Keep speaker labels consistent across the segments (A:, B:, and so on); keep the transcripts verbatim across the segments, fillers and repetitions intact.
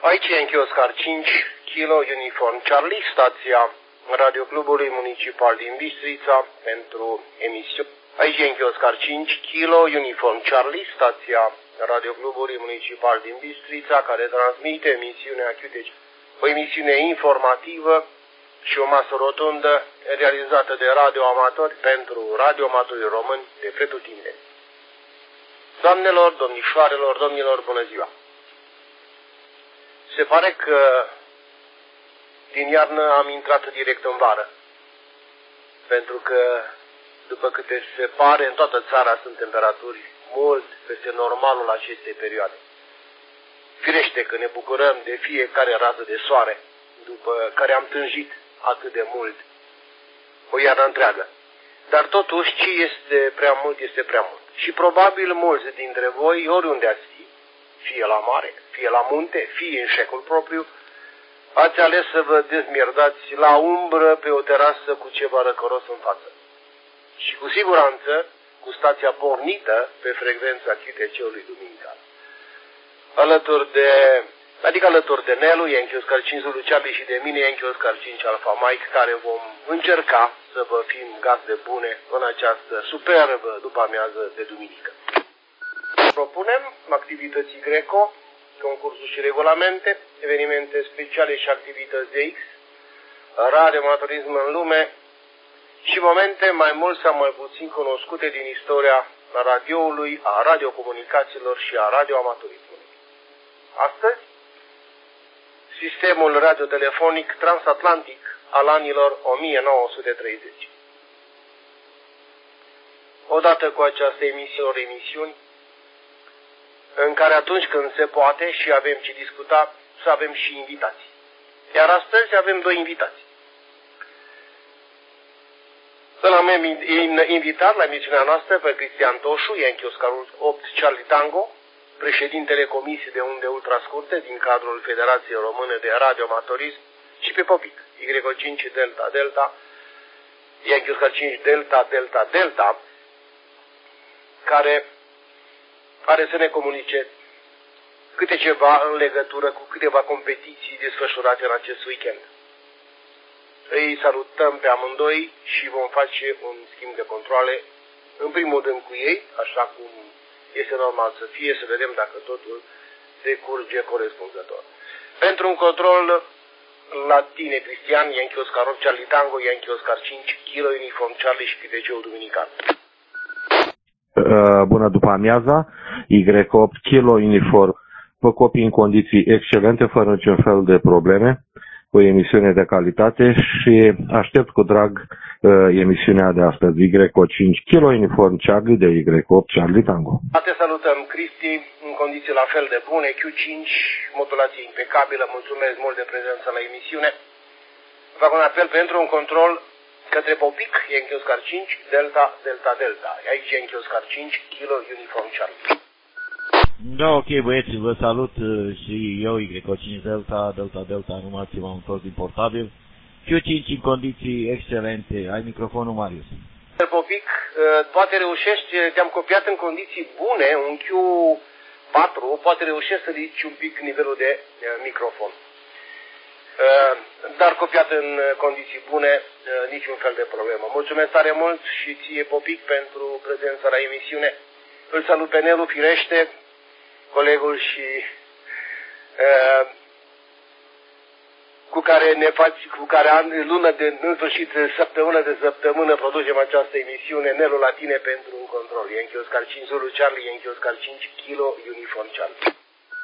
A: Aici e Yankee Oscar cinci, Kilo Uniform Charlie, stația Radioclubului Municipal din Bistrița pentru emisiune. Aici e Yankee Oscar cinci, Kilo Uniform Charlie, stația Radioclubului Municipal din Bistrița, care transmite emisiunea Q T C. O emisiune informativă și o masă rotundă realizată de radioamatori pentru radioamatorii români de pretutindeni. Doamnelor, domnișoarelor, domnilor, bună ziua! Se pare că din iarnă am intrat direct în vară, pentru că, după câte se pare, în toată țara sunt temperaturi mult peste normalul acestei perioade. Firește că ne bucurăm de fiecare rază de soare, după care am tânjit atât de mult o iarnă întreagă. Dar totuși, ce este prea mult, este prea mult. Și probabil mulți dintre voi, oriunde ați fi, fie la mare, fie la munte, fie în șecul propriu, ați ales să vă dezmierdați la umbră pe o terasă cu ceva răcoros în față. Și cu siguranță, cu stația pornită pe frecvența Q T C-ului duminical. Alături de, adică alături de Nelu, Yankee Oscar cinci Zulu Charlie și de mine, Yankee Oscar cinci Alpha Mike, care vom încerca să vă fim gazde bune în această superbă după-amiază de duminică. Propunem activități Greco, concursuri și regulamente, evenimente speciale și activități de X, radioamatorism în lume și momente mai mult sau mai puțin cunoscute din istoria radioului, a radiocomunicațiilor și a radioamatorismului. Astăzi, sistemul radiotelefonic transatlantic al anilor o mie nouă sute treizeci. Odată cu această emisiune, emisiuni, în care atunci când se poate și avem ce discuta, să avem și invitații. Iar astăzi avem doi invitații. Îl am invitat la emisiunea noastră pe Cristian Toșu, Yankee Oscar opt Charlie Tango, președintele Comisiei de Unde Ultrascurte din cadrul Federației Române de Radioamatorism, și pe Popic, Y cinci Delta Delta, Yankee Oscar cinci Delta Delta Delta, care are să ne comunice câte ceva în legătură cu câteva competiții desfășurate în acest weekend. Îi salutăm pe amândoi și vom face un schimb de controle, în primul rând cu ei, așa cum este normal să fie, să vedem dacă totul decurge corespunzător. Pentru un control la tine, Cristian, Yankee Oscar opt Charlie Tango, Yankee Oscar cinci Kilo Uniform Charlie și Q T C-ul duminical.
B: Uh, bună după amiaza, Y opt Kilo Uniform, vă copii în condiții excelente, fără niciun fel de probleme, o emisiune de calitate și aștept cu drag uh, emisiunea de astăzi, Y cinci Kilo Uniform Charlie de Y opt Charlie Tango.
A: Te salutăm, Cristi, în condiții la fel de bune, Q cinci, modulație impecabilă, mulțumesc mult de prezență la emisiune. Fac un apel pentru un control către Popic, Yankee Oscar cinci, Delta, Delta, Delta. Aici Yankee Oscar cinci, Kilo Uniform Charlie.
C: Da, ok, băieți, vă salut și eu, Y cinci Delta, Delta, Delta, numați m-am întors din portabil. Q cinci în condiții excelente. Ai microfonul, Marius.
A: Popic, poate reușești, te-am copiat în condiții bune, un Q patru, poate reușești să ridici un pic nivelul de microfon. Dar copiat în condiții bune, niciun fel de problemă. Mulțumesc tare mult și ție, Popic, pentru prezența la emisiune. Îl salut pe Nelu, firește, colegul și uh, cu care ne faci, cu care an, lună de, în sfârșit, săptămână de săptămână producem această emisiune. Nelu, la tine pentru un control. Yankee Oscar cinci Zulu Charlie, Yankee Oscar cinci Kilo Uniform Charlie.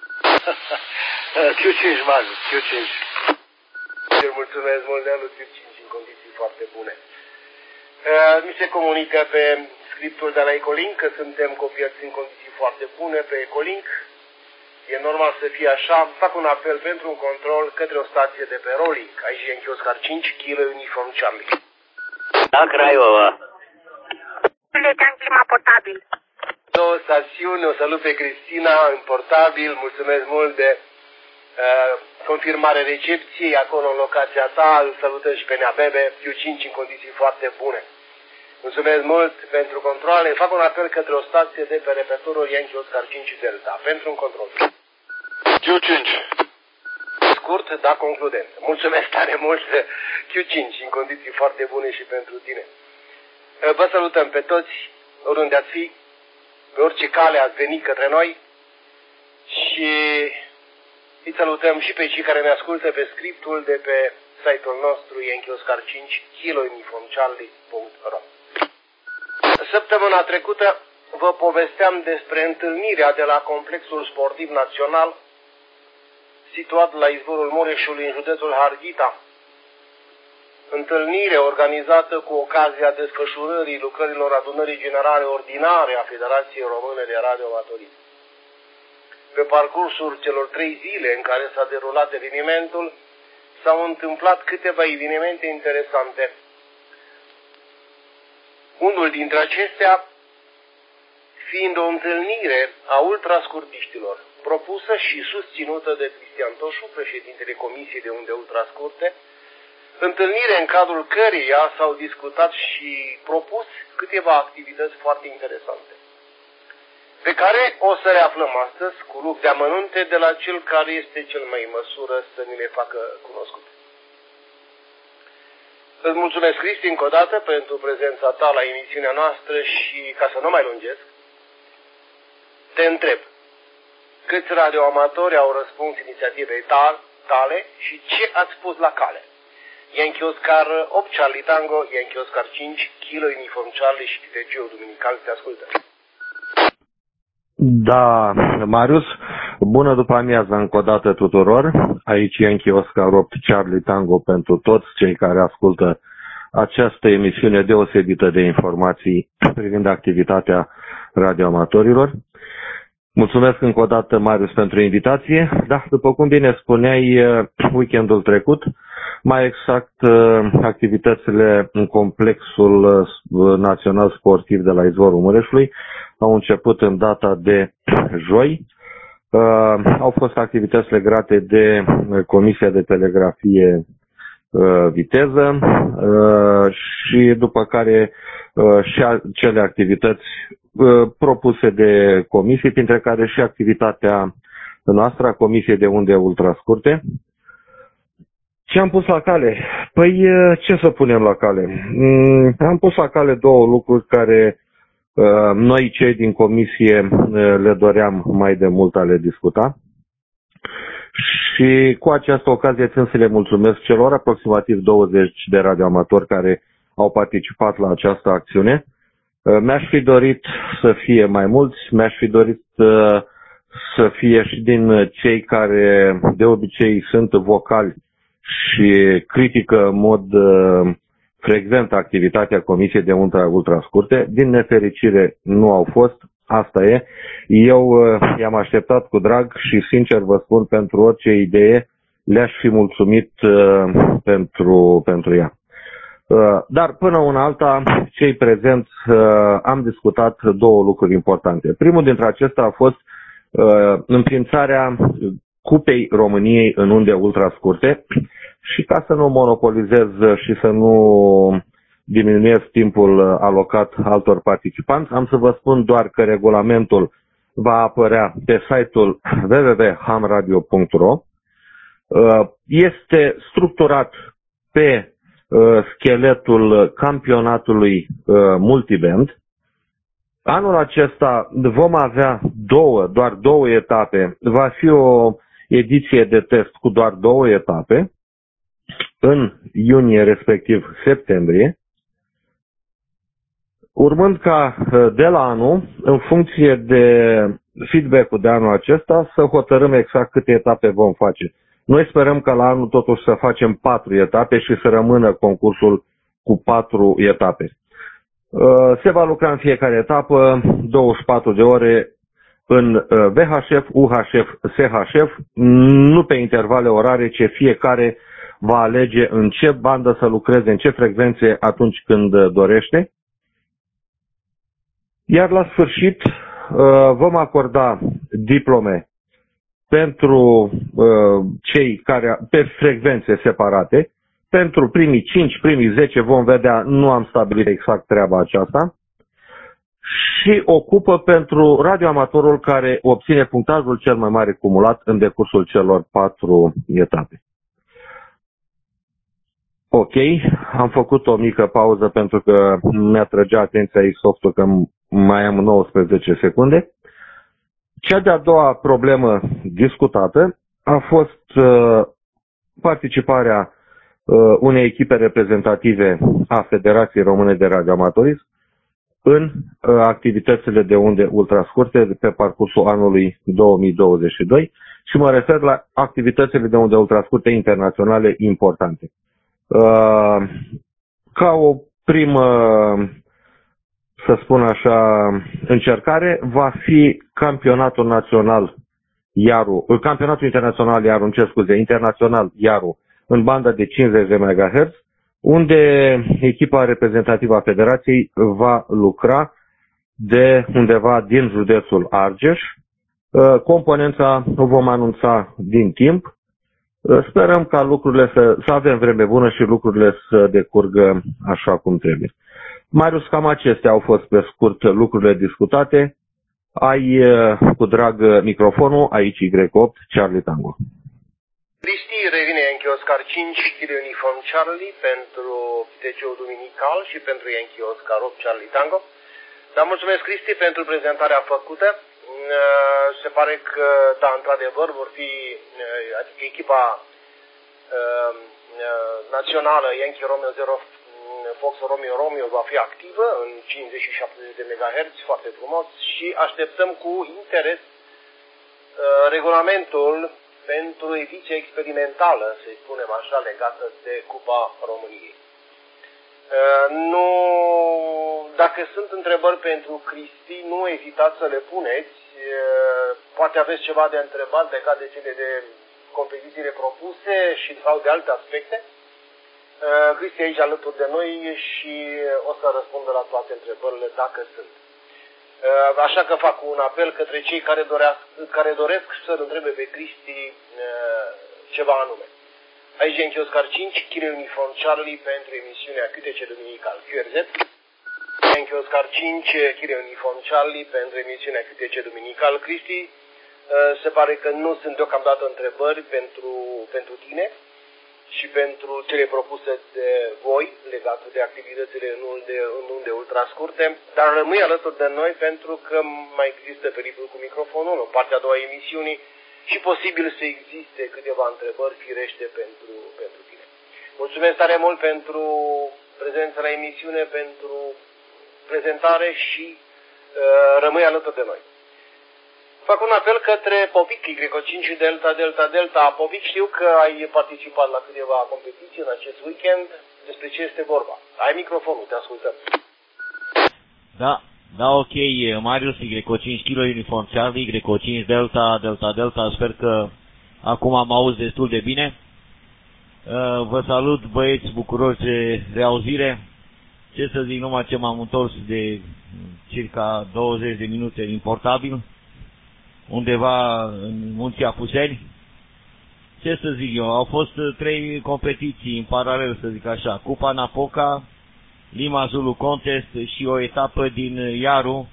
D: Q cinci, Marius, Q cinci.
A: Îl mulțumesc mult, Nelu, Q cinci în condiții foarte bune. Uh, mi se comunică pe scriptul de la Ecolink că suntem copiați în condiții foarte bune pe Ecolink. E normal să fie așa. Fac un apel pentru un control către o stație de pe Rolling. Aici Yankee Oscar cinci, Kilo Uniform Charlie.
D: Da, Craiova.
E: Legeam clima portabil.
A: Două stațiuni, o salut pe Cristina în portabil. Mulțumesc mult de uh, confirmare recepției acolo în locația ta. Îl salutăm și pe Nea Bebe. Q cinci în condiții foarte bune. Mulțumesc mult pentru controle. Fac un apel către o stație de pe repetorul Yankee Oscar cinci Delta. Pentru un control.
D: Q cinci.
A: scurt, dar concludent. Mulțumesc tare mult, Q cinci, în condiții foarte bune și pentru tine. Vă salutăm pe toți, oriunde ați fi, pe orice cale ați venit către noi și îi salutăm și pe cei care ne ascultă pe scriptul de pe site-ul nostru Yankee Oscar cinci, kilo uniform charlie punct ro. Săptămâna trecută vă povesteam despre întâlnirea de la Complexul Sportiv Național, situat la izvorul Mureșului, în județul Harghita. Întâlnire organizată cu ocazia desfășurării lucrărilor adunării generale ordinare a Federației Române de Radioamatorism. Pe parcursul celor trei zile în care s-a derulat evenimentul, s-au întâmplat câteva evenimente interesante. Unul dintre acestea fiind o întâlnire a ultrascurtiștilor, propusă și susținută de Cristian Toșu, președintele Comisiei de Unde Ultrascurte, întâlnire în cadrul căreia s-au discutat și propus câteva activități foarte interesante, pe care o să le aflăm astăzi cu lucruri de amănunte de la cel care este cel mai în măsură să ni le facă cunoscute. Îți mulțumesc, Cristi, încă o dată pentru prezența ta la emisiunea noastră și, ca să nu mai lungesc, te întreb, câți radioamatori au răspuns inițiativei tale și ce ați pus la cale? Yankee Oscar opt, Charlie Tango, Yankee Oscar cinci, Kilo Uniform Charlie și T T G-ul Duminical te ascultă.
B: Da, Marius, bună după amiază încă o dată tuturor. Aici Yankee Oscar opt, Charlie Tango pentru toți cei care ascultă această emisiune deosebită de informații privind activitatea radioamatorilor. Mulțumesc încă o dată, Marius, pentru invitație. Da, după cum bine spuneai, weekendul trecut, mai exact activitățile în Complexul Național Sportiv de la izvorul Mureșului au început în data de joi. Au fost activități legate de Comisia de Telegrafie Viteză și după care și acele activități propuse de comisii, printre care și activitatea noastră a Comisiei de Unde Ultrascurte. Ce am pus la cale? Păi ce să punem la cale? Am pus la cale două lucruri care noi, cei din comisie, le doream mai de mult a le discuta. Și cu această ocazie țin să le mulțumesc celor aproximativ douăzeci de radioamatori care au participat la această acțiune. Mi-aș fi dorit să fie mai mulți, mi-aș fi dorit să fie și din cei care de obicei sunt vocali și critică în mod frecvent activitatea Comisiei de Unde Ultrascurte. Din nefericire nu au fost, asta e. Eu i-am așteptat cu drag și sincer vă spun, pentru orice idee le-aș fi mulțumit pentru, pentru ea. Dar până una alta, cei prezenți, am discutat două lucruri importante. Primul dintre acestea a fost înființarea Cupei României în unde ultrascurte și ca să nu monopolizez și să nu diminuez timpul alocat altor participanți, am să vă spun doar că regulamentul va apărea pe site-ul w w w punct ham radio punct ro. Este structurat pe scheletul campionatului multiband. Anul acesta vom avea două, doar două etape. Va fi o ediție de test cu doar două etape în iunie, respectiv septembrie, urmând ca de la anul, în funcție de feedback-ul de anul acesta, să hotărâm exact câte etape vom face. Noi sperăm că la anul totuși să facem patru etape și să rămână concursul cu patru etape. Se va lucra în fiecare etapă douăzeci și patru de ore în V H F, U H F, S H F, nu pe intervale orare, ci fiecare va alege în ce bandă să lucreze, în ce frecvențe atunci când dorește. Iar la sfârșit vom acorda diplome pentru cei care, pe frecvențe separate. Pentru primii cinci, primii zece vom vedea, nu am stabilit exact treaba aceasta. și ocupă pentru radioamatorul care obține punctajul cel mai mare cumulat în decursul celor patru etape. Ok, am făcut o mică pauză pentru că mi-a trăgea atenția Xsoftul că mai am nouăsprezece secunde. Cea de-a doua problemă discutată a fost uh, participarea uh, unei echipe reprezentative a Federației Române de Radioamatorism în uh, activitățile de unde ultrascurte pe parcursul anului două mii douăzeci și doi și mă refer la activitățile de unde ultrascurte internaționale importante. Uh, ca o primă, să spun așa, încercare, va fi campionatul național Iaru, campionatul internațional Iaru, îmi cer scuze, internațional Iaru, în banda de cincizeci de megahertz, unde echipa reprezentativă a Federației va lucra de undeva din județul Argeș. Componența o vom anunța din timp. Sperăm ca lucrurile să, să avem vreme bună și lucrurile să decurgă așa cum trebuie. Marius, cam acestea au fost pe scurt lucrurile discutate. Ai cu drag microfonul, aici Y opt, Charlie Tango.
A: Cristi revine Yankee Oscar cinci, Kilo Uniform Charlie pentru T C-ul Duminical și pentru Yankee Oscar opt, Charlie Tango. Dar mulțumesc, Cristi, pentru prezentarea făcută. Se pare că, da, într-adevăr, vor fi, adică echipa națională Yankee Romeo zero Fox Romeo Romeo va fi activă în cincizeci și șaptezeci de megahertz, foarte frumos, și așteptăm cu interes regulamentul pentru ediția experimentală, să-i spunem așa, legată de Cupa României. Nu, dacă sunt întrebări pentru Cristi, nu ezitați să le puneți. Poate aveți ceva de întrebat legat de cele de competițiile propuse și sau de alte aspecte. Cristi e aici alături de noi și o să răspundă la toate întrebările dacă sunt. Așa că fac un apel către cei care, dorească, care doresc să-l întrebe pe Cristi ceva anume. Aici Yankee Oscar cinci, Kilo Uniform Charlie pentru emisiunea Q T C Duminical Q R Z. Yankee Oscar cinci, Kilo Uniform Charlie pentru emisiunea Q T C Duminical. Cristi, se pare că nu sunt deocamdată întrebări pentru, pentru tine și pentru cele propuse de voi legate de activitățile în unde, în unde ultrascurte, dar rămâi alături de noi pentru că mai există pericolul cu microfonul în partea a doua a emisiunii și posibil să existe câteva întrebări firește pentru, pentru tine. Mulțumesc tare mult pentru prezența la emisiune, pentru prezentare și uh, rămâi alături de noi. Fac un apel către Popic, Y cinci, Delta, Delta, Delta. Popic, știu că ai participat la câteva competiții în acest weekend. Despre ce este vorba? Ai microfonul, te ascultăm.
C: Da, da, ok. Marius, Y cinci, Kilo Uniform Charlie, Y cinci, Delta, Delta, Delta. Sper că acum am auz destul de bine. Vă salut, băieți bucuroși de reauzire. Ce să zic, numai ce m-am întors de circa douăzeci de minute din portabil, undeva în Munții Apuseni. Ce să zic eu, au fost trei competiții în paralel, să zic așa, Cupa Napoca, Lima Zulu Contest și o etapă din Iaru.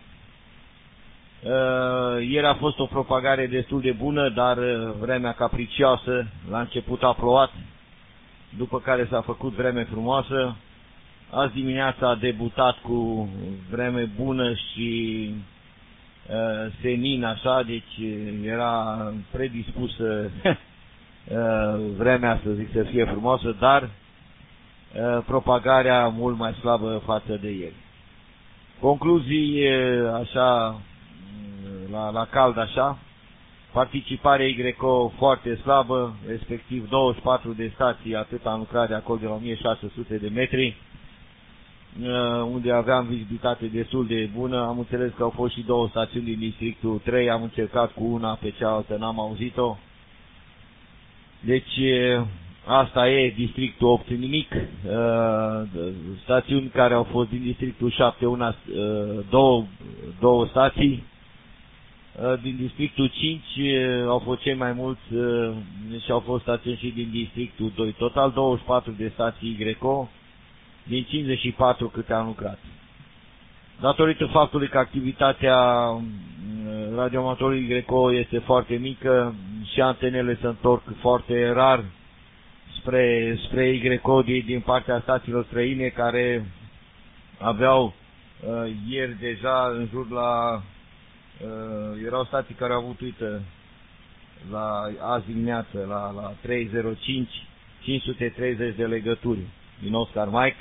C: Ieri a fost o propagare destul de bună, dar vremea capricioasă, la început a plouat, după care s-a făcut vreme frumoasă. Azi dimineața a debutat cu vreme bună și uh, senin, așa, deci era predispusă uh, vremea, să zic, să fie frumoasă, dar uh, propagarea mult mai slabă față de ieri. Concluzii, uh, așa, la, la cald, așa, participarea Y C O foarte slabă, respectiv douăzeci și patru de stații, atât am lucrat de acolo de la o mie șase sute de metri, unde aveam vizibilitate destul de bună. Am înțeles că au fost și două stațiuni din districtul trei, am încercat cu una, pe cealaltă n-am auzit-o. Deci asta e districtul opt, nimic. Stațiuni care au fost din districtul șapte, una, două, două stații. Din districtul cinci au fost cei mai mulți și au fost stațiuni și din districtul doi. Total douăzeci și patru de stații Y C O din cincizeci și patru câte am lucrat. datorită faptului că activitatea radioamatorului Greco este foarte mică și antenele se întorc foarte rar spre, spre Y din, din partea stațiilor străine, care aveau uh, ieri deja în jur la uh, erau stații care au avut, uite, la azi dimineață la, la trei zero cinci cinci sute treizeci de legături din Oscar Mike.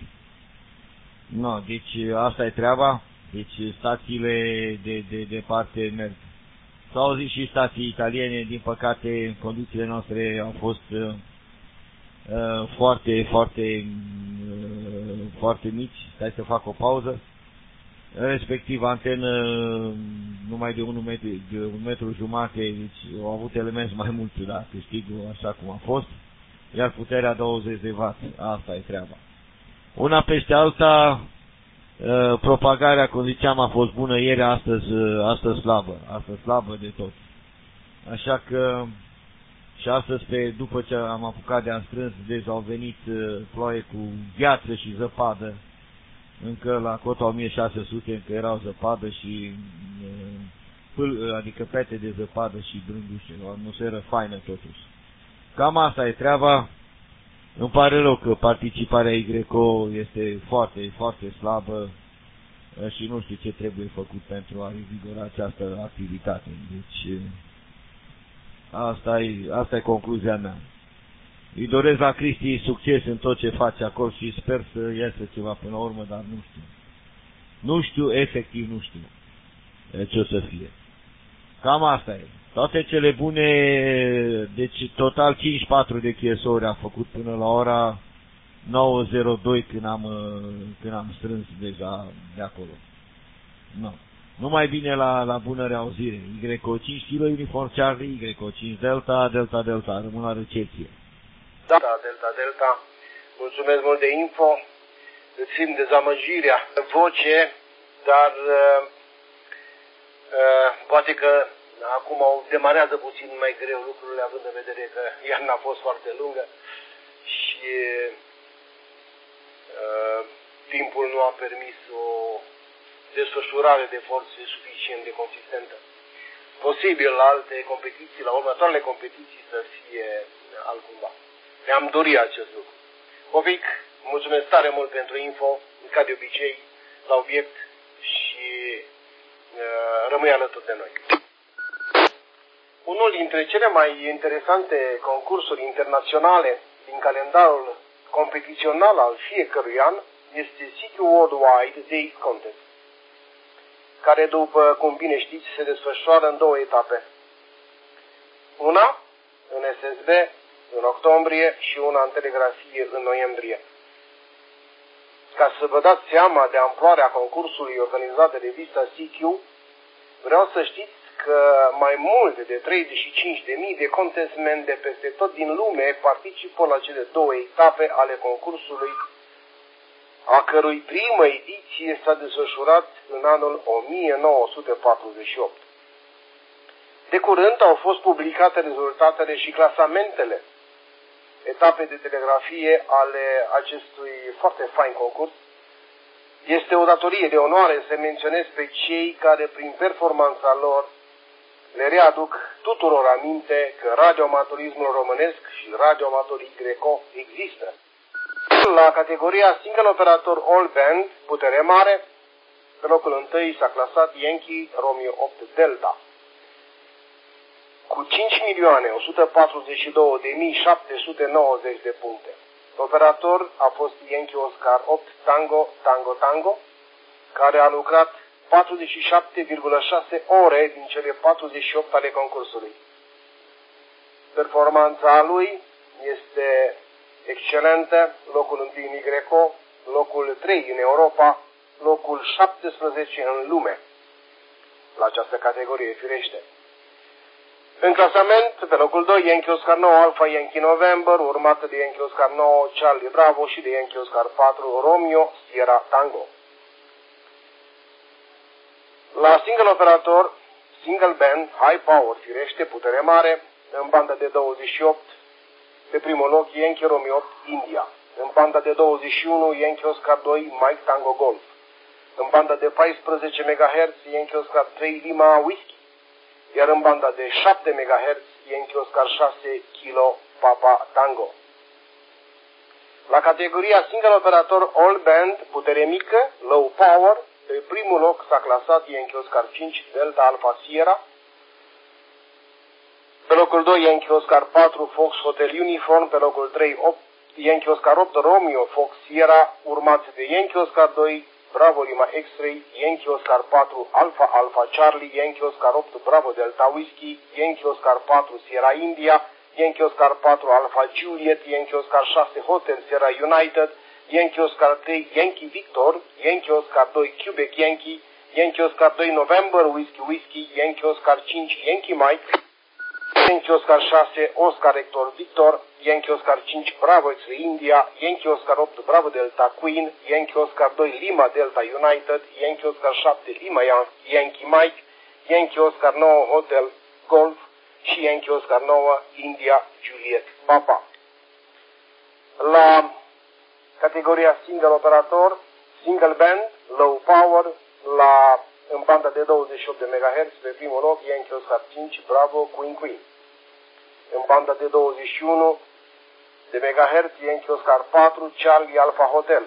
C: No, deci asta e treaba. Deci stațiile de, de, de parte merg. S-au auzit și stații italiene, din păcate condițiile noastre au fost uh, uh, foarte, foarte, uh, foarte mici. Stai să fac o pauză. Respectiv antenă numai de un metru, de un metru jumate, deci au avut elemente mai multe, da, câștigul așa cum a fost, iar puterea douăzeci de watt, asta e treaba. Una peste alta, propagarea, cum ziceam, a fost bună ieri, astăzi, astăzi slabă, astăzi slabă de tot. Așa că și astăzi, pe, după ce am apucat de a strâns, deci au venit ploaie cu gheață și zăpadă. Încă la cota o mie șase sute încă erau zăpadă și pâl, adică pete de zăpadă și brândușe, o atmosferă faină totuși. Cam asta e treaba. Îmi pare rău că participarea Y este foarte, foarte slabă și nu știu ce trebuie făcut pentru a revigora această activitate. Deci asta e, asta e concluzia mea. Îi doresc la Cristi succes în tot ce face acolo și sper să iasă ceva până la urmă, dar nu știu. Nu știu, efectiv nu știu ce o să fie. Cam asta e. Toate cele bune, deci total cincizeci și patru de Q S O-uri am făcut până la ora nouă zero doi când am, când am strâns deja de acolo. No. Numai bine la, la bună reauzire. Y cinci Kilo Uniform Charlie, Y cinci Delta, Delta Delta, rămân la recepție.
A: Da, Delta, Delta, mulțumesc mult de info, îți simt dezamăgirea în voce, dar uh, uh, poate că acum demarează puțin mai greu lucrurile, având în vedere că iarna a fost foarte lungă și uh, timpul nu a permis o desfășurare de forțe suficient de consistentă. Posibil la alte competiții, la următoarele competiții să fie altcumva. Mi-am dorit acest lucru. Ovic, mulțumesc tare mult pentru info, ca de obicei, la obiect și uh, rămâi alături de noi. Unul dintre cele mai interesante concursuri internaționale din calendarul competițional al fiecărui an este C Q Worldwide Days Contest, care, după cum bine știți, se desfășoară în două etape. Una în S S B în octombrie și una în telegrafie în noiembrie. Ca să vă dați seama de amploarea concursului organizat de revista C Q, vreau să știți că mai mult de treizeci și cinci de mii de contestmeni de peste tot din lume participă la cele două etape ale concursului, a cărui primă ediție s-a desfășurat în anul o mie nouă sute patruzeci și opt. De curând au fost publicate rezultatele și clasamentele etape de telegrafie ale acestui foarte fain concurs. Este o datorie de onoare să menționez pe cei care, prin performanța lor, le readuc tuturor aminte că radioamatorismul românesc și radioamatorii Greco există. La categoria Single Operator All Band, putere mare, pe locul întâi s-a clasat Yankee Romeo opt Delta, cu cinci milioane o sută patruzeci și două de mii șapte sute nouăzeci de puncte. Operator a fost Yankee Oscar opt Tango Tango Tango, care a lucrat patruzeci și șapte virgulă șase ore din cele patruzeci și opt ale concursului. Performanța lui este excelentă, locul întâi în Greco, locul trei în Europa, locul șaptesprezece în lume la această categorie, firește. În clasament, pe locul doi, Yankee Oscar nouă Alpha Yankee November, urmată de Yankee Oscar nouă Charlie Bravo și de Yankee Oscar patru Romeo Sierra Tango. La single operator, single band, high power, firește, putere mare, în banda de douăzeci și opt, pe primul loc Yankee Romeo opt India, în banda de douăzeci și unu Yankee Oscar doi Mike Tango Golf, În banda de paisprezece megahertz, Yankee Oscar trei Lima Whisky. Iar în banda de șapte megahertz, Yankee Oscar șase Kilo Papa Tango. La categoria single operator All Band, putere mică, Low Power, pe primul loc s-a clasat Yankee Oscar cinci Delta Alpha Sierra. Pe locul doi Yankee Oscar patru Fox Hotel Uniform, pe locul trei opt, Yankee Oscar opt Romeo Fox Sierra, urmat de Yankee Oscar doi Bravo Lima X-Ray, Yankee Oscar patru Alpha Alpha Charlie, Yankee Oscar opt Bravo Delta Whiskey, Yankee Oscar patru Sierra India, Yankee Oscar patru Alpha Juliet, Yankee Oscar șase Hotel Sierra United, Yankee Oscar trei Yankee Victor, Yankee Oscar doi Quebec Yankee, Yankee Oscar doi November Whiskey Whiskey, Yankee Oscar cinci Yankee Mike, Yankee Oscar șase Oscar Hector Victor, Yankee Oscar cinci Bravo X-Ray India, Yankee Oscar opt Bravo Delta Queen, Yankee Oscar doi Lima Delta United, Yankee Oscar șapte Lima Yankee Mike, Yankee Oscar nouă Hotel Golf și Yankee Oscar nouă India Juliet Papa. La categoria single operator, single band, low power, la în banda de douăzeci și opt de megahertz, pe primul loc Yankee Oscar cinci Bravo Queen Queen. În banda de douăzeci și unu de megahertz, Yankee Oscar patru Charlie Alpha Hotel.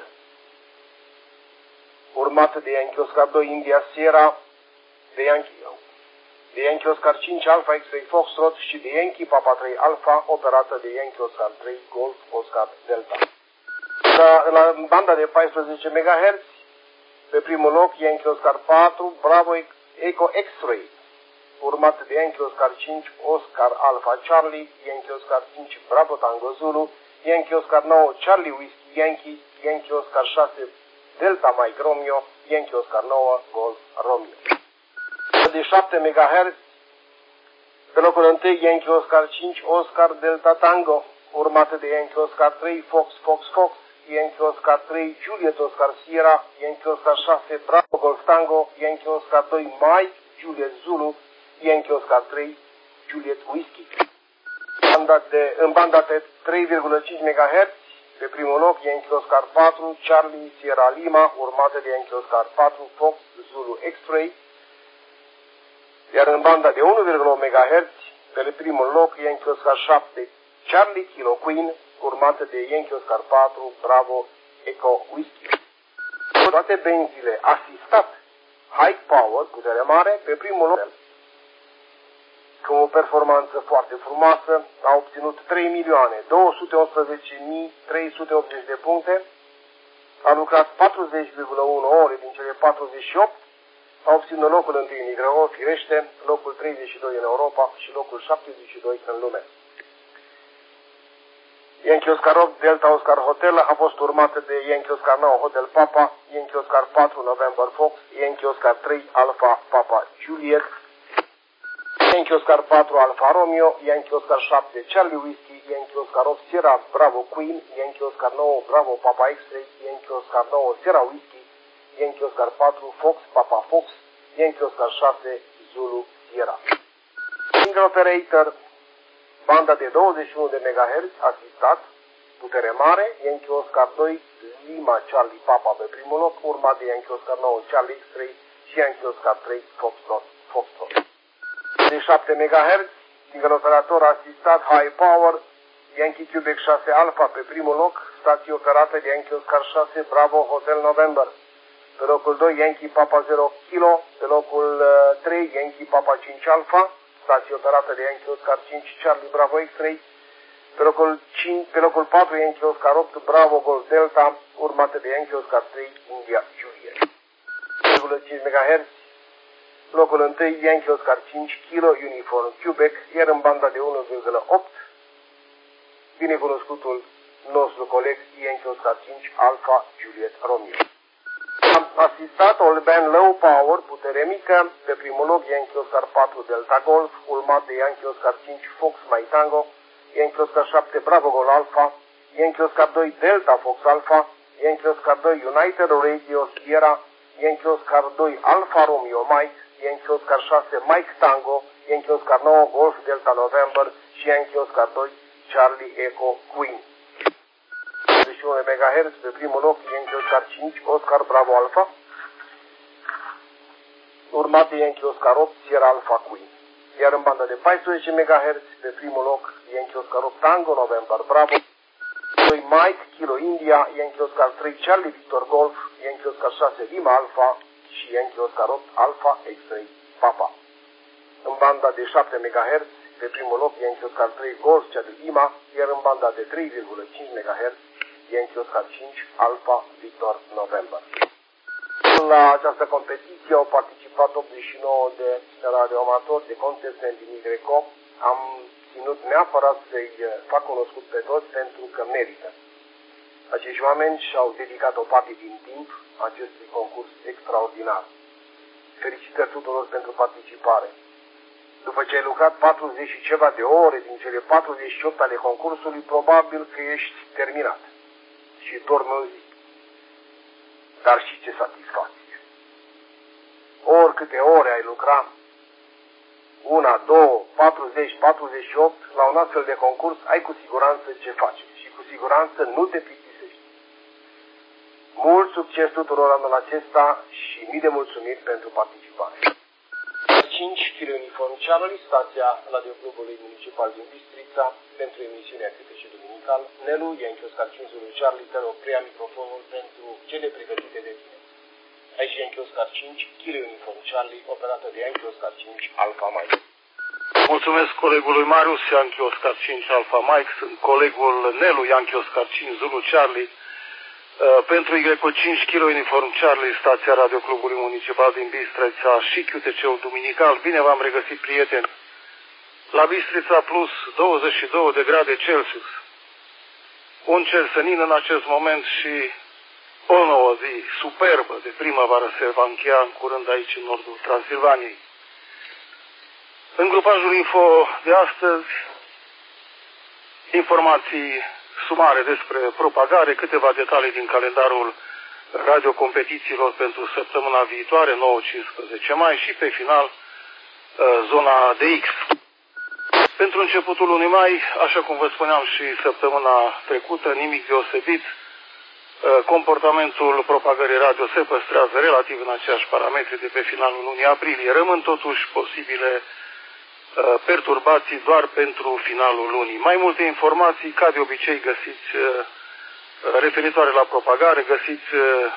A: Urmată de Yankee Oscar doi India Sierra, de Yankee, de Yankee Oscar cinci Alpha X-Ray Foxtrot și de Yankee Papa trei Alpha, operată de Yankee Oscar trei Golf Oscar Delta. La, la banda de paisprezece megahertz, pe primul loc Yankee Oscar patru Bravo Echo X-Ray, urmat de Yankee Oscar cinci Oscar Alpha Charlie, Yankee Oscar cinci Bravo Tango Zulu, Yankee Oscar nouă Charlie Whiskey Yankee, Yankee Oscar șase Delta Mike Romeo, Yankee Oscar nouă Golf Romeo. De șapte megahertz, pe locul întâi Yankee Oscar cinci Oscar Delta Tango, urmată de Yankee Oscar trei Fox Fox Fox, Yankee Oscar trei Juliet Oscar Sierra, Yankee Oscar șase Bravo Golf Tango, Yankee Oscar doi Mike Juliet Zulu, Yankee Oscar trei Juliet Whiskey. Banda de, în banda de trei virgulă cinci megahertz, pe primul loc Yankee Oscar patru Charlie Sierra Lima, urmată de Yankee Oscar patru Fox Zulu X-Ray. Iar în banda de unu virgulă opt megahertz, pe primul loc Yankee Oscar șapte Charlie Kilo Queen, urmată de Yankee Oscar patru Bravo Echo Whiskey. Toate benzile asistat High Power, putere mare, pe primul loc, cu o performanță foarte frumoasă, a obținut trei milioane două sute optsprezece mii trei sute optzeci de puncte, a lucrat patruzeci virgulă unu ore din cele patruzeci și opt, a obținut locul întâi în Y G R O, firește, locul treizeci și doi în Europa și locul șaptezeci și doi în lume. Yankee Oscar opt Delta Oscar Hotel a fost urmată de Yankee Oscar nouă Hotel Papa, Yankee Oscar patru November Fox, Yankee Oscar trei Alpha Papa Juliet, Yankee Oscar patru Alpha Romeo, Yankee Oscar șapte Charlie Whiskey, Yankee Oscar opt Sierra Bravo Queen, Yankee Oscar nouă Bravo Papa X-Ray, Yankee Oscar nouă Sierra Whiskey, Yankee Oscar patru Fox Papa Fox, Yankee Oscar șase Zulu Sierra. Single operator, banda de douăzeci și unu de megahertz, asistat, putere mare, Yankee Oscar doi Lima Charlie Papa pe primul loc, urmat de Yankee Oscar nouă Charlie X-Ray și Yankee Oscar trei Foxtrot. Foxtrot. De șapte megahertz, single operator asistat High Power, Yankee Quebec șase Alpha pe primul loc, stație operată de Yankee Oscar șase Bravo Hotel November. Pe locul doi Yankee Papa zero Kilo, pe locul trei Yankee Papa cinci Alpha, stație operată de Yankee Oscar cinci Charlie Bravo X-Ray, pe locul, cinci, pe locul patru Yankee Oscar opt Bravo Golf Delta, urmată de Yankee Oscar trei India Juliet. unu virgulă cinci megahertz, locul întâi Yankee Oscar cinci Kilo Uniform Quebec, iar în banda de unu virgulă opt, binecunoscutul nostru coleg Yankee Oscar cinci Alpha Juliet Romeo. Am asistat All Band Low Power, putere mică, pe primul loc Yankee Oscar patru Delta Golf, urmat de Yankee Oscar cinci Fox My Tango, Yankee Oscar șapte Bravo Golf Alpha, Yankee Oscar doi Delta Fox Alpha, Yankee Oscar doi United Radio Sierra, Yankee Oscar doi Alpha Romeo Mike, Yankee Oscar șase Mike Tango, Yankee Oscar nouă Golf Delta November și Yankee Oscar doi Charlie Echo Queen. douăzeci și unu megahertz, pe primul loc Yankee Oscar cinci Oscar Bravo Alpha, urmat de Yankee Oscar opt, Sierra Alpha Queen. Iar în banda de paisprezece megahertz, pe primul loc, Yankee Oscar opt Tango, November Bravo, doi Mike, Kilo India, Yankee Oscar trei Charlie Victor Golf, Yankee Oscar șase Lima Alpha și Yankee Oscar opt Alpha X-Ray Papa. În banda de șapte megahertz, pe primul loc, Yankee Oscar trei Golf Charlie Lima, iar în banda de trei virgulă cinci megahertz, Yankee Oscar cinci Alpha Victor November. La această competiție au participat optzeci și nouă de radioamatori, de contestant din Y C O. Am ținut neapărat să-i fac cunoscut pe toți pentru că merită. Acești oameni și-au dedicat o parte din timp acestui concurs extraordinar. Felicitări tuturor pentru participare. După ce ai lucrat patruzeci și ceva de ore din cele patruzeci și opt ale concursului, probabil că ești terminat și dormi o zi. Dar și ce satisfacție! Oricâte ore ai lucrat, una, două, patruzeci, patruzeci și opt, la un astfel de concurs ai cu siguranță ce faci și cu siguranță nu te plictisești. Mult succes tuturor anul acesta și mii de mulțumiri pentru participare. cinci Chile Uniform Charlie, stația Radioclubului Municipal din Bistrița, pentru emisiunea Câte și Duminical. Nelu, Yankee Oscar cinci Zulu Charlie, te rog, preia microfonul pentru cele pregătite de tine. Aici Yankee Oscar cinci, Chile Uniform Charlie, operată de Yankee Oscar cinci Alpha Mike.
F: Mulțumesc colegului Marius, Yankee Oscar cinci Alpha Mike, sunt colegul Nelu, Yankee Oscar cinci Zulu Charlie. Uh, pentru Y cinci Kilo Uniform Charlie, stația Radioclubului Municipal din Bistrița și Q T C-ul Duminical. Bine v-am regăsit, prieteni! La Bistrița plus douăzeci și două de grade Celsius. Un cer senin în acest moment și o nouă zi superbă de primăvară se va încheia în curând aici în nordul Transilvaniei. În grupajul info de astăzi, informații sumare despre propagare, câteva detalii din calendarul radiocompetițiilor pentru săptămâna viitoare, nouă cincisprezece mai, și pe final zona de X. Pentru începutul lunii mai, așa cum vă spuneam și săptămâna trecută, nimic deosebit, comportamentul propagării radio se păstrează relativ în aceiași parametri de pe finalul lunii aprilie. Rămân totuși posibile perturbații doar pentru finalul lunii. Mai multe informații, ca de obicei, găsiți referitoare la propagare, găsiți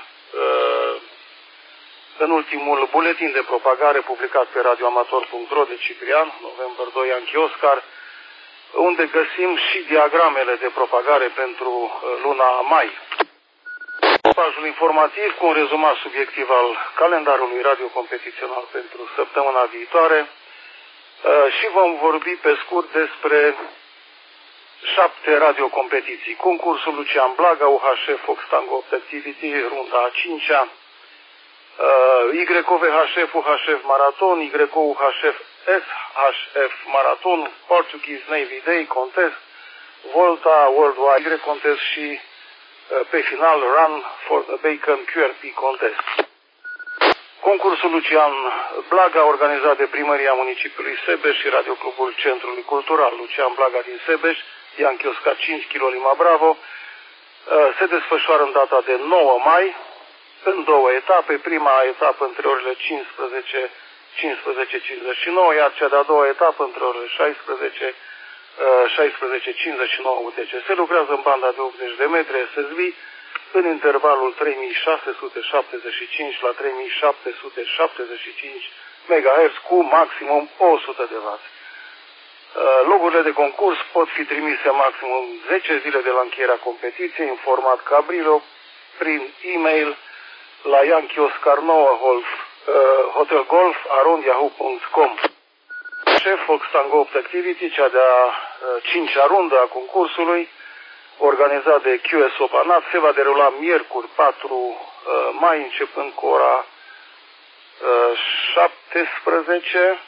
F: în ultimul buletin de propagare publicat pe radioamator punct ro de Ciprian, November doi Yankee Oscar, unde găsim și diagramele de propagare pentru luna mai. Pajul informativ cu un rezumat subiectiv al calendarului radiocompetițional pentru săptămâna viitoare. Și vom vorbi pe scurt despre șapte radiocompetiții. Concursul Lucian Blaga, U H F Fox Tango opt Activity, runda a cincea, Y O V H F U H F Marathon, Y O U H F S H F Marathon, Portuguese Navy Day Contest, Volta Worldwide Contest și pe final Run for the Bacon Q R P Contest. Concursul Lucian Blaga, organizat de Primăria Municipiului Sebeș și Radioclubul Centrului Cultural Lucian Blaga din Sebeș, Yankee Oscar cinci Kilo Lima Bravo, se desfășoară în data de nouă mai, în două etape. Prima etapă între orele cincisprezece cincisprezece cincizeci și nouă, iar cea de-a doua etapă între orele șaisprezece șaisprezece cincizeci și nouă U T C. Se lucrează în banda de optzeci de metri S S B, în intervalul trei mii șase sute șaptezeci și cinci la trei mii șapte sute șaptezeci și cinci megahertz cu maximum o sută de watt. Logurile de concurs pot fi trimise maximum zece zile de la încheierea competiției în format Cabrillo prin e-mail la Yankee Oscar nouă Golf, Hotel Golf arond yahoo punct com. Șef Fox Tango opt Activity, cea de-a cincea rundă a concursului, organizat de Q S O Banat, se va derula miercuri patru mai, începând cu ora șaptesprezece.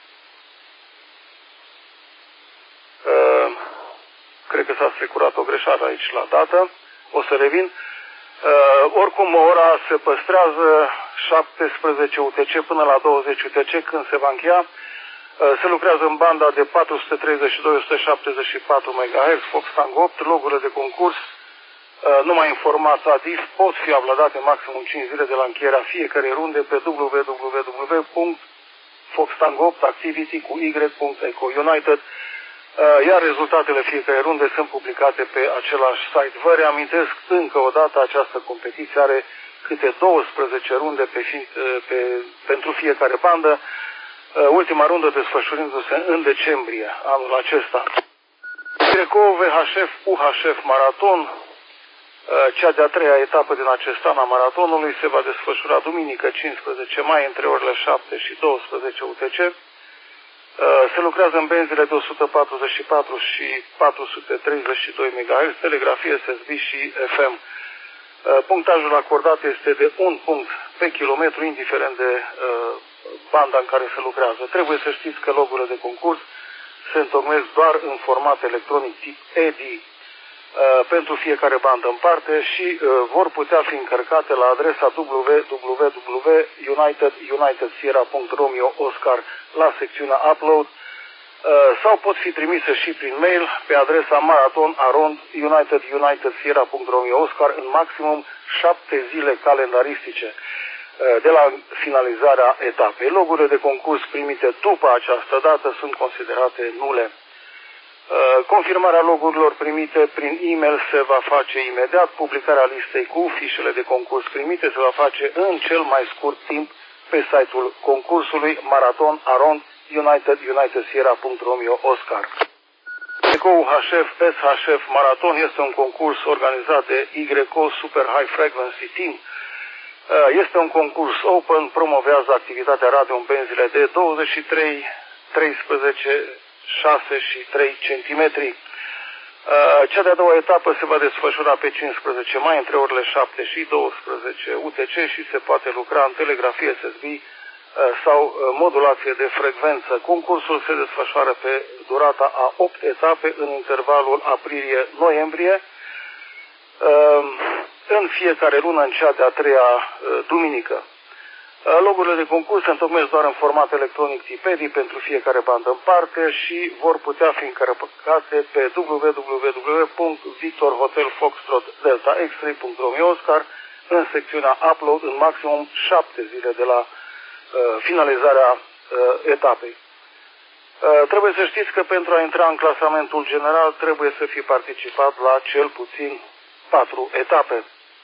F: Cred că s-a strecurat o greșeală aici la dată, o să revin. Oricum, ora se păstrează șaptesprezece U T C până la douăzeci U T C, când se va încheia. Se lucrează în banda de patru sute treizeci și doi la o sută șaptezeci și patru megahertz, Fox Tango opt. Logurile de concurs numai în format A D I F, pot fi uploadate maximum cinci zile de la încheierea fiecarei runde pe w w w punct fox tango opt activity cu y punct eco united, iar rezultatele fiecarei runde sunt publicate pe același site. Vă reamintesc încă o dată, această competiție are câte douăsprezece runde pe fi, pe, pentru fiecare bandă, ultima rundă desfășurându-se în decembrie anul acesta. Greco V H F U H F Maraton, cea de-a treia etapă din acest an a maratonului, se va desfășura duminică cincisprezece mai între orele șapte și douăsprezece U T C. Se lucrează în benzile de o sută patruzeci și patru și patru sute treizeci și doi megahertz, telegrafie S S B și F M. Punctajul acordat este de un punct pe kilometru, indiferent de banda în care se lucrează. Trebuie să știți că logurile de concurs se întocmesc doar în format electronic tip E D I pentru fiecare bandă în parte și vor putea fi încărcate la adresa w w w punct united united sierra punct romeo oscar la secțiunea Upload sau pot fi trimise și prin mail pe adresa maraton arond united united sierra punct romeo oscar în maximum șapte zile calendaristice de la finalizarea etapei. Logurile de concurs primite după această dată sunt considerate nule. Confirmarea logurilor primite prin e-mail se va face imediat. Publicarea listei cu fișele de concurs primite se va face în cel mai scurt timp pe site-ul concursului maraton arond united united sierra punct romeo oscar. Greco U H F S H F Maraton este un concurs organizat de Greco Super High Frequency Team. Este un concurs open, promovează activitatea radio în benzile de douăzeci și trei, treisprezece, șase și trei centimetri. Cea de-a doua etapă se va desfășura pe cincisprezece mai între orele șapte și douăsprezece U T C și se poate lucra în telegrafie S S B sau modulație de frecvență. Concursul se desfășoară pe durata a opt etape în intervalul aprilie-noiembrie, în fiecare lună, în cea de-a treia duminică. Logurile de concurs se întocmesc doar în format electronic tip E D I pentru fiecare bandă în parte și vor putea fi încărcate pe w w w punct victor hotel foxtrot delta x-ray punct romeo oscar în secțiunea Upload în maximum șapte zile de la uh, finalizarea uh, etapei. Uh, trebuie să știți că pentru a intra în clasamentul general trebuie să fi participat la cel puțin patru etape.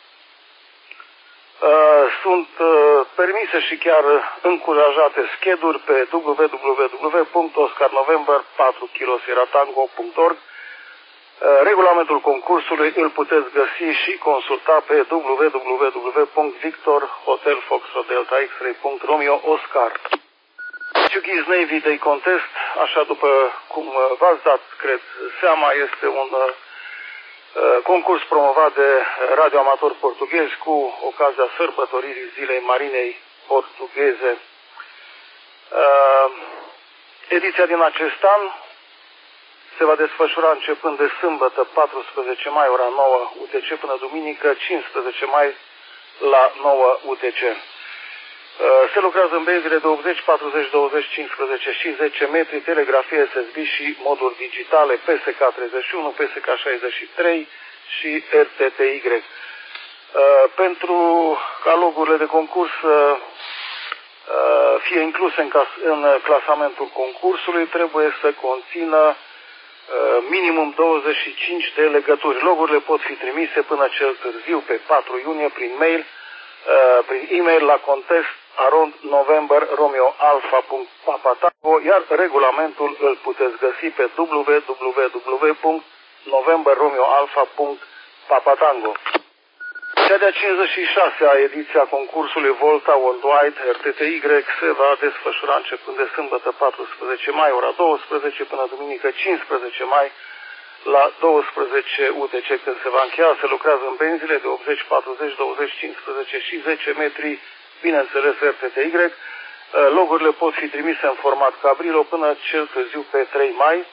F: Sunt permise și chiar încurajate scheduri pe w w w punct oscar november patru kilo sierra tango punct org. Regulamentul concursului îl puteți găsi și consulta pe w w w punct victor hotel foxtrot delta x-ray punct romeo oscar. Portuguese Navy Day Contest, așa după cum v-ați dat, cred, seama, este un concurs promovat de radioamatori portughezi cu ocazia sărbătoririi Zilei Marinei Portugheze. Ediția din acest an se va desfășura începând de sâmbătă paisprezece mai ora nouă U T C până duminică cincisprezece mai la nouă U T C. Se lucrează în benzile de optzeci, patruzeci, douăzeci, cincisprezece și zece metri, telegrafie S S B și moduri digitale P S K treizeci și unu, P S K șaizeci și trei și R T T Y. Pentru ca logurile de concurs să fie incluse în, în clasamentul concursului, trebuie să conțină minimum douăzeci și cinci de legături. Logurile pot fi trimise până cel târziu pe patru iunie prin mail, prin e-mail la contest arond november romeo alpha punct papatango, iar regulamentul îl puteți găsi pe w w w punct november romeo alpha punct papatango. Cea de-a cincizeci și șasea ediție a concursului Volta Worldwide R T T Y se va desfășura începând de sâmbătă paisprezece mai ora douăsprezece până duminică cincisprezece mai la douăsprezece U T C, când se va încheia. Se lucrează în benzile de optzeci, patruzeci, douăzeci, cincisprezece și zece metri, bineînțeles R T T Y. Logurile pot fi trimise în format Cabrilo până cel târziu pe trei mai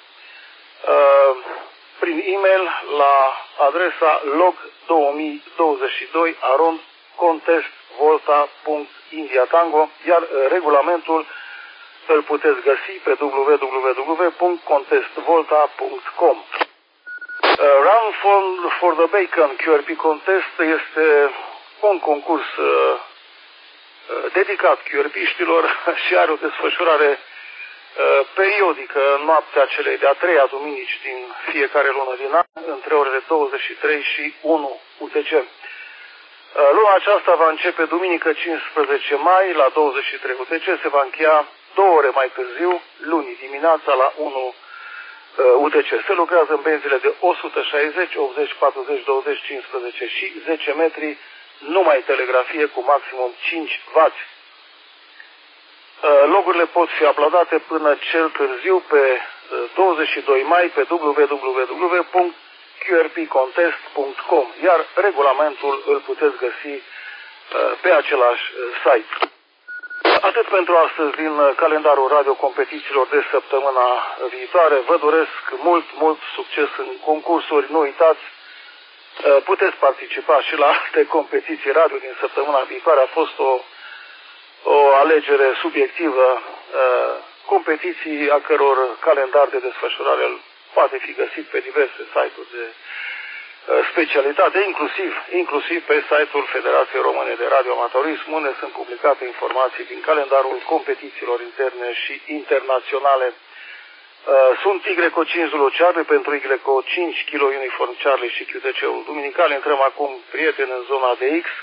F: prin e-mail la adresa log două mii douăzeci și doi arond contest volta punct india tango, iar regulamentul îl puteți găsi pe w w w punct contest volta punct com. Run for, for the Bacon Q R P Contest este un concurs uh, dedicat Q R P-știlor și are o desfășurare uh, periodică în noaptea celei de-a treia duminici din fiecare lună din an, între orele douăzeci și trei și unu U T C. Uh, luna aceasta va începe duminică cincisprezece mai la douăzeci și trei U T C, se va încheia două ore mai târziu, luni dimineața la unu U T C. Se lucrează în benzile de o sută șaizeci, optzeci, patruzeci, douăzeci, cincisprezece și zece metri, numai telegrafie cu maximum cinci wați. Logurile pot fi uploadate până cel târziu pe douăzeci și doi mai pe w w w punct q r p contest punct com, iar regulamentul îl puteți găsi pe același site. Atât pentru astăzi din calendarul radio competițiilor de săptămâna viitoare. Vă doresc mult, mult succes în concursuri. Nu uitați, puteți participa și la alte competiții radio din săptămâna viitoare. A fost o, o alegere subiectivă, competiții a căror calendar de desfășurare poate fi găsit pe diverse site-uri de specialitate, inclusiv, inclusiv pe site-ul Federației Române de Radioamatorism, unde sunt publicate informații din calendarul competițiilor interne și internaționale. Sunt Y C O cinci Zulu Charlie pentru Y C O cinci Kilo Uniform Charlie și Q T C-ul duminical. Intrăm acum, prieteni, în zona de X.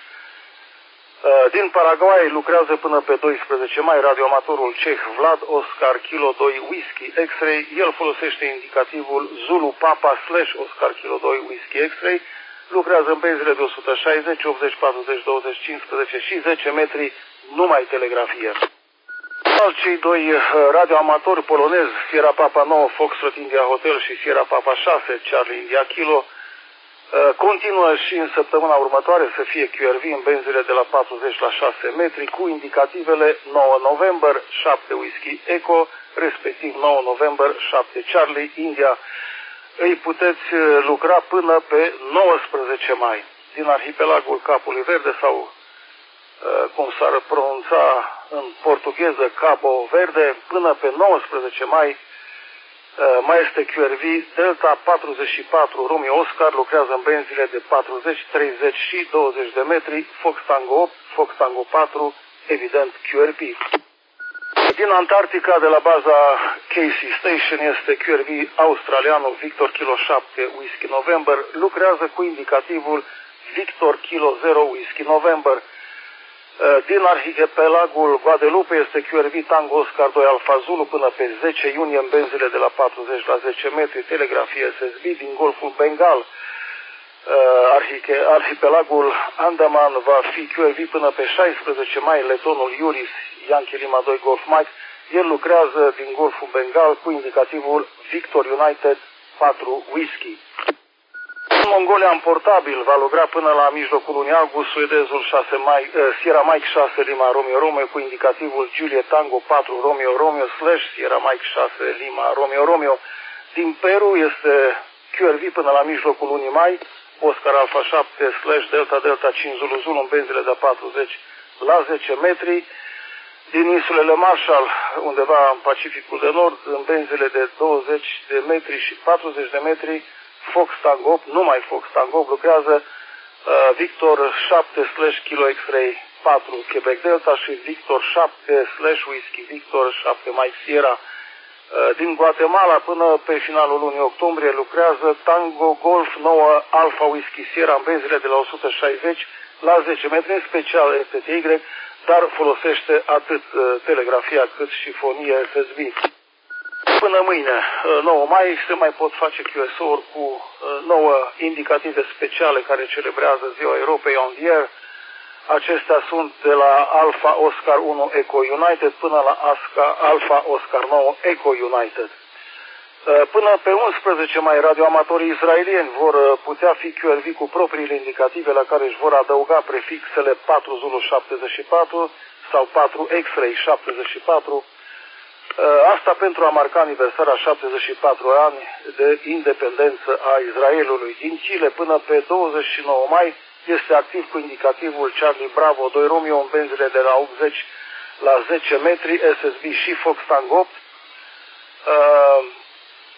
F: Din Paraguay lucrează până pe doisprezece mai radioamatorul ceh Vlad Oscar Kilo doi Whisky X-Ray. El folosește indicativul Zulu Papa slash Oscar Kilo doi Whisky X-Ray. Lucrează în benzile de o sută șaizeci, optzeci, patruzeci, douăzeci, cincisprezece și zece metri, numai telegrafie. Cei doi radioamatori polonezi, Sierra Papa nouă Foxtrot India Hotel și Sierra Papa șase Charlie India Kilo, continuă și în săptămâna următoare să fie Q R V în benzile de la patruzeci la șase metri cu indicativele nouă November, șapte Whisky Echo, respectiv nouă November, șapte Charlie India. Îi puteți lucra până pe nouăsprezece mai. Din arhipelagul Capului Verde sau cum s-ar pronunța în portugheză Cabo Verde, până pe nouăsprezece mai mai este Q R V Delta patruzeci și patru Romeo Oscar, lucrează în benzile de patruzeci, treizeci și douăzeci de metri, Fox Tango opt, Fox Tango patru, evident Q R P. Din Antarctica, de la baza Casey Station, este Q R V australianul Victor Kilo șapte Whisky November, lucrează cu indicativul Victor Kilo zero Whisky November. Din arhipelagul Guadeloupe este Q R V Tango Oscar doi Alfa Zulu până pe zece iunie în benzile de la patruzeci la zece metri, telegrafie S S B. Din Golful Bengal, arhipelagul Andaman va fi Q R V până pe șaisprezece mai, letonul Iuris Yankee Lima doi Golf Mike. El lucrează din Golful Bengal cu indicativul Victor United patru Whisky. În Mongolia, în portabil, va lucra până la mijlocul lunii august suedezul șase mai, uh, Sierra Mike șase Lima Romeo Romeo cu indicativul Juliet Tango patru Romeo Romeo slash Sierra Mike șase Lima Romeo Romeo. Din Peru este Q R V până la mijlocul lunii mai, Oscar Alpha șapte slash Delta Delta cinci Zulu Zulu în benzile de patruzeci la zece metri. Din insulele Marshall, undeva în Pacificul de Nord, în benzile de douăzeci de metri și patruzeci de metri, Fox Tango opt, numai Fox Tango opt, lucrează uh, Victor șapte slash Kilo X-Ray patru Quebec Delta și Victor șapte slash Whisky Victor șapte Mike Sierra. Uh, din Guatemala până pe finalul lunii octombrie lucrează Tango Golf nouă Alpha Whisky Sierra în benzile de la o sută șaizeci la zece metri, în special R T T Y, dar folosește atât uh, telegrafia cât și fonie S S B. Până mâine, nouă mai, se mai pot face Q S O-uri cu nouă indicative speciale care celebrează Ziua Europei on the Air. Acestea sunt de la Alpha Oscar unu Eco United până la Asca Alpha Oscar nouă Eco United. Până pe unsprezece mai, radioamatorii israelieni vor putea fi Q R V cu propriile indicative la care își vor adăuga prefixele patru Zulu șaptezeci și patru sau patru X-Ray șaptezeci și patru. Asta pentru a marca aniversarea șaptezeci și patru ani de independență a Israelului. Din Chile până pe douăzeci și nouă mai este activ cu indicativul Charlie Bravo doi Romeo în benzile de la optzeci la zece metri, S S B și Fox Tango opt.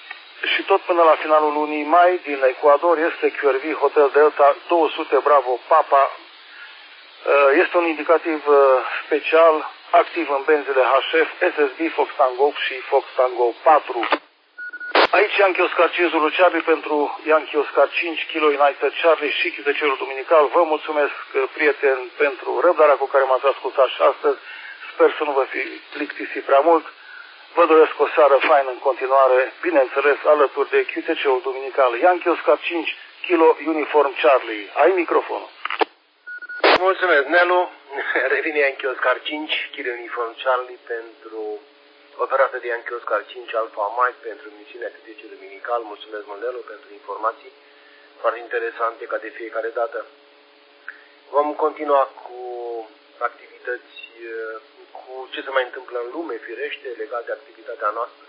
F: și tot până la finalul lunii mai din Ecuador este Q R V Hotel Delta două sute Bravo Papa. Este un indicativ special activ în benzile H F, S S B, Fox Tango și Fox Tango patru. Aici Yankee Oscar cinci Zulu Charlie pentru Yankee Oscar cinci Kilo United Charlie și Chiutecerul Duminical. Vă mulțumesc, prieteni, pentru răbdarea cu care m-ați ascultat și astăzi. Sper să nu vă fi plictisit prea mult. Vă doresc o seară faină în continuare, bineînțeles alături de Chiutecerul Duminical. Yankee Oscar cinci Kilo Uniform Charlie. Ai microfonul.
A: Mulțumesc, Nelu. Revine Yankee Oscar cinci Kilo Uniform Charlie pentru operată de Yankee Oscar cinci Alpha Mike pentru misiunea Chiutecerul Duminical. Mulțumesc, Nelu, pentru informații foarte interesante ca de fiecare dată. Vom continua cu activități, cu ce se mai întâmplă în lume, firește, legat de activitatea noastră.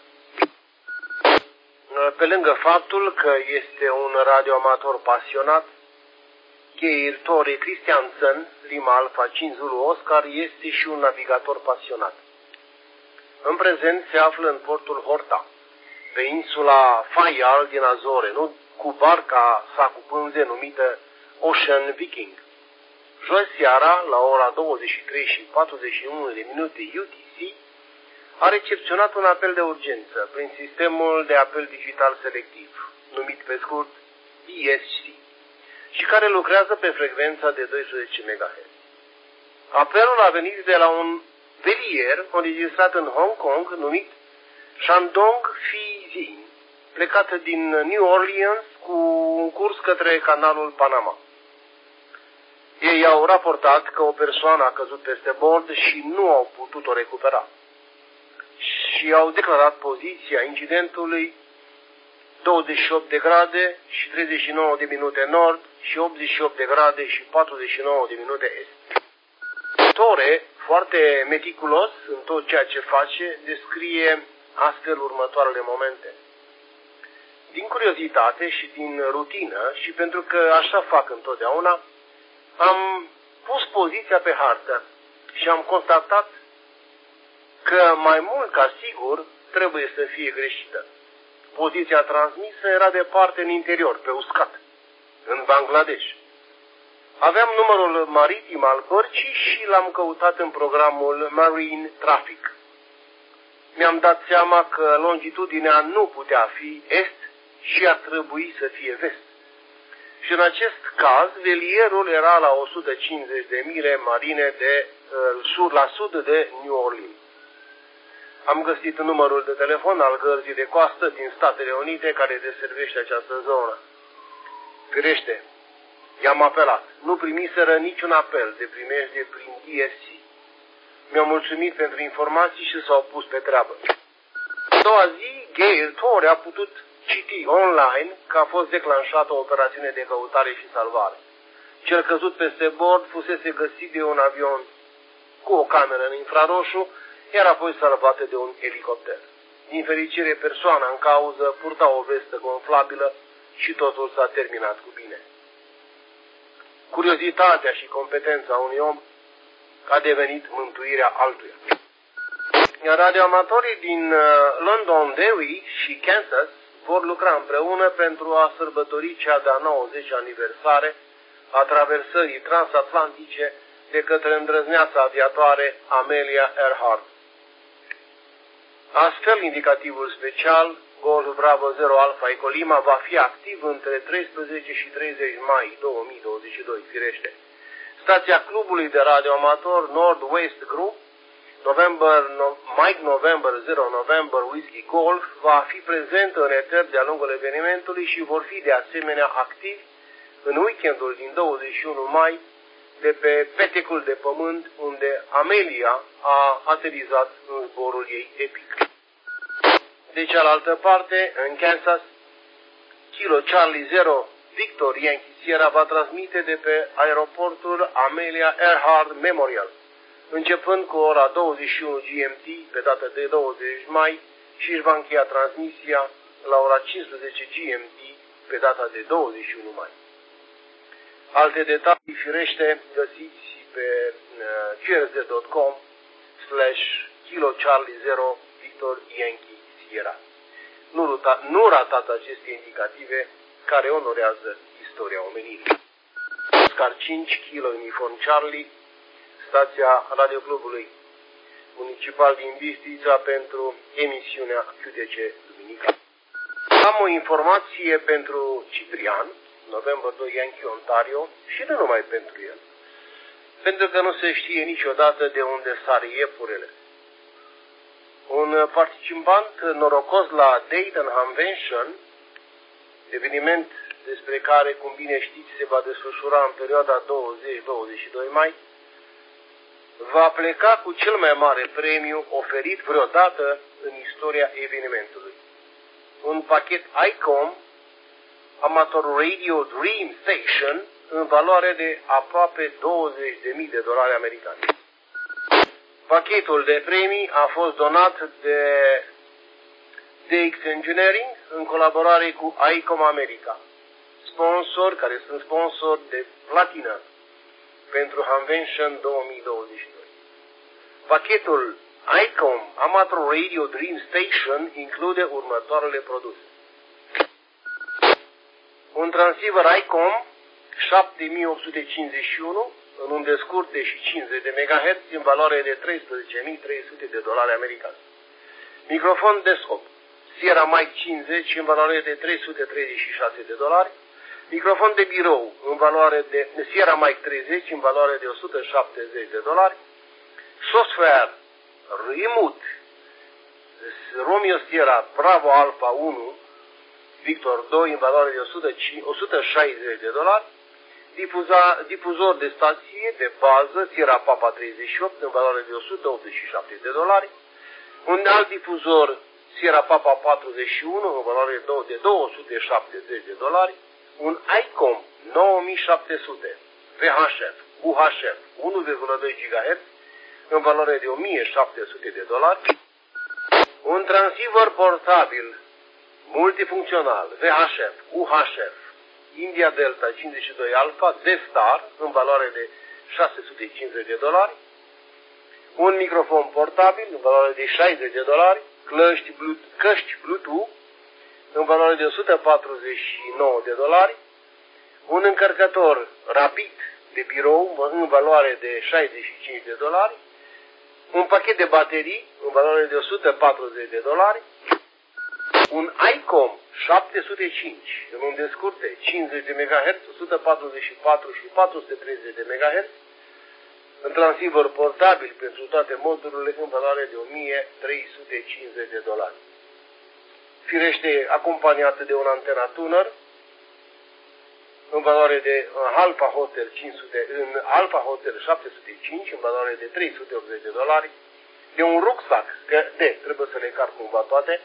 A: Pe lângă faptul că este un radioamator pasionat, Geir Tore Christiansen, Lima Alpha cinci Zulu Oscar, este și un navigator pasionat. În prezent se află în portul Horta, pe insula Fayal din Azore, nu cu barca sa cu pânze numită Ocean Viking. Joi seara, la ora douăzeci și trei și patruzeci și unu de minute U T C, a recepționat un apel de urgență prin sistemul de apel digital selectiv, numit pe scurt D S C, și care lucrează pe frecvența de doisprezece megahertz. Apelul a venit de la un velier înregistrat în Hong Kong numit Shandong Fizin, plecat din New Orleans cu un curs către canalul Panama. Ei au raportat că o persoană a căzut peste bord și nu au putut-o recupera. Și au declarat poziția incidentului douăzeci și opt de grade și treizeci și nouă de minute nord și optzeci și opt de grade și patruzeci și nouă de minute est. Tore, foarte meticulos în tot ceea ce face, descrie astfel următoarele momente. Din curiozitate și din rutină și pentru că așa fac întotdeauna, am pus poziția pe hartă și am constatat că mai mult ca sigur trebuie să fie greșită. Poziția transmisă era departe în interior, pe uscat, în Bangladesh. Aveam numărul maritim al bărcii și l-am căutat în programul Marine Traffic. Mi-am dat seama că longitudinea nu putea fi est și ar trebui să fie vest. Și în acest caz, velierul era la o sută cincizeci de mile marine de uh, la sud de New Orleans. Am găsit numărul de telefon al gărzii de coastă din Statele Unite care deservește această zonă. Firește, i-am apelat. Nu primiseră niciun apel de primejdie prin D S C. Mi-au mulțumit pentru informații și s-au pus pe treabă. A doua zi, Geir Tore a putut citi online că a fost declanșată o operațiune de căutare și salvare. Cel căzut peste bord fusese găsit de un avion cu o cameră în infraroșu, iar apoi salvată de un elicopter. Din fericire, persoana în cauză purta o vestă gonflabilă și totul s-a terminat cu bine. Curiozitatea și competența unui om a devenit mântuirea altuia. Radioamatorii din Londonderry și Kansas vor lucra împreună pentru a sărbători cea de-a nouăzecea aniversare a traversării transatlantice de către îndrăzneața aviatoare Amelia Earhart. Astfel, indicativul special Golf Bravo zero Alpha Eco Lima va fi activ între treisprezece și treizeci mai două mii douăzeci și doi, firește. Stația clubului de radioamator Northwest Group, November, no, Mike November zero November Whiskey Golf, va fi prezentă în eter de-a lungul evenimentului și vor fi de asemenea activi în weekendul din douăzeci și unu mai de pe petecul de pământ unde Amelia a aterizat în zborul ei epic. De cealaltă parte, în Kansas, Kilo Charlie zero Victor Yankee Sierra va transmite de pe aeroportul Amelia Earhart Memorial, începând cu ora douăzeci și unu G M T pe data de douăzeci mai și își va încheia transmisia la ora cincisprezece G M T pe data de douăzeci și unu mai. Alte detalii, firește, găsiți pe q r z dot com slash Kilo Charlie zero Victor Yankee Sierra. nu, nu ratați aceste indicative care onorează istoria omenirii. Oscar cinci, Kilo Uniform Charlie, stația Radio Clubului Municipal din Bistrița pentru emisiunea Q T C Duminica. Am o informație pentru Ciprian, November doi, Yankee, Ontario, și nu numai pentru el, pentru că nu se știe niciodată de unde sar iepurele. Un participant norocos la Dayton Convention, eveniment despre care, cum bine știți, se va desfășura în perioada douăzeci douăzeci și doi mai, va pleca cu cel mai mare premiu oferit vreodată în istoria evenimentului. Un pachet ICOM, Amateur Radio Dream Station, în valoare de aproape douăzeci de mii de dolari americani. Pachetul de premii a fost donat de D X Engineering în colaborare cu ICOM America, sponsor care sunt sponsori de platină pentru Convention două mii douăzeci și doi. Pachetul ICOM Amateur Radio Dream Station include următoarele produse. Un transceiver ICOM șapte mii opt sute cincizeci și unu în unde scurte și cincizeci de megahertz în valoare de treisprezece mii trei sute de dolari americani. Microfon desktop Sierra Mic cincizeci în valoare de trei sute treizeci și șase de dolari. Microfon de birou în valoare de Sierra Mic treizeci în valoare de o sută șaptezeci de dolari. Software Remote Romeo Sierra Bravo Alpha unu Victor doi în valoare de o sută șaizeci de dolari. Difuza, difuzor de stație de bază Sierra Papa treizeci și opt în valoare de o sută optzeci și șapte de dolari. Un alt difuzor Sierra Papa patruzeci și unu în valoare de două sute șaptezeci de dolari. Un ICOM nouă mii șapte sute V H F U H F unu virgulă doi gigahertz în valoare de o mie șapte sute de dolari. Un transceiver portabil multifuncțional V H F U H F India Delta cincizeci și doi Alpha D-Star în valoare de șase sute cincizeci de dolari. Un microfon portabil în valoare de șaizeci de dolari. Căști Bluetooth, căști Bluetooth în valoare de o sută patruzeci și nouă de dolari. Un încărcător rapid de birou în valoare de șaizeci și cinci de dolari. Un pachet de baterii în valoare de o sută patruzeci de dolari. Un ICOM șapte sute cinci în unde scurte cincizeci de megahertz, o sută patruzeci și patru și patru sute treizeci de megahertz, în transceiver portabil pentru toate modurile în valoare de o mie trei sute cincizeci de dolari. Firește acompaniată de un antena tuner în valoare de în Alpha Hotel cinci sute, în Alpha Hotel șapte sute cinci în valoare de trei sute optzeci de dolari, de un rucsac, că de, trebuie să le car cumva toate,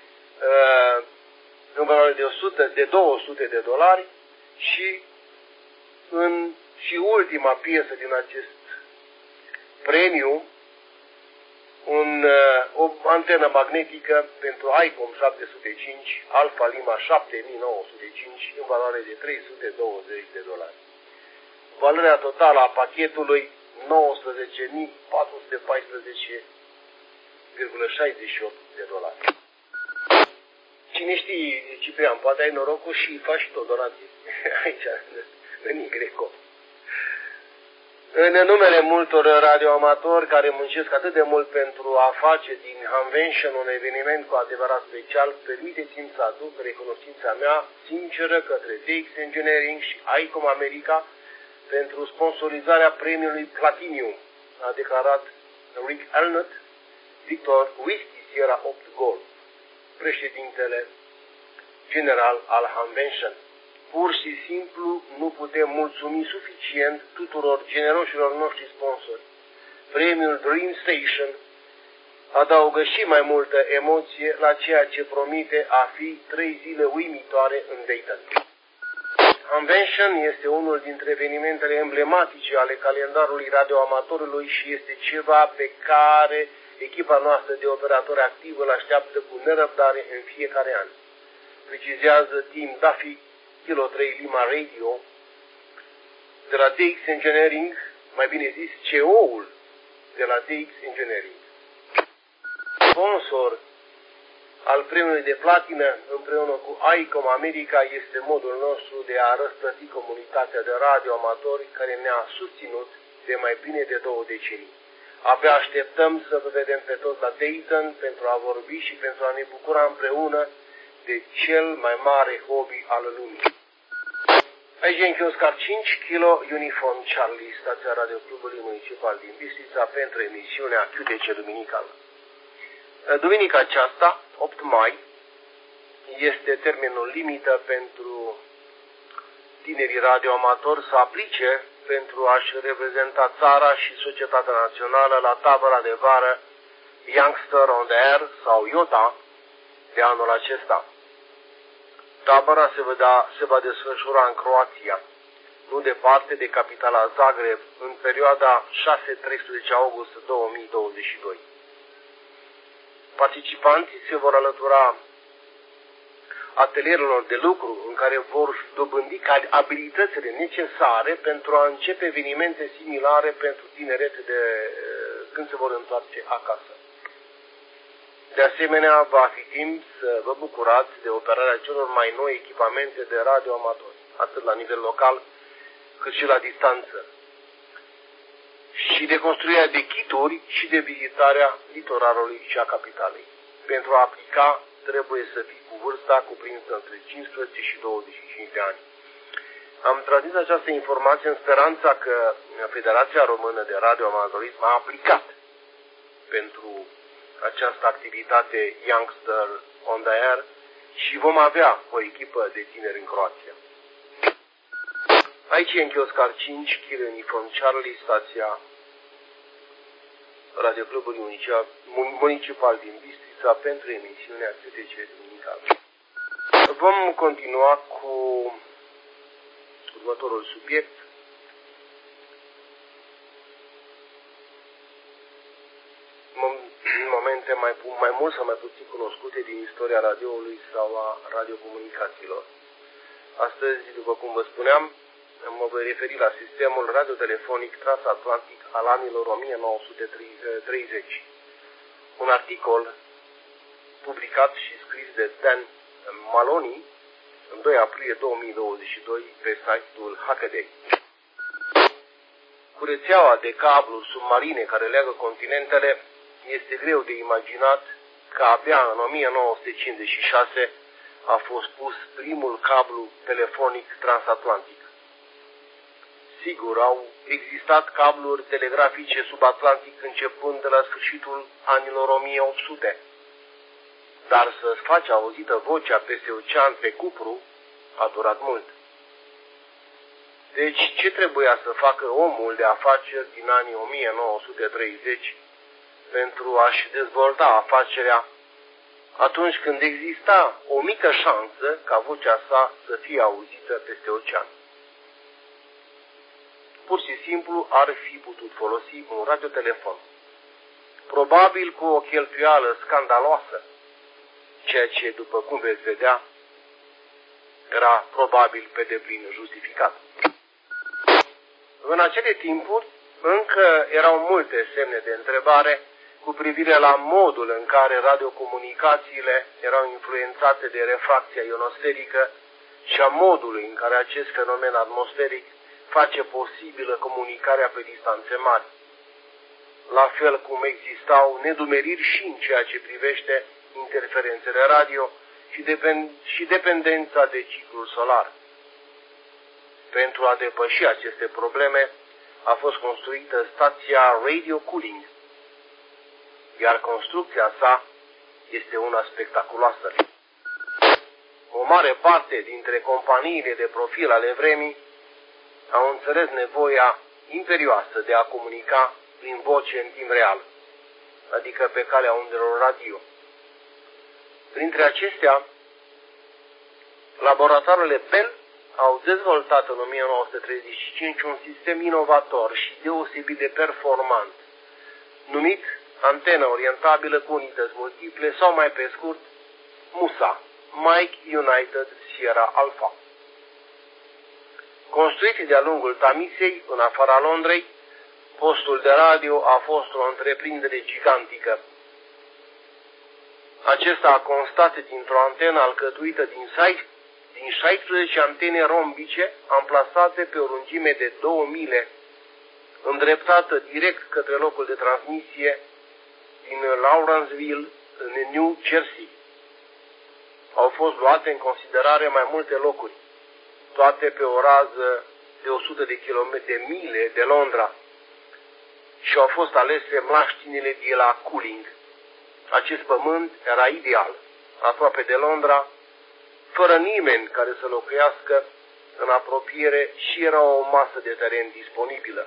A: în valoare de, o sută, de două sute de dolari și, în, și ultima piesă din acest premiu, un, o antenă magnetică pentru ICOM șapte sute cinci, Alpha Lima șapte mii nouă sute cinci în valoare de trei sute douăzeci de dolari. Valoarea totală a pachetului nouăsprezece mii patru sute paisprezece virgulă șaizeci și opt de dolari. Cine știe, Ciprian, poate ai norocul și faci și o donație aici, în Y. În numele multor radioamatori care muncesc atât de mult pentru a face din Convention un eveniment cu adevărat special, permiteți-mi să aduc recunoștința mea sinceră către D X Engineering și ICOM America pentru sponsorizarea premiului Platinum, a declarat Rick Elnett, Victor Whiskey Sierra opt Gold, președintele general al Convention. Pur și simplu nu putem mulțumi suficient tuturor generoșilor noștri sponsori. Premiul Dream Station adaugă și mai multă emoție la ceea ce promite a fi trei zile uimitoare în Dayton. Convention este unul dintre evenimentele emblematice ale calendarului radioamatorului și este ceva pe care echipa noastră de operatori activă îl așteaptă cu nerăbdare în fiecare an. Precizează Team Duffy, Kilo trei Lima Radio, de la D X Engineering, mai bine zis C E O-ul de la D X Engineering. Sponsor al premiului de platină împreună cu ICOM America este modul nostru de a răsplăti comunitatea de radioamatori care ne-a susținut de mai bine de două decenii. Abia așteptăm să vă vedem pe toți la Dayton pentru a vorbi și pentru a ne bucura împreună de cel mai mare hobby al lumii. Aici Yankee Oscar cinci kilo Uniform Charlie, stația radioclubului municipal din Bistrița, pentru emisiunea Q D C Duminical. Duminica aceasta, opt mai, este termenul limită pentru tinerii radioamatori să aplice pentru a-și reprezenta țara și societatea națională la tabăra de vară Youngster on the Air sau IOTA de anul acesta. Tabăra se va, da, se va desfășura în Croația, nu departe de capitala Zagreb, în perioada șase treisprezece august două mii douăzeci și doi. Participanții se vor alătura atelierilor de lucru în care vor dobândi abilitățile necesare pentru a începe evenimente similare pentru tineret de, când se vor întoarce acasă. De asemenea, va fi timp să vă bucurați de operarea celor mai noi echipamente de radioamatori, atât la nivel local cât și la distanță, și de construirea de kituri și de vizitarea litoralului și a capitalei. Pentru a aplica, trebuie să fii cu vârsta cuprinsă între cincisprezece și douăzeci și cinci de ani. Am transmis această informație în speranța că Federația Română de Radioamatorism a aplicat pentru această activitate Youngster on the Air și vom avea o echipă de tineri în Croația. Aici e în Oscar cinci, Kilo Uniform Charlie, stația radioclubului municipal, municipal din Bistrița pentru emisiunea Q T C Duminical. Vom continua cu următorul subiect. Momente mai, mai mult sau mai puțin cunoscute din istoria radioului sau a radiocomunicațiilor. Astăzi, după cum vă spuneam, mă voi referi la sistemul radiotelefonic transatlantic al anilor o mie nouă sute treizeci. Un articol publicat și scris de Dan Maloney în doi aprilie două mii douăzeci și doi pe site-ul Hackaday. Cu rețeaua de cabluri submarine care leagă continentele, este greu de imaginat că abia în o mie nouă sute cincizeci și șase a fost pus primul cablu telefonic transatlantic. Sigur, au existat cabluri telegrafice subatlantic începând de la sfârșitul anilor o mie opt sute, dar să-ți faci auzită vocea peste ocean pe cupru a durat mult. Deci, ce trebuia să facă omul de afaceri din anii o mie nouă sute treizeci pentru a-și dezvolta afacerea atunci când exista o mică șansă ca vocea sa să fie auzită peste ocean? Pur și simplu ar fi putut folosi un radiotelefon, probabil cu o cheltuială scandaloasă, ceea ce, după cum veți vedea, era probabil pe deplin justificat. În acele timpuri, încă erau multe semne de întrebare cu privire la modul în care radiocomunicațiile erau influențate de refracția ionosferică și a modului în care acest fenomen atmosferic face posibilă comunicarea pe distanțe mari. La fel cum existau nedumeriri și în ceea ce privește interferențele radio și, depend și dependența de ciclul solar. Pentru a depăși aceste probleme, a fost construită stația Radio Cooling, iar construcția sa este una spectaculoasă. O mare parte dintre companiile de profil ale vremii au înțeles nevoia imperioasă de a comunica prin voce în timp real, adică pe calea undelor radio. Printre acestea, laboratoarele Bell au dezvoltat în o mie nouă sute treizeci și cinci un sistem inovator și deosebit de performant, numit antenă orientabilă cu unități multiple sau mai pe scurt MUSA, Mike United Sierra Alpha. Construit de-a lungul Tamisei, în afara Londrei, postul de radio a fost o întreprindere gigantică. Acesta a constat dintr-o antenă alcătuită din, din șaisprezece antene rombice amplasate pe o lungime de două mile, îndreptată direct către locul de transmisie din Lawrenceville, în New Jersey. Au fost luate în considerare mai multe locuri, toate pe o rază de o sută de kilometri de mile de Londra, și au fost alese mlaștinile de la Cooling. Acest pământ era ideal, aproape de Londra, fără nimeni care să locuiască în apropiere, și era o masă de teren disponibilă.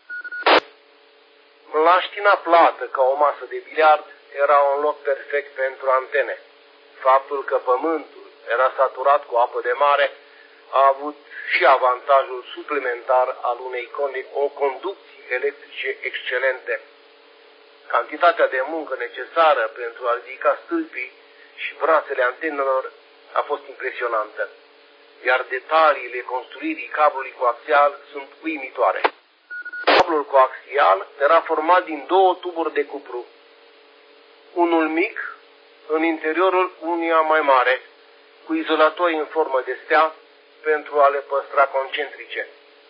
A: Mlaștina plată ca o masă de biliard era un loc perfect pentru antene. Faptul că pământul era saturat cu apă de mare a avut și avantajul suplimentar al unei conducții electrice excelente. Cantitatea de muncă necesară pentru a ridica stâlpii și brațele antenelor a fost impresionantă, iar detaliile construirii cablului coaxial sunt uimitoare. Cablul coaxial era format din două tuburi de cupru, unul mic în interiorul unuia mai mare, cu izolatori în formă de stea pentru a le păstra concentrice.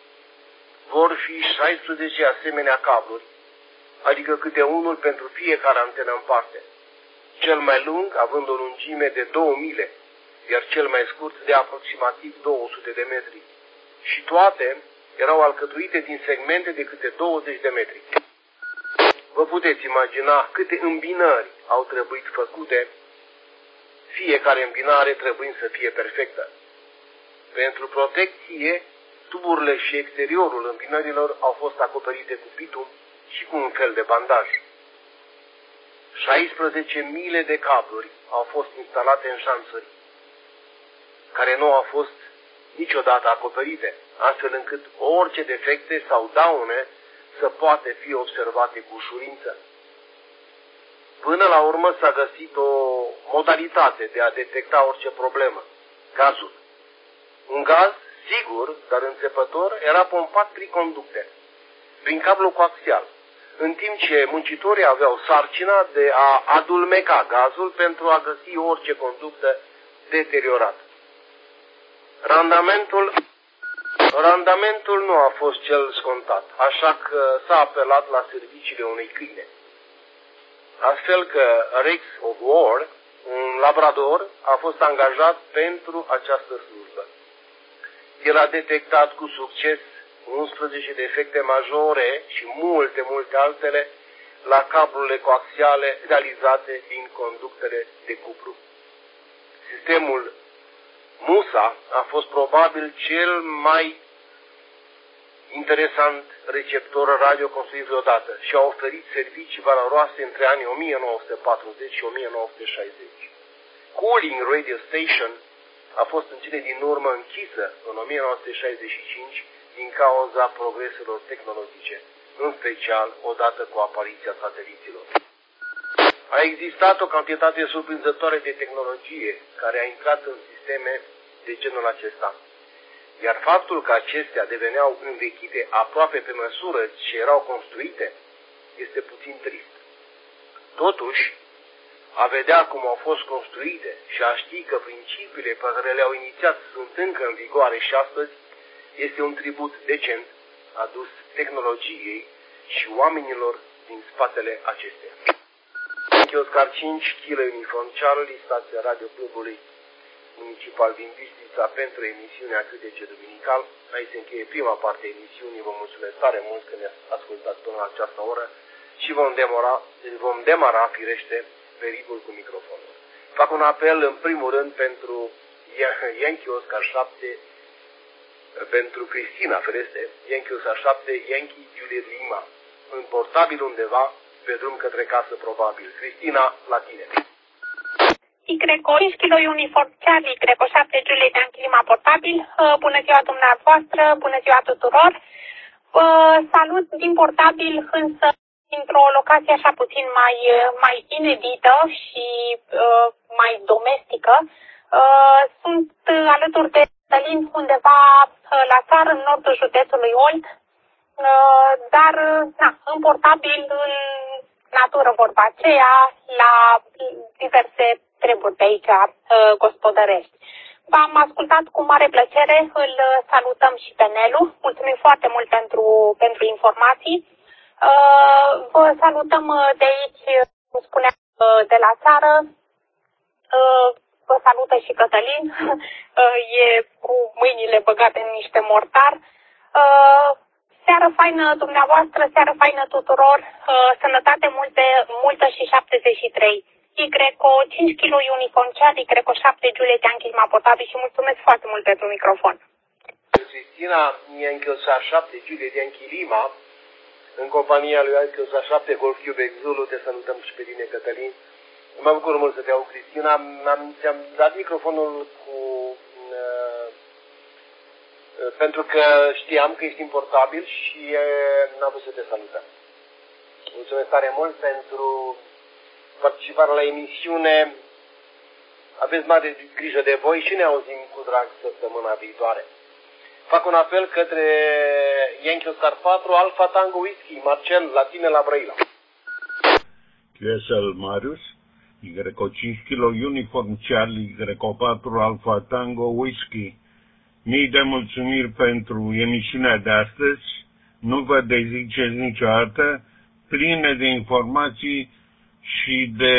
A: Vor fi șaisprezece asemenea cabluri, adică câte unul pentru fiecare antenă în parte, cel mai lung având o lungime de două mile, iar cel mai scurt de aproximativ două sute de metri, și toate erau alcătuite din segmente de câte douăzeci de metri. Vă puteți imagina câte îmbinări au trebuit făcute, fiecare îmbinare trebuind să fie perfectă. Pentru protecție, tuburile și exteriorul îmbinărilor au fost acoperite cu bitum și cu un fel de bandaj. șaisprezece mile de cabluri au fost instalate în șanțuri, care nu au fost niciodată acoperite, astfel încât orice defecte sau daune să poate fi observate cu ușurință. Până la urmă s-a găsit o modalitate de a detecta orice problemă, gazul. Un gaz sigur, dar înțepător, era pompat prin conducte, prin cablu coaxial, în timp ce muncitorii aveau sarcina de a adulmeca gazul pentru a găsi orice conductă deteriorată. Randamentul, randamentul nu a fost cel scontat, așa că s-a apelat la serviciile unei câine. Astfel că Rex of War, un labrador, a fost angajat pentru această slujbă. El a detectat cu succes unsprezece defecte majore și multe, multe altele la cablurile coaxiale realizate din conductele de cupru. Sistemul Musa a fost probabil cel mai interesant receptor radio construit vreodată și a oferit servicii valoroase între anii o mie nouă sute patruzeci și o mie nouă sute șaizeci. Cooling Radio Station a fost în cele din urmă închisă în o mie nouă sute șaizeci și cinci din cauza progreselor tehnologice, în special odată cu apariția sateliților. A existat o cantitate surprinzătoare de tehnologie care a intrat în sisteme de genul acesta, iar faptul că acestea deveneau învechite aproape pe măsură ce erau construite este puțin trist. Totuși, a vedea cum au fost construite și a ști că principiile pe care le-au inițiat sunt încă în vigoare și astăzi este un tribut decent adus tehnologiei și oamenilor din spatele acesteia. Oscar cinci, Kilo Uniform Charlie, stația Radio Clubului Municipal din Bistrița, pentru emisiunea Cântece Duminical. Aici se încheie prima parte a emisiunii. Vă mulțumesc tare mult că ne-ați ascultat până la această oră și vom demara, vom demara firește, pe ritmul cu microfonul. Fac un apel în primul rând pentru Yankee Oscar șapte, pentru Cristina, fereste, Yankee Oscar șapte, Yankee Juliet Lima, în portabil undeva, pe drum către casă probabil. Cristina, la tine.
E: Y cinci Kilo Uniform Charlie, Y șapte Juliet Yankee Lima portabil. Bună ziua dumneavoastră, bună ziua tuturor. Salut din portabil, însă într-o locație așa puțin mai, mai inedită și uh, mai domestică. Uh, sunt alături de Călin undeva uh, la țară, în nordul județului Olt, uh, dar na, în portabil, în natură vorba aceea, la diverse treburi de aici gospodărești. V-am ascultat cu mare plăcere, îl salutăm și pe Nelu. Mulțumim foarte mult pentru, pentru informații. Vă salutăm de aici, cum spuneam, de la țară. Vă salută și Cătălin. E cu mâinile băgate în niște mortar. Seară faină dumneavoastră, seară faină tuturor. Sănătate multe, multă și șaptezeci și trei. Y O cinci kilograme Uniform Charlie, Y O șapte Juliet Yankee Lima Potabil și mulțumesc foarte mult pentru microfon.
A: Cristina, Yankee Oscar șapte Juliet Yankee Lima, în compania lui Yankee Oscar șapte Golf Quebec Zulu, te salutăm și pe tine, Cătălin. Mă bucur mult să te aud, Cristina. Am, ți-am dat microfonul cu, uh, pentru că știam că ești importabil și uh, n-am vrut să te salutăm. Mulțumesc tare mult pentru participarea la emisiune. Aveți mare grijă de voi și ne auzim cu drag săptămâna viitoare. Fac un apel către Yankee Oscar patru Alpha Tango Whisky, Marcel, la tine la Brăila.
G: Q S L Marius, Y O cinci kilograme Uniform Charlie, Y O patru Alpha Tango Whisky. Mii de mulțumiri pentru emisiunea de astăzi. Nu vă deziceți niciodată, pline de informații și de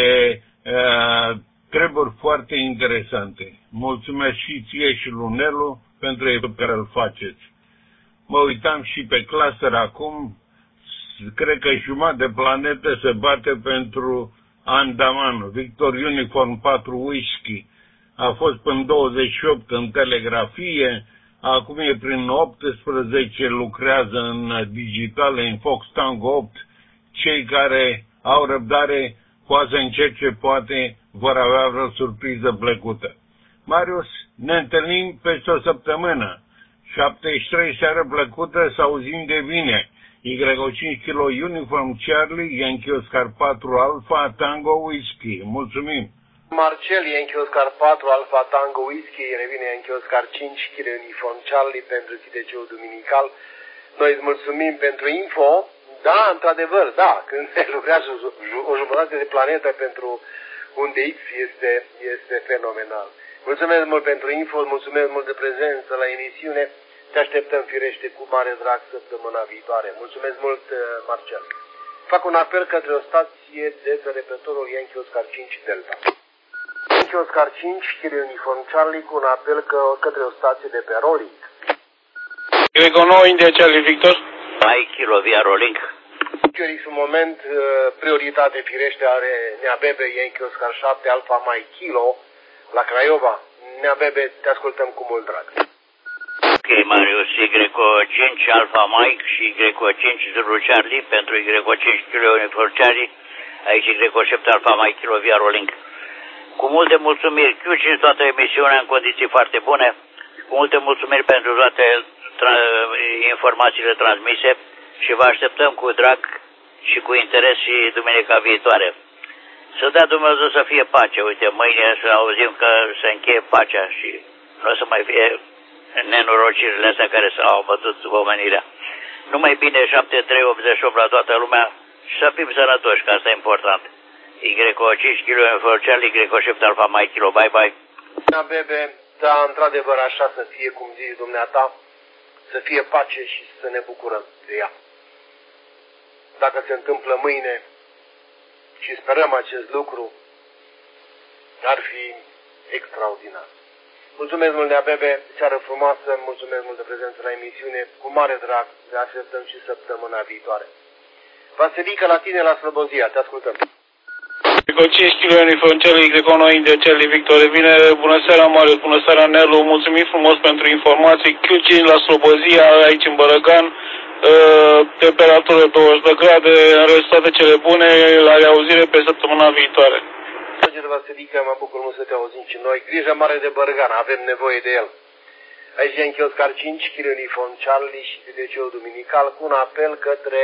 G: uh, treburi foarte interesante. Mulțumesc și ție și lui Nelu pentru efortul care îl faceți. Mă uitam și pe cluster acum, cred că jumătate de planetă se bate pentru Andaman, Victor Uniform patru Whisky. A fost până douăzeci și opt în telegrafie, acum e prin optsprezece, lucrează în digitale, în Fox Tango opt. Cei care au răbdare poate să încerce, poate vor avea vreo surpriză plăcută. Marius, ne întâlnim peste o săptămână. șaptezeci și trei, seară plăcută, să auzim de bine. Y O cinci kilograme Uniform Charlie, Yankee Oscar patru Alpha Tango Whisky. Mulțumim!
A: Marcel, Yankee Oscar patru Alpha Tango Whisky, revine Yankee Oscar cinci kilograme Uniform Charlie pentru C T C-ul duminical. Noi îți mulțumim pentru info. Da, într-adevăr, da, când se lucrează o jumătate de planetă pentru un D X este, este fenomenal. Mulțumesc mult pentru info, mulțumesc mult de prezență la emisiune. Te așteptăm, firește, cu mare drag săptămâna viitoare. Mulțumesc mult, Marcel. Fac un apel către o stație de pe repetorul Yankee Oscar cinci Delta. Yankee Oscar cinci, Kilo Uniform Charlie, cu un apel că, către o stație de pe Rolling.
F: Grego nouă, India Charlie Victor.
D: Mai Kilo via Rolling.
A: În moment, prioritate, firește, are Nea Bebe, Yankee Oscar șapte, Alpha Mai Kilo, la Craiova. Nea Bebe, te ascultăm cu mult drag.
D: Ok, Marius, Y O cinci Alpha Mike și Y O cinci Zulu Charlie pentru Y O cinci Kilo Uniform Charlie, aici Y O șapte Alpha Mike Kilo via Rolling. Cu multe mulțumiri, Q cinci toată emisiunea în condiții foarte bune, cu multe mulțumiri pentru toate informațiile transmise și vă așteptăm cu drag și cu interes și duminica viitoare. Să dea Dumnezeu să fie pace. Uite, mâine să auzim că se încheie pacea și nu o să mai fie nenorocirile astea care s-au bătut omenirea. Numai bine, șapte trei optzeci și opt la toată lumea și să fim sănătoși, că asta e important. Y O cinci Kilo Uniform Charlie, Y O șapte Alpha Mike Kilo, bye bye.
A: Da, Bebe, da, într-adevăr așa să fie, cum zici dumneata, să fie pace și să ne bucurăm de ea. Dacă se întâmplă mâine și sperăm acest lucru, ar fi extraordinar. Mulțumesc mult, Nea Bebe, seară frumoasă, mulțumesc mult de prezență la emisiune, cu mare drag, ne așteptăm și săptămâna viitoare. Vasilica, la tine la Slobozia, te ascultăm.
F: Y O cinci Kilo Uniform Charlie, Y O nouă India Charlie Victor, vine, bună seara Marius, bună seara Nelu, mulțumim frumos pentru informații, Q cinci la Slobozia, aici în Bărăgan, uh, temperatură douăzeci de grade, în rest toate cele bune, la reauzire pe săptămâna viitoare.
A: Vasilica, mă bucur mult să te auzim și noi, grijă mare de Bărăgan, avem nevoie de el. Aici e Yankee Oscar cinci, Kilo Uniform Charlie și C T C-ul duminical cu un apel către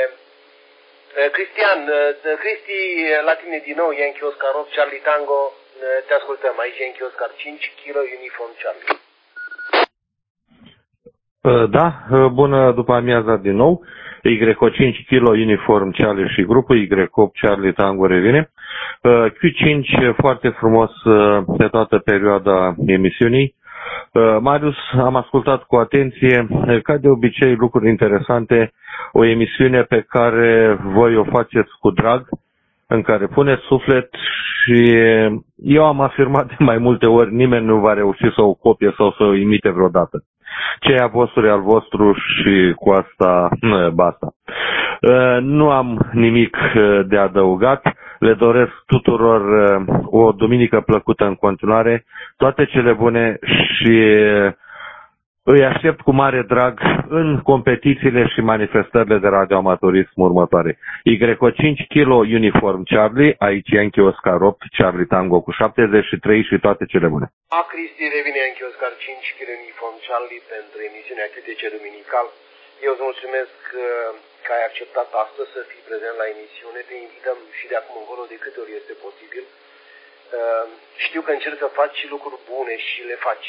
A: Cristian, Cristi, la tine din nou, Yankee Oscar opt, Charlie Tango, te ascultăm. Aici Yankee Oscar cinci, Kilo Uniform Charlie.
B: Da, bună după amiaza din nou. Y O cinci Kilo Uniform Charlie și grupul Y opt Charlie Tango revine. Q cinci foarte frumos pe toată perioada emisiunii. Marius, am ascultat cu atenție, ca de obicei, lucruri interesante, o emisiune pe care voi o faceți cu drag, în care puneți suflet și eu am afirmat de mai multe ori, nimeni nu va reuși să o copie sau să o imite vreodată. Ce e a vostru e al vostru și cu asta basta. Nu am nimic de adăugat. Le doresc tuturor o duminică plăcută în continuare, toate cele bune și îi aștept cu mare drag în competițiile și manifestările de radioamatorism următoare. Y O cinci Kilo Uniform Charlie, aici Yankee Oscar opt, Charlie Tango cu șaptezeci și trei și toate cele bune.
A: A, Cristi, revine Yankee Oscar cinci Kilo Uniform Charlie pentru emisiunea T T C Duminical. Eu îți mulțumesc că ai acceptat astăzi să fii prezent la emisiune. Te invităm și de acum încolo de câte ori este posibil. Știu că încerci să faci lucruri bune și le faci.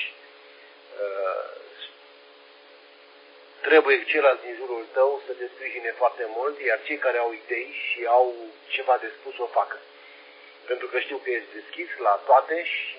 A: Trebuie ceilalți din jurul tău să te sprijine foarte mult, iar cei care au idei și au ceva de spus o facă. Pentru că știu că ești deschis la toate și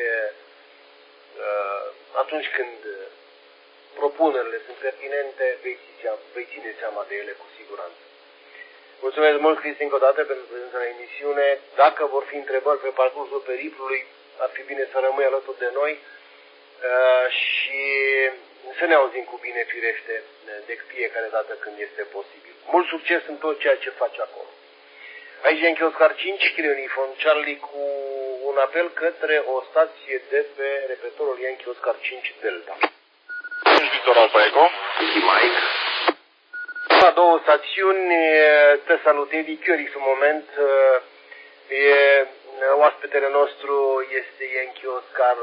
A: uh, atunci când propunerile sunt pertinente, vei, vei ține seama de ele cu siguranță. Mulțumesc mult, Cristi, încă o dată pentru prezența la emisiune. Dacă vor fi întrebări pe parcursul periplului, ar fi bine să rămâi alături de noi uh, și să ne auzim cu bine, firește, de fiecare dată când este posibil. Mult succes în tot ceea ce faci acolo. Aici Yankee Oscar cinci, Kilo Uniform Charlie, cu un apel către o stație de pe repetorul Yankee Oscar cinci Delta.
F: Victor Alfa Eco.
G: Mike.
A: La două stațiuni, te salut, Edi Chiorix în moment. E, oaspetele nostru este Yankee Oscar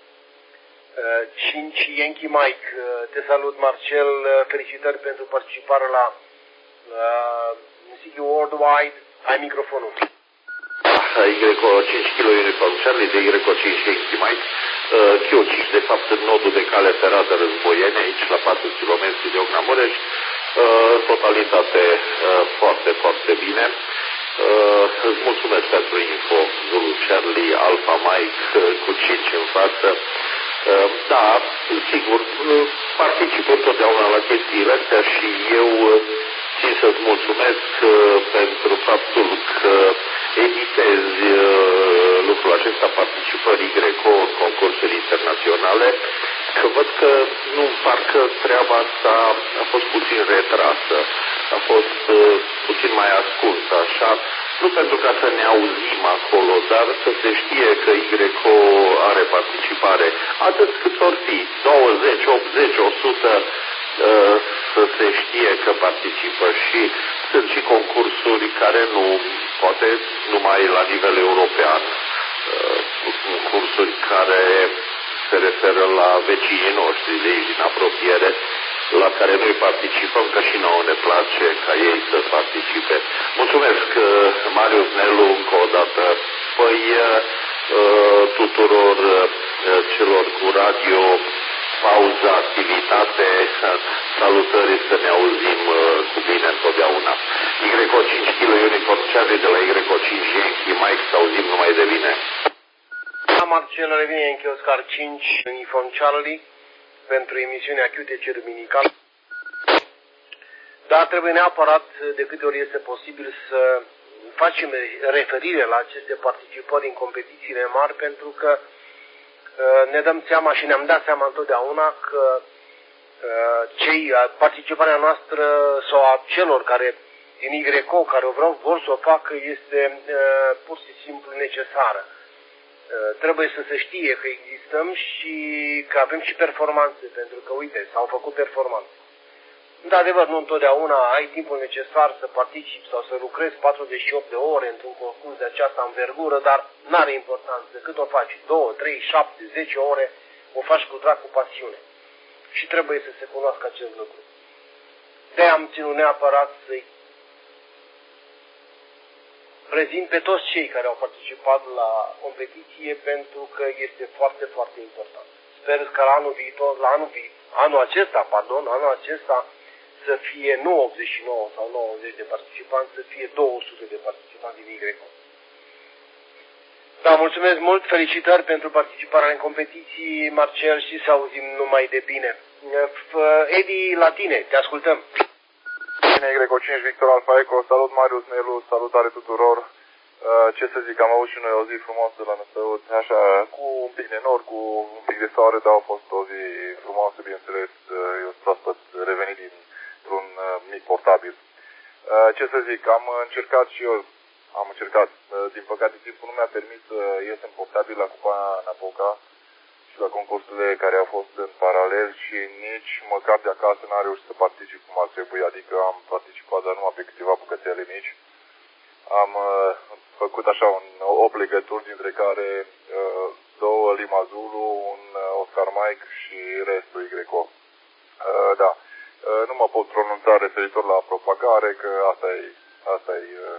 A: cinci Yankee Mike. Te salut, Marcel, felicitări pentru participarea la uh, Music Worldwide. Ai microfonul.
G: Y O cinci Kilo Uniform Charlie de Y O cinci Yankee Mike. Uh, Q cinci, de fapt, în nodul de cale ferată Războieni, aici la patru kilometri de Ogna Mureș. Uh, totalitate uh, foarte, foarte bine. Uh, îți mulțumesc pentru info, Zulu Charlie, Alpha Mike, uh, cu cinci în față. Uh, da, sigur, uh, particip întotdeauna la chestiile astea și eu uh, țin să-ți mulțumesc uh, pentru faptul că editezi uh, lucrul acesta, participării Greco în concursuri internaționale, că văd că nu, parcă treaba asta a fost puțin retrasă, a fost uh, puțin mai ascunsă, așa, nu pentru ca să ne auzim acolo, dar să se știe că Greco are participare, atât cât or fi, douăzeci, optzeci, o sută, uh, să se știe că participă și sunt și concursuri care nu, poate numai la nivel european, uh, concursuri care se referă la vecinii noștri de aici din apropiere, la care noi participăm, că și nouă ne place ca ei să participe. Mulțumesc, Marius Nelu, încă o dată. Păi, tuturor celor cu radio, pauză, activitate, salutări, să ne auzim cu bine întotdeauna. Y O cinci Kilo Uniform Charlie de la Y O cinci Yankee Mike, să auzim numai de bine.
A: Marcel, revine Yankee Oscar cinci Uniform Charlie pentru emisiunea Q T C Duminical. Dar trebuie neapărat, de câte ori este posibil, să facem referire la aceste participări în competițiile mari, pentru că uh, ne dăm seama și ne-am dat seama întotdeauna că uh, cei, participarea noastră sau a celor care din Y O care vreau, vor să o facă este uh, pur și simplu necesară. Trebuie să se știe că existăm și că avem și performanțe, pentru că, uite, s-au făcut performanțe. Într-adevăr, nu întotdeauna ai timpul necesar să participi sau să lucrezi patruzeci și opt de ore într-un concurs de această învergură, dar n-are importanță. Cât o faci, două, trei, șapte, zece ore, o faci cu drag, cu pasiune. Și trebuie să se cunoască acest lucru. De-aia am ținut neapărat să-i prezint pe toți cei care au participat la competiție, pentru că este foarte, foarte important. Sper că la anul viitor, la anul, vi- anul acesta, pardon, anul acesta să fie nu optzeci și nouă sau nouăzeci de participanți, să fie două sute de participanți din Y C O. Da, mulțumesc mult, felicitări pentru participarea în competiții, Marcel, și să auzim numai de bine. Edi, la tine, te ascultăm.
H: Bine, Y C O cinci, Victor Alfa Eco, salut Marius Nelu, salutare tuturor. Ce să zic, am avut și noi o zi frumoasă la Năstăut, așa, cu un pic de nor, cu un pic de soare, dar a fost o zi frumoasă, bineînțeles, eu sunt proaspăt revenit dintr-un mic portabil. Ce să zic, am încercat și eu, am încercat, din păcate timpul nu mi-a permis să ies în portabil la Cupa Napoca și la concursurile care au fost în paralel și nici măcar de acasă n-am reușit să particip cum ar trebui, adică am participat dar numai pe câteva bucățele mici. Am uh, făcut așa un, opt legături, dintre care uh, două Lima Zulu, un uh, Oscar Mike și restul Y C O. Uh, da, uh, nu mă pot pronunța referitor la propagare, că asta e, asta e uh,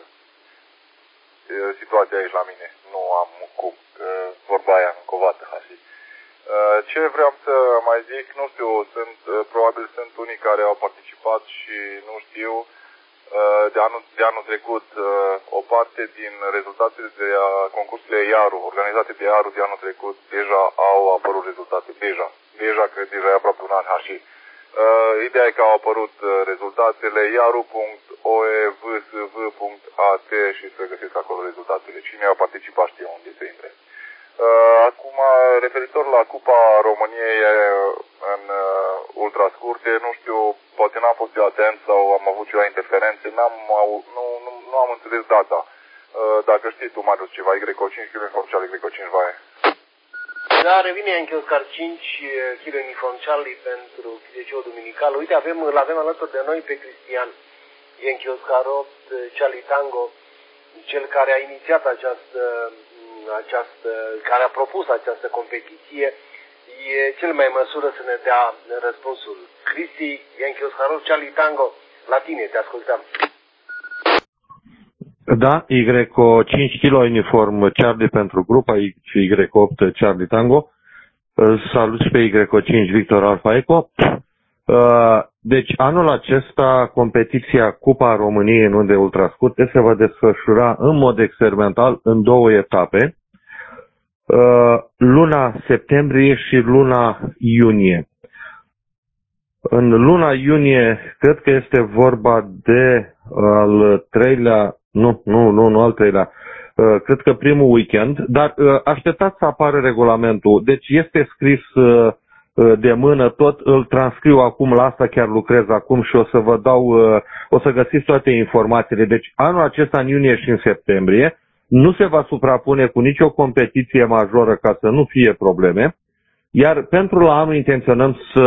H: situația aici la mine. Nu am cum, uh, vorba aia încovată, așa. Uh, ce vreau să mai zic, nu știu, sunt, uh, probabil sunt unii care au participat și nu știu. De anul, de anul trecut, o parte din rezultatele de concursurile I A R U, organizate de I A R U de anul trecut, deja au apărut rezultate. Deja. Deja, că deja e aproape un an și. Uh, ideea e că au apărut rezultatele i a r u punct o e v s v punct a t și să găsiți acolo rezultatele. Cine a participat știe unde să intre. Uh, acum, referitor la Cupa României în uh, ultrascurte, nu știu, poate n-am fost eu atent sau am avut ceva interferențe, n-am, nu, nu, nu am înțeles data. Uh, dacă știi tu, Marius, ceva, Y C O cinci, kg uniform Charlie, Y C O cinci, vai.
A: Da, revine Yankee Oscar cinci, kg uniform Charlie pentru Q T C-ul duminical. Uite, avem, îl avem alături de noi pe Cristian, Yankee Oscar opt, Charlie Tango, cel care a inițiat această această, care a propus această competiție, e cel mai în măsură să ne dea răspunsul. Cristi, Yankee Oscar opt, Charlie Tango, la tine, te ascultăm.
B: Da, Y C O cinci kg uniform Charlie pentru grupa Y C O opt Charlie Tango. Salut și pe Y C O cinci Victor Alfa Eco. Deci anul acesta competiția Cupa României în unde ultrascurte se va desfășura în mod experimental în două etape, luna septembrie și luna iunie. În luna iunie cred că este vorba de al treilea, nu, nu, nu, nu al treilea, cred că primul weekend, dar așteptați să apară regulamentul. Deci este scris de mână, tot îl transcriu acum, la asta chiar lucrez acum și o să vă dau, o să găsiți toate informațiile. Deci anul acesta în iunie și în septembrie nu se va suprapune cu nicio competiție majoră ca să nu fie probleme, iar pentru la anul intenționăm să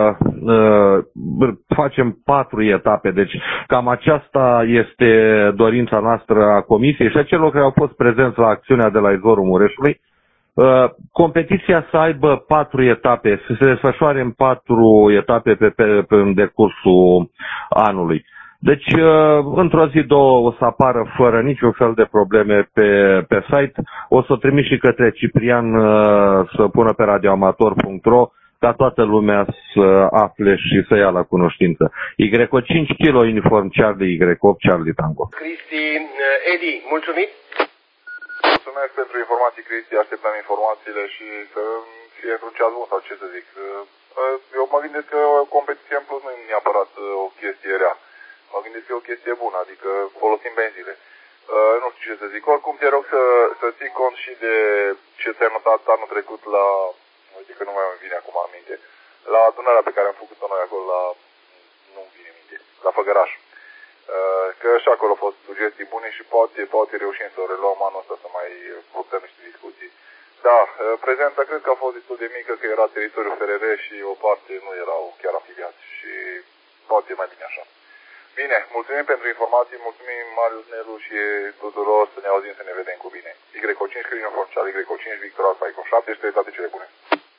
B: uh, facem patru etape, deci cam aceasta este dorința noastră a comisiei și a celor care au fost prezenți la acțiunea de la Izvorul Mureșului. Uh, competiția să aibă patru etape, să se desfășoare în patru etape pe, pe, pe în decursul anului. Deci, uh, într-o zi, două o să apară fără niciun fel de probleme pe, pe site. O să o trimit și către Ciprian uh, să pună pe radioamator punct ro ca toată lumea să afle și să ia la cunoștință. Y C O cinci kg uniform Charlie, Y C O opt Charlie Tango.
A: Cristi, Edi, mulțumit?
H: Mulțumesc pentru informații, Cristi, așteptăm informațiile și să fie într-un ceas bun sau ce să zic. Eu mă gândesc că competiția în plus nu e neapărat o chestie rea. Mă gândesc că e o chestie bună, adică folosim benzile. Nu știu ce să zic, oricum te rog să, să ții cont și de ce ți-ai notat anul trecut la, uite că nu mai îmi vine acum aminte, la adunarea pe care am făcut-o noi acolo la, nu-mi vine minte, la Făgăraș. Că și acolo au fost sugestii bune și poate, poate reușim să o reluăm anul ăsta să mai purtăm niște discuții. Da, prezența cred că a fost destul de mică, că era teritoriul F R R și o parte nu erau chiar afiliați și poate mai bine așa. Bine, mulțumim pentru informații, mulțumim Marius Nelu și tuturor, să ne auzim, să ne vedem cu bine. Y C O cinci, Crinion Charlie, Y C O cinci, Victor Alfa Eco șapte și toate cele bune.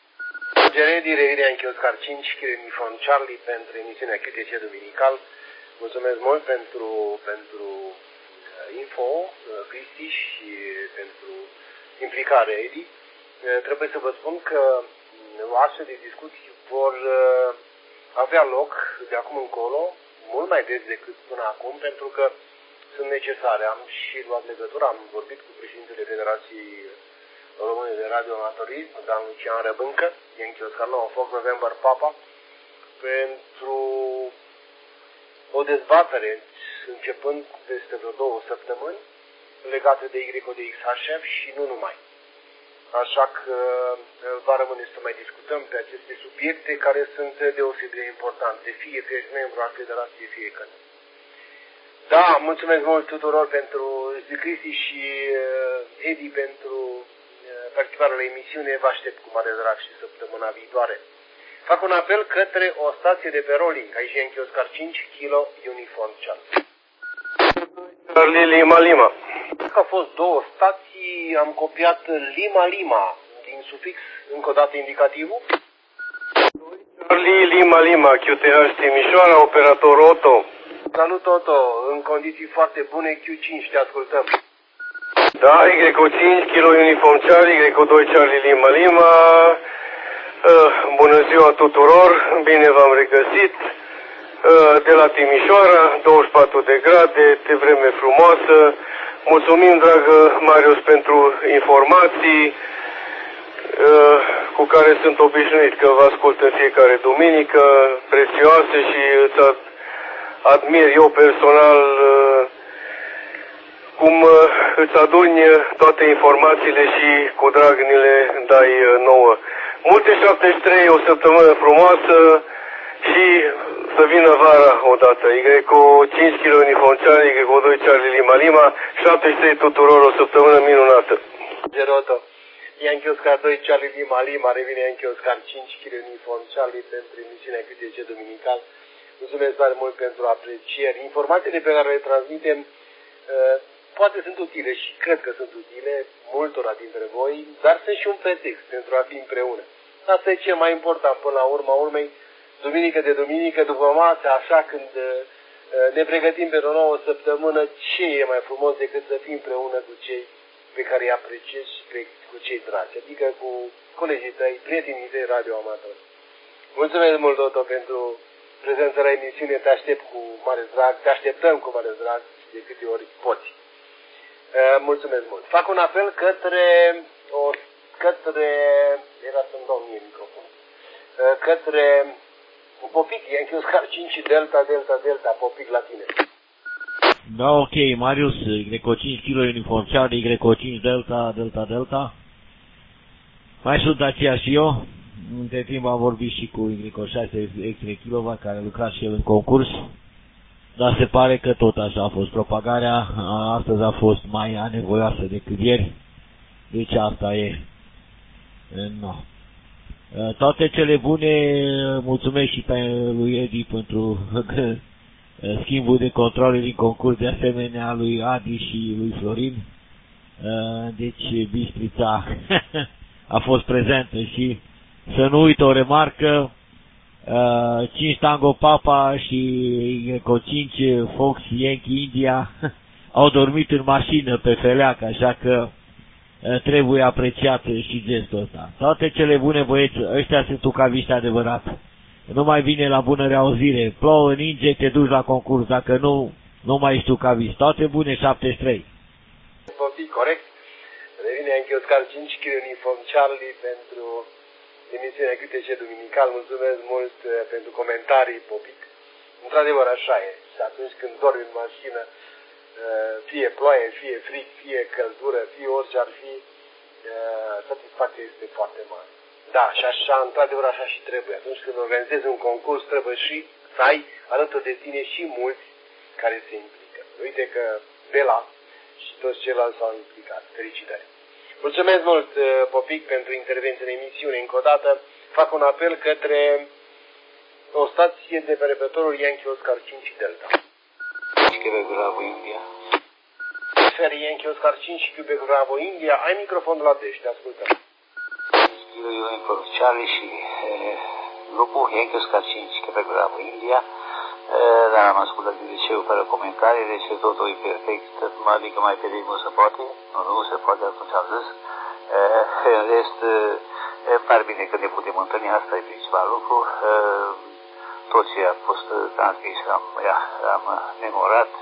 A: Geredi, revine Yankee Oscar cinci, Crinion Charlie pentru emisiunea Q T C Duminical. Mulțumesc mult pentru, pentru info, Cristi, și pentru implicare, Edi. Trebuie să vă spun că astfel de discuții vor uh, avea loc de acum încolo, mult mai des decât până acum, pentru că sunt necesare. Am și luat legătură, am vorbit cu președintele Federației Române de Radioamatorism, Dan Lucian Răbâncă, Yankee Oscar nouă Fox November Papa, pentru o dezbatere începând peste vreo două săptămâni legate de Y O D X H F și nu numai. Așa că va rămâne să mai discutăm pe aceste subiecte care sunt deosebit de importante, fie că ești membru al Federației, fie că nu. Da, mulțumesc mult tuturor pentru Cristi și uh, Edi pentru uh, participarea la emisiune. Vă aștept cu mare drag și săptămâna viitoare. Fac un apel către o stație de pe rolling, aici Yankee Oscar cinci, Kilo, Uniform Charlie.
I: Charlie Lima Lima.
A: Că au fost două stații, am copiat Lima Lima din sufix, încă o dată indicativul.
I: Charlie Lima Lima, Q T H Timișoara, operator Otto.
A: Salut Otto, în condiții foarte bune, Q cinci, te ascultăm.
I: Da, Y O cinci, Kilo Uniform Charlie, Y O doi Charlie Lima Lima. Uh, bună ziua tuturor, bine v-am regăsit. Uh, de la Timișoara, douăzeci și patru de grade, de vreme frumoasă. Mulțumim, dragă Marius, pentru informații uh, cu care sunt obișnuit că vă ascult în fiecare duminică, prețioase, și îți admir eu personal uh, cum uh, îți aduni toate informațiile și cu drag ni le dai uh, nouă. Multe șaptezeci și trei, o săptămână frumoasă și să vină vara odată. Y O cinci Kilo Uniform Charlie, Y O doi Charlie Lima Lima, șaptezeci și trei tuturor, o săptămână minunată.
A: Geroto, Yankee Oscar doi Charlie Lima Lima, revine Yankee Oscar cinci Kilo Uniform Charlie pentru emisiunea Q T C Dominical. Mulțumesc tare mult pentru aprecieri. Informațiile pe care le transmitem uh, poate sunt utile și cred că sunt utile multora dintre voi, dar sunt și un pretext pentru a fi împreună. Asta e cel mai important până la urma urmei, duminică de duminică, după masă, așa când uh, ne pregătim pentru o nouă săptămână, ce e mai frumos decât să fii împreună cu cei pe care îi apreciezi și pe, cu cei dragi, adică cu colegii tăi, prietenii tăi radioamatori. Mulțumesc mult, Otto, pentru prezența la emisiune, te aștept cu mare drag, te așteptăm cu mare drag de câte ori poți. Uh, mulțumesc mult. Fac un apel către, o, către, era să-mi dau mie microfon, uh, către Popic, Yankee Oscar cinci, Delta, Delta, Delta, Popic la tine.
C: Da, ok, Marius, Y O cinci Kilo Uniform Charlie, Y O cinci Delta, Delta, Delta. Mai sunt Dacia și eu. Între timp am vorbit și cu Y O șase X-Ray Kilo, care a lucrat și el în concurs. Dar se pare că tot așa a fost propagarea. Astăzi a fost mai anevoioasă decât ieri. Deci asta e. No. Toate cele bune, mulțumesc și pe lui Edi pentru schimbul de controle din concurs, de asemenea lui Adi și lui Florin. Deci Bistrița a fost prezentă și să nu uit o remarcă, cinci Tango Papa și Y O cinci Fox Yankee India au dormit în mașină pe feleac, așa că trebuie apreciat și gestul ăsta. Toate cele bune, băieți, ăștia sunt ucaviști adevărat. Nu mai vine la bună reauzire, plouă, ninge, te duci la concurs, dacă nu, nu mai ești ucaviști. Toate bune, șaptezeci și trei.
A: Popic, corect. Revine Yankee Oscar cinci Kilo Uniform Charlie pentru emisiunea Q T C Dominical. Mulțumesc mult pentru comentarii, Popic. Într-adevăr, așa e. Și atunci când dormi în mașină, fie ploaie, fie frig, fie căldură, fie orice ar fi, satisfacția este foarte mare. Da, și așa, într-adevăr, așa și trebuie. Atunci când organizezi un concurs, trebuie și să ai alături de tine și mulți care se implică. Uite că Bela și toți ceilalți s-au implicat. Felicitări! Mulțumesc mult, Popic, pentru intervenție în emisiune. Încă o dată fac un apel către o stație de pe repertoriul Yankee Oscar cinci Delta.
D: Quebec Bravo India.
A: Ferry Yankee Oscar cinci Quebec Bravo India. Ai microfonul la deci, te ascultăm.
D: Kilo Uniform Charlie și grupul Yankee Oscar cinci Quebec Bravo India. Dar am ascultat de liceu fără comentarii, deci totul e perfect, adică mai pe ritmul se poate, nu, nu se poate, atunci am zis. În rest, Îmi pare bine că ne putem întâlni, asta e principal lucru. Tot ce a fost transmis am, am memorat,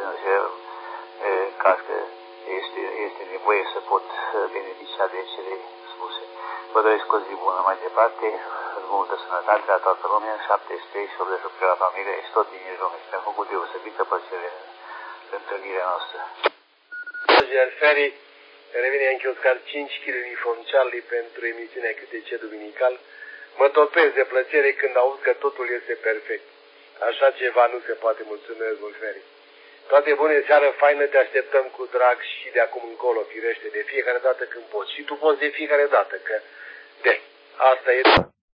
D: ca că este, este nevoie să pot beneficia de cele spuse. Vă doresc o zi bună mai departe, multă sănătate la toată lumea, șapte stei și optzeci și opt la familie și tot din lume. Și mi-a făcut deosebită plăcere întâlnirea noastră.
A: Roger Ferry, revine în Chioscar cinci kilograme Uniform Charlie pentru emisiunea Q T C Duminical. Mă topesc de plăcere când aud că totul este perfect. Așa ceva nu se poate. Mulțumesc mult, Ferry. Toate bune, seară faină, te așteptăm cu drag și de acum încolo, firește, de fiecare dată când poți. Și tu poți de fiecare dată, că de, asta e.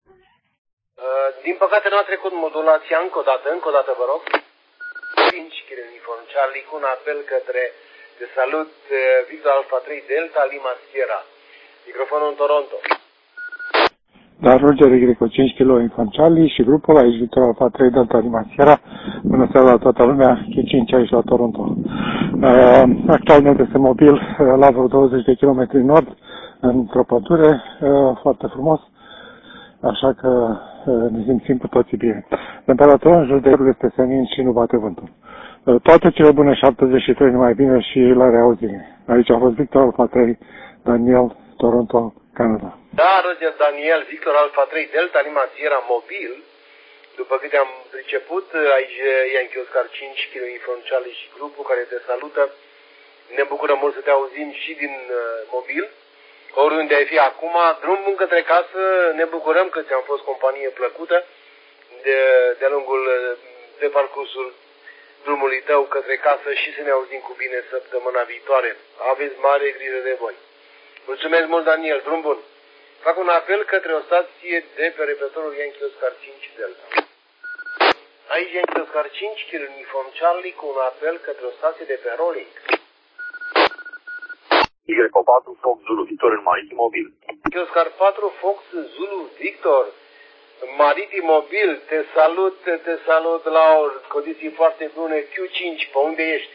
A: Uh, din păcate nu a trecut modulația încă o dată, încă o dată vă rog. cinci kilograme Uniform Charlie cu un apel către de salut uh, Victor Alpha trei Delta Lima Sierra. Microfonul în Toronto.
J: Da, Roger Greco, cinci kilograme Uniform Charlie și grupul aici Victor Alpha trei Delta Lima Sierra. Bună seara la toată lumea, Q cinci aici la Toronto. Uh, actualmente este mobil uh, la vreo douăzeci de kilometri nord, într-o pădure, uh, foarte frumos, așa că uh, ne simțim cu toții bine. Temperatura în jur de jur este senin și nu bate vântul. Uh, toate cele bune, șaptezeci și trei, numai bine și la reauzire. Aici a fost Victor Alpha trei, Daniel, Toronto, Canada.
A: Da, Roger Daniel, Victor Alpha trei Delta Lima Sierra mobil. După câte am priceput, aici e în Chioscar cinci kilograme Uniform Charlie și grupul care te salută. Ne bucurăm mult să te auzim și din uh, mobil. Oriunde ai fi acum, drum bun către casă, ne bucurăm că ți-am fost companie plăcută de, de-a lungul, de parcursul drumului tău către casă și să ne auzim cu bine săptămâna viitoare. Aveți mare grijă de voi. Mulțumesc mult, Daniel, drum bun. Fac un apel către o stație de pe repetorul Yankee Oscar cinci Delta. Aici Yankee Oscar cinci kilograme Uniform Charlie cu un apel către o stație de pe Rolling.
K: Y patru Fox Zulu Victor în Maritim Mobil.
A: Yankee Oscar patru Fox Zulu Victor Maritim Mobil. Te salut, te salut la o condiții foarte bune. Q cinci, pe unde ești?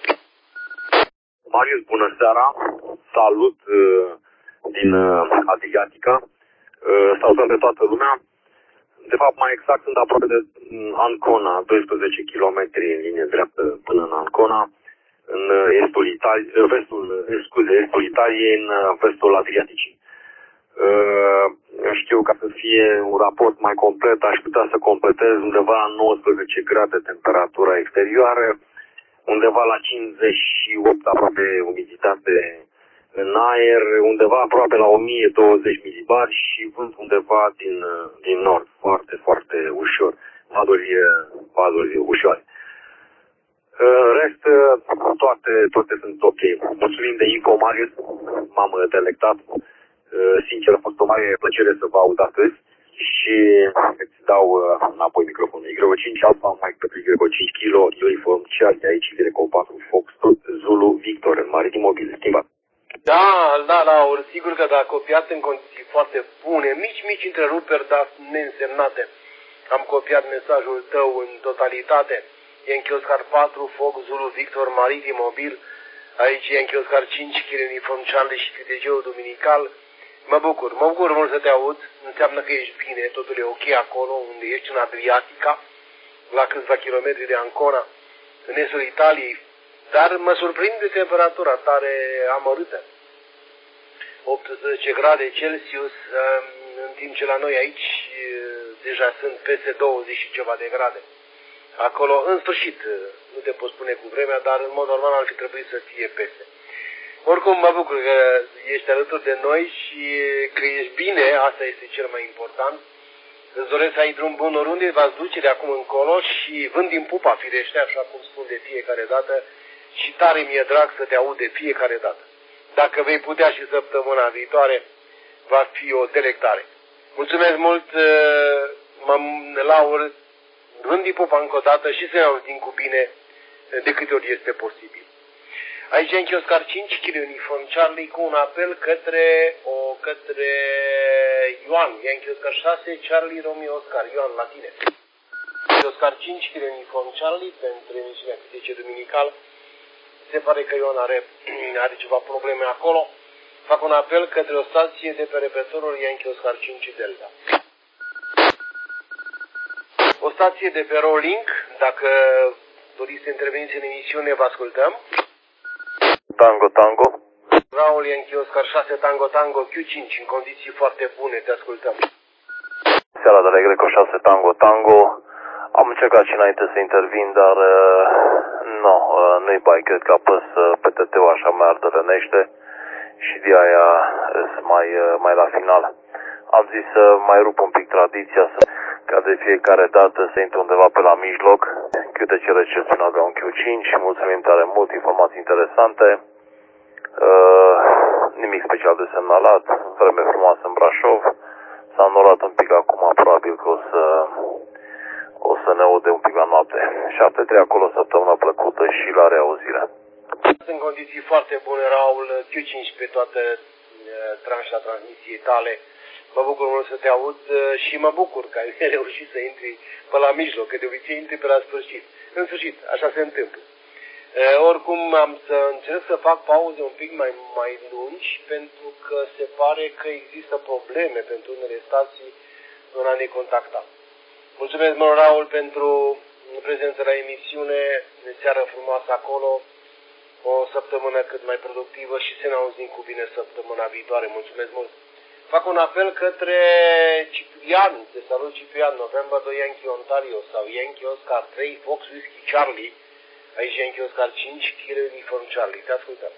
K: Marius, bună seara. Salut uh, din uh, Adriatica. Uh, Salutăm pe toată lumea. De fapt, mai exact, sunt aproape de Ancona, doisprezece kilometri în linie dreaptă până în Ancona, în estul Italiei, vestul, scuze, estul Italiei, în vestul Adriaticii. Uh, știu, ca să fie un raport mai complet, aș putea să completez undeva la nouăsprezece grade temperatura exterioară, undeva la cincizeci și opt aproape umiditate în aer, undeva aproape la o mie douăzeci milibari și vânt undeva din, din nord, foarte, foarte ușor, valuri, valuri ușoare. În rest, toate, toate sunt ok. Mulțumim de info, Marius, m-am delectat. Sincer, a fost o mare plăcere să vă aud astăzi și îți dau înapoi microfonul. Y cinci Alpha, Mike Petru, Y cinci kilo, Uniform Charlie, aici Y patru Fox Zulu Victor, în Maritim Mobil, schimbat.
A: Da, da, da, ori sigur că dacă copiat în condiții foarte bune, mici, mici întreruperi, dar neînsemnate. Am copiat mesajul tău în totalitate. E în Chioscar patru, Fox, Zulu, Victor, Maritim, Mobil. Aici e în Chioscar cinci, kilograme Uniform Charlie și Q T C-ul Duminical. Mă bucur, mă bucur mult să te aud. Înseamnă că ești bine, totul e ok acolo, unde ești în Adriatica, la câțiva kilometri de Ancona, în estul Italiei. Dar mă surprinde temperatura tare amărâtă. optsprezece grade Celsius, în timp ce la noi aici deja sunt peste douăzeci și ceva de grade. Acolo, în sfârșit, nu te pot spune cu vremea, dar în mod normal ar fi trebuit să fie peste. Oricum, mă bucur că ești alături de noi și că ești bine, asta este cel mai important. Îți doresc să ai drum bun oriunde v-ați duce de acum încolo și vând din pupa, firește, așa cum spun de fiecare dată, și tare mi-e drag să te aud de fiecare dată. Dacă vei putea și săptămâna viitoare, va fi o delectare. Mulțumesc mult, mă laur, vând din pupa încă o dată și să ne auzim cu bine de câte ori este posibil. Aici în Chioscar cinci, kilograme Uniform Charlie, cu un apel către, o, către Ioan. E în Chioscar șase, Charlie Romeo Oscar. Ioan, la tine. Chioscar cinci, kilograme Uniform Charlie, pentru emisiunea Q T C Duminical. Se pare că Ioan are, are ceva probleme acolo. Fac un apel către o stație de pe repetorul Yankee Oscar cinci Delta. O stație de pe Rolling, dacă doriți să interveniți în emisiune, vă ascultăm.
K: Tango, Tango.
A: Raul Yankee Oscar șase Tango Tango Q cinci, în condiții foarte bune, te ascultăm.
K: Seara de la Greco șase Tango Tango. Am încercat și înainte să intervin, dar uh, nu, uh, nu-i bai, cred că apăs uh, pe T T-ul așa mai ardărănește și de aia sunt mai, uh, mai la final. Am zis să mai rup un pic tradiția, să, ca de fiecare dată să intru undeva pe la mijloc. Q T C recepționat avea un Q cinci, mulțumim tare mult, informații interesante. Uh, nimic special de semnalat, vreme frumoasă în Brașov. S-a înnorat un pic acum, probabil că o să, o să ne aude un pic la noapte. șapte trei acolo, săptămână plăcută și la reauzire.
A: Sunt condiții foarte bune, Raul, Q cinci pe toată tranșa transmisiei tale. Mă bucur mult să te aud și mă bucur că ai reușit să intri pe la mijloc, că de obicei intri pe la sfârșit. În sfârșit, așa se întâmplă. Uh, oricum am să încerc să fac pauze un pic mai, mai lungi, pentru că se pare că există probleme pentru unele stații în a ne contacta. Mulțumesc, mă, Raul, pentru prezența la emisiune, seară frumoasă acolo, o săptămână cât mai productivă și să ne auzim cu bine săptămâna viitoare. Mulțumesc mult! Fac un apel către Ciprian, te salut Ciprian, November doi Yankee Ontario sau Yankee Oscar trei Fox Whiskey Charlie. Aici Yankee Oscar cinci, Kilo Uniform Charlie. Te ascultăm.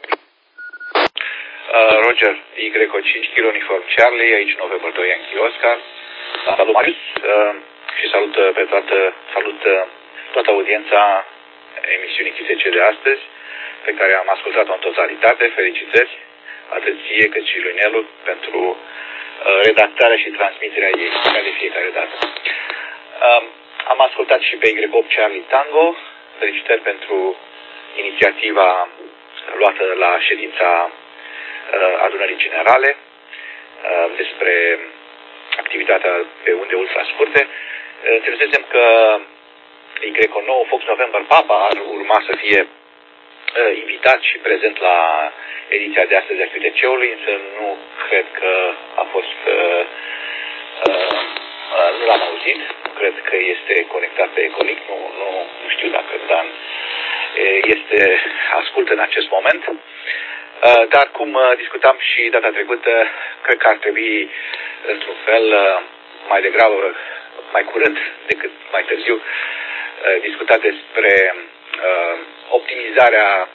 L: Uh, Roger, Y cinci, Kilo Uniform Charlie, aici November doi Yankee Oscar. Uh, salut Marius uh, și salut pe toată, salut uh, toată audiența emisiunii Q T C de astăzi, pe care am ascultat-o în totalitate. Felicitări atât ție cât și lui Nelu pentru uh, redactarea și transmiterea ei, ca de fiecare dată. Uh, am ascultat și pe Y opt Charlie Tango. Felicitări pentru inițiativa luată la ședința uh, adunării generale uh, despre activitatea pe unde ultra scurte. Uh, înțelegem că Y nouă Fox November Papa ar urma să fie uh, invitat și prezent la ediția de astăzi a Q T C-ului, însă nu cred că a fost uh, uh, uh, nu l-am auzit. Cred că este conectat pe Ecolic, nu, nu, nu știu dacă Dan este ascult în acest moment. Dar cum discutam și data trecută, cred că ar trebui într-un fel mai degrabă, mai curând decât mai târziu, discutat despre optimizarea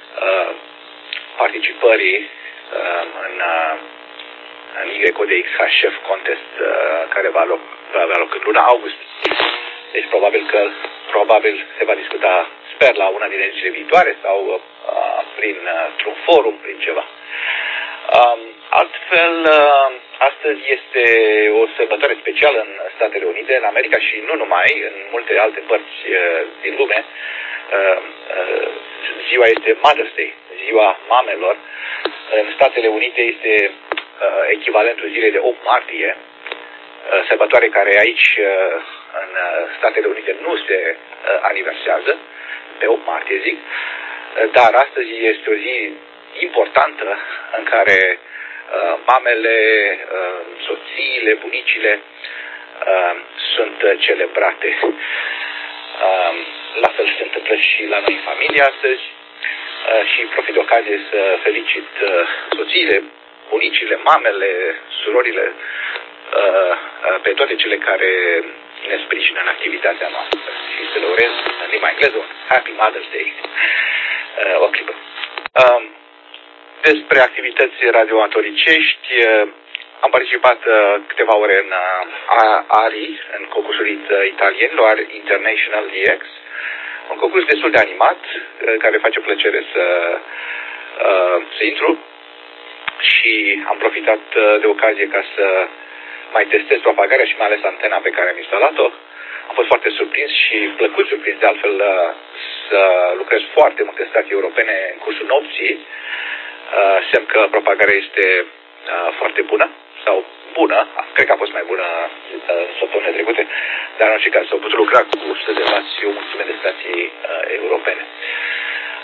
L: participării în în Y D X Chef Contest care va, loc, va avea loc în luna august. Deci probabil că probabil se va discuta, sper, la una din edițiile viitoare sau uh, prin uh, un forum, prin ceva. Um, altfel, uh, astăzi este o sărbătoare specială în Statele Unite, în America și nu numai, în multe alte părți uh, din lume. Uh, uh, ziua este Mother's Day, ziua mamelor. În Statele Unite este uh, echivalentul zilei de opt martie, uh, sărbătoare care aici uh, în Statele Unite nu se uh, aniversează, pe opt martie zic, uh, dar astăzi este o zi importantă în care uh, mamele, uh, soțiile, bunicile uh, sunt celebrate. Uh, la fel se întâmplă și la noi în familie astăzi uh, și profit de ocazie să felicit uh, soțiile, bunicile, mamele, surorile, uh, uh, pe toate cele care ne sprijină în activitatea noastră și să le urez în limba engleză un Happy Mother's Day. Uh, o clipă. Uh, despre activități radioamatoricești, uh, am participat uh, câteva ore în uh, A R I, în concursul uh, italienilor, International D X, un concurs destul de animat, uh, care face plăcere să, uh, să intru și am profitat uh, de ocazie ca să mai testez propagarea și mai ales antena pe care am instalat-o. Am fost foarte surprins și plăcut surprins de altfel să lucrez foarte multe stații europene în cursul nopții. Semn că propagarea este foarte bună sau bună, cred că a fost mai bună în săptămânile trecute, dar în orice caz s-au putut lucra cu o sută de vați și o mulțime de stații europene.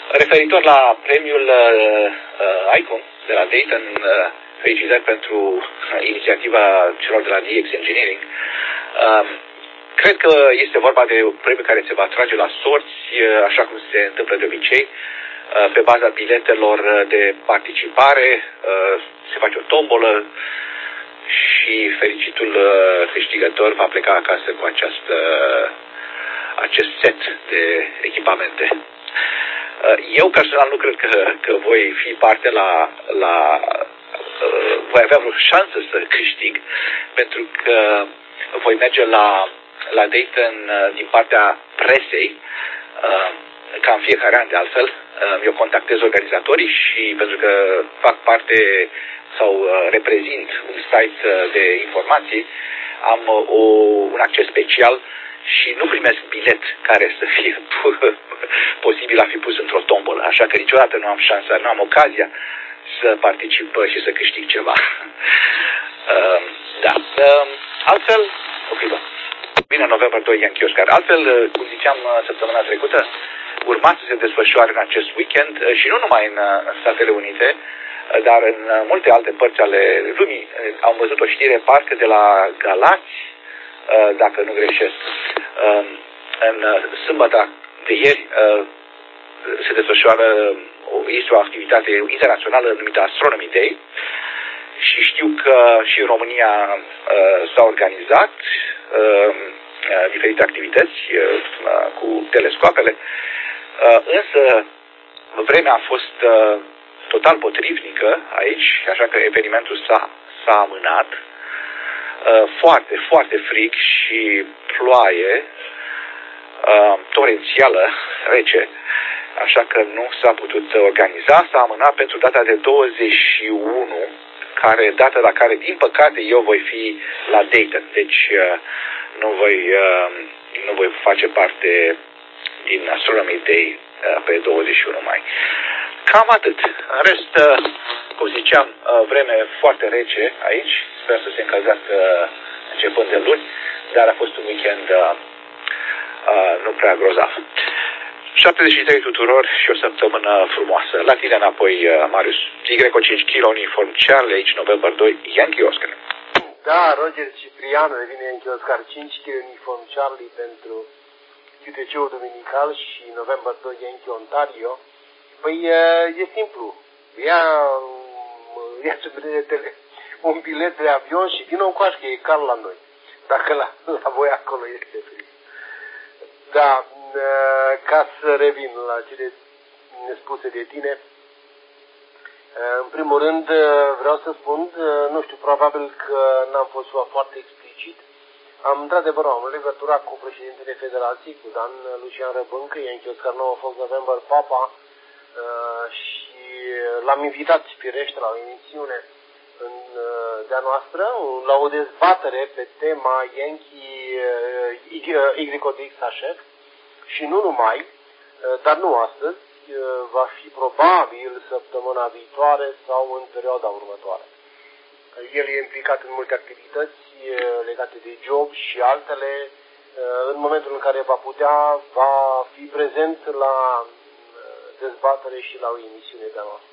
L: Referitor la premiul uh, ICOM de la Dayton, uh, felicitări pentru inițiativa celor de la D X Engineering. Uh, cred că este vorba de un premiu care se va trage la sorți, uh, așa cum se întâmplă de obicei, uh, pe baza biletelor de participare. Uh, se face o tombolă și fericitul uh, câștigător va pleca acasă cu această, acest set de echipamente. Eu personal nu cred că, că voi fi parte la, la uh, voi avea vreo șansă să câștig, pentru că voi merge la, la Dayton uh, din partea presei, uh, ca în fiecare an de altfel. Uh, eu contactez organizatorii și pentru că fac parte sau uh, reprezint un site uh, de informații, am uh, o, un acces special și nu primesc bilet care să fie posibil a fi pus într-o tombolă. Așa că niciodată nu am șansa, nu am ocazia să particip și să câștig ceva. uh, da. Uh, altfel, ok, bă. Bine, November doi Yankee Oscar. Altfel, cum ziceam săptămâna trecută, urma să se desfășoare în acest weekend și nu numai în, în Statele Unite, dar în multe alte părți ale lumii. Am văzut o știre parcă de la Galați, dacă nu greșesc. În sâmbătă de ieri se desfășoară, este o activitate internațională numită Astronomy Day și știu că și în România s-a organizat diferite activități cu telescoapele, însă vremea a fost total potrivnică aici, așa că evenimentul s-a, s-a amânat. Foarte, foarte frig și ploaie torențială, rece, așa că nu s-a putut organiza. S-a amânat pentru data de douăzeci și unu, care, data la care, din păcate, eu voi fi la Dayton, deci nu voi, nu voi face parte din Astronomy Day pe douăzeci și unu mai. Cam atât. În rest, cum ziceam, vreme foarte rece aici. Sper să se încălzească începând de luni, dar a fost un weekend uh, uh, nu prea grozav. șaptezeci și trei tuturor și o săptămână frumoasă. La tine înapoi, uh, Marius. Y cu cinci kilo, uniform Charlie, aici November doi, Yankee Oscar.
A: Da, Roger Ciprian, revine Yankee Oscar, cinci kilo, uniform Charlie pentru Q T C-ul Duminical și November doi, Yankee Ontario. Păi e simplu. Ia, ia biletele, un bilet de avion și vină încoace, că e cald la noi. Dacă la, la voi acolo este frig. Da, ca să revin la cele nespuse de tine, în primul rând vreau să spun, nu știu, probabil că n-am fost foarte explicit. Am, într-adevăr, am legătura cu președintele Federației, cu Dan Lucian Răbâncă, Yankee Oscar nouă Fox November Papa, și l-am invitat, firește, la o emisiune în de-a noastră, la o dezbatere pe tema Yankee Y D X H F și nu numai, dar nu astăzi, va fi probabil săptămâna viitoare sau în perioada următoare. El e implicat în multe activități legate de job și altele. În momentul în care va putea, va fi prezent la dezbatere și la o emisiune de-a noastră.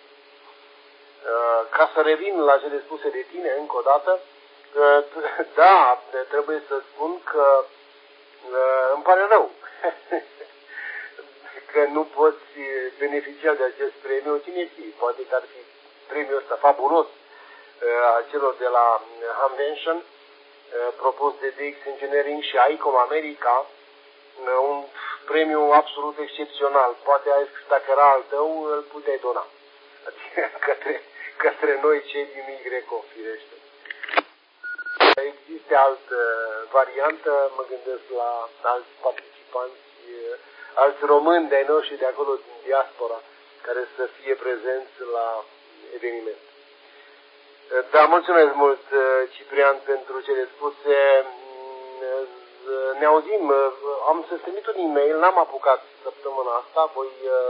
A: Ca să revin la cele spuse de tine încă o dată, da, trebuie să spun că îmi pare rău că nu poți beneficia de acest premiu. Cine știe, poate că ar fi premiul ăsta fabulos a celor de la Hamvention, propus de D X Engineering și ICOM America, un premiu absolut excepțional. Poate dacă era al tău, îl puteai dona. Adică către, către noi cei din Y, firește. Există altă variantă, mă gândesc la alți participanți, alți români de-ai noștri de acolo din diaspora, care să fie prezenți la eveniment. Da, mulțumesc mult, Ciprian, pentru cele spuse. Ne auzim, am să trimit un e-mail, n-am apucat săptămâna asta, voi,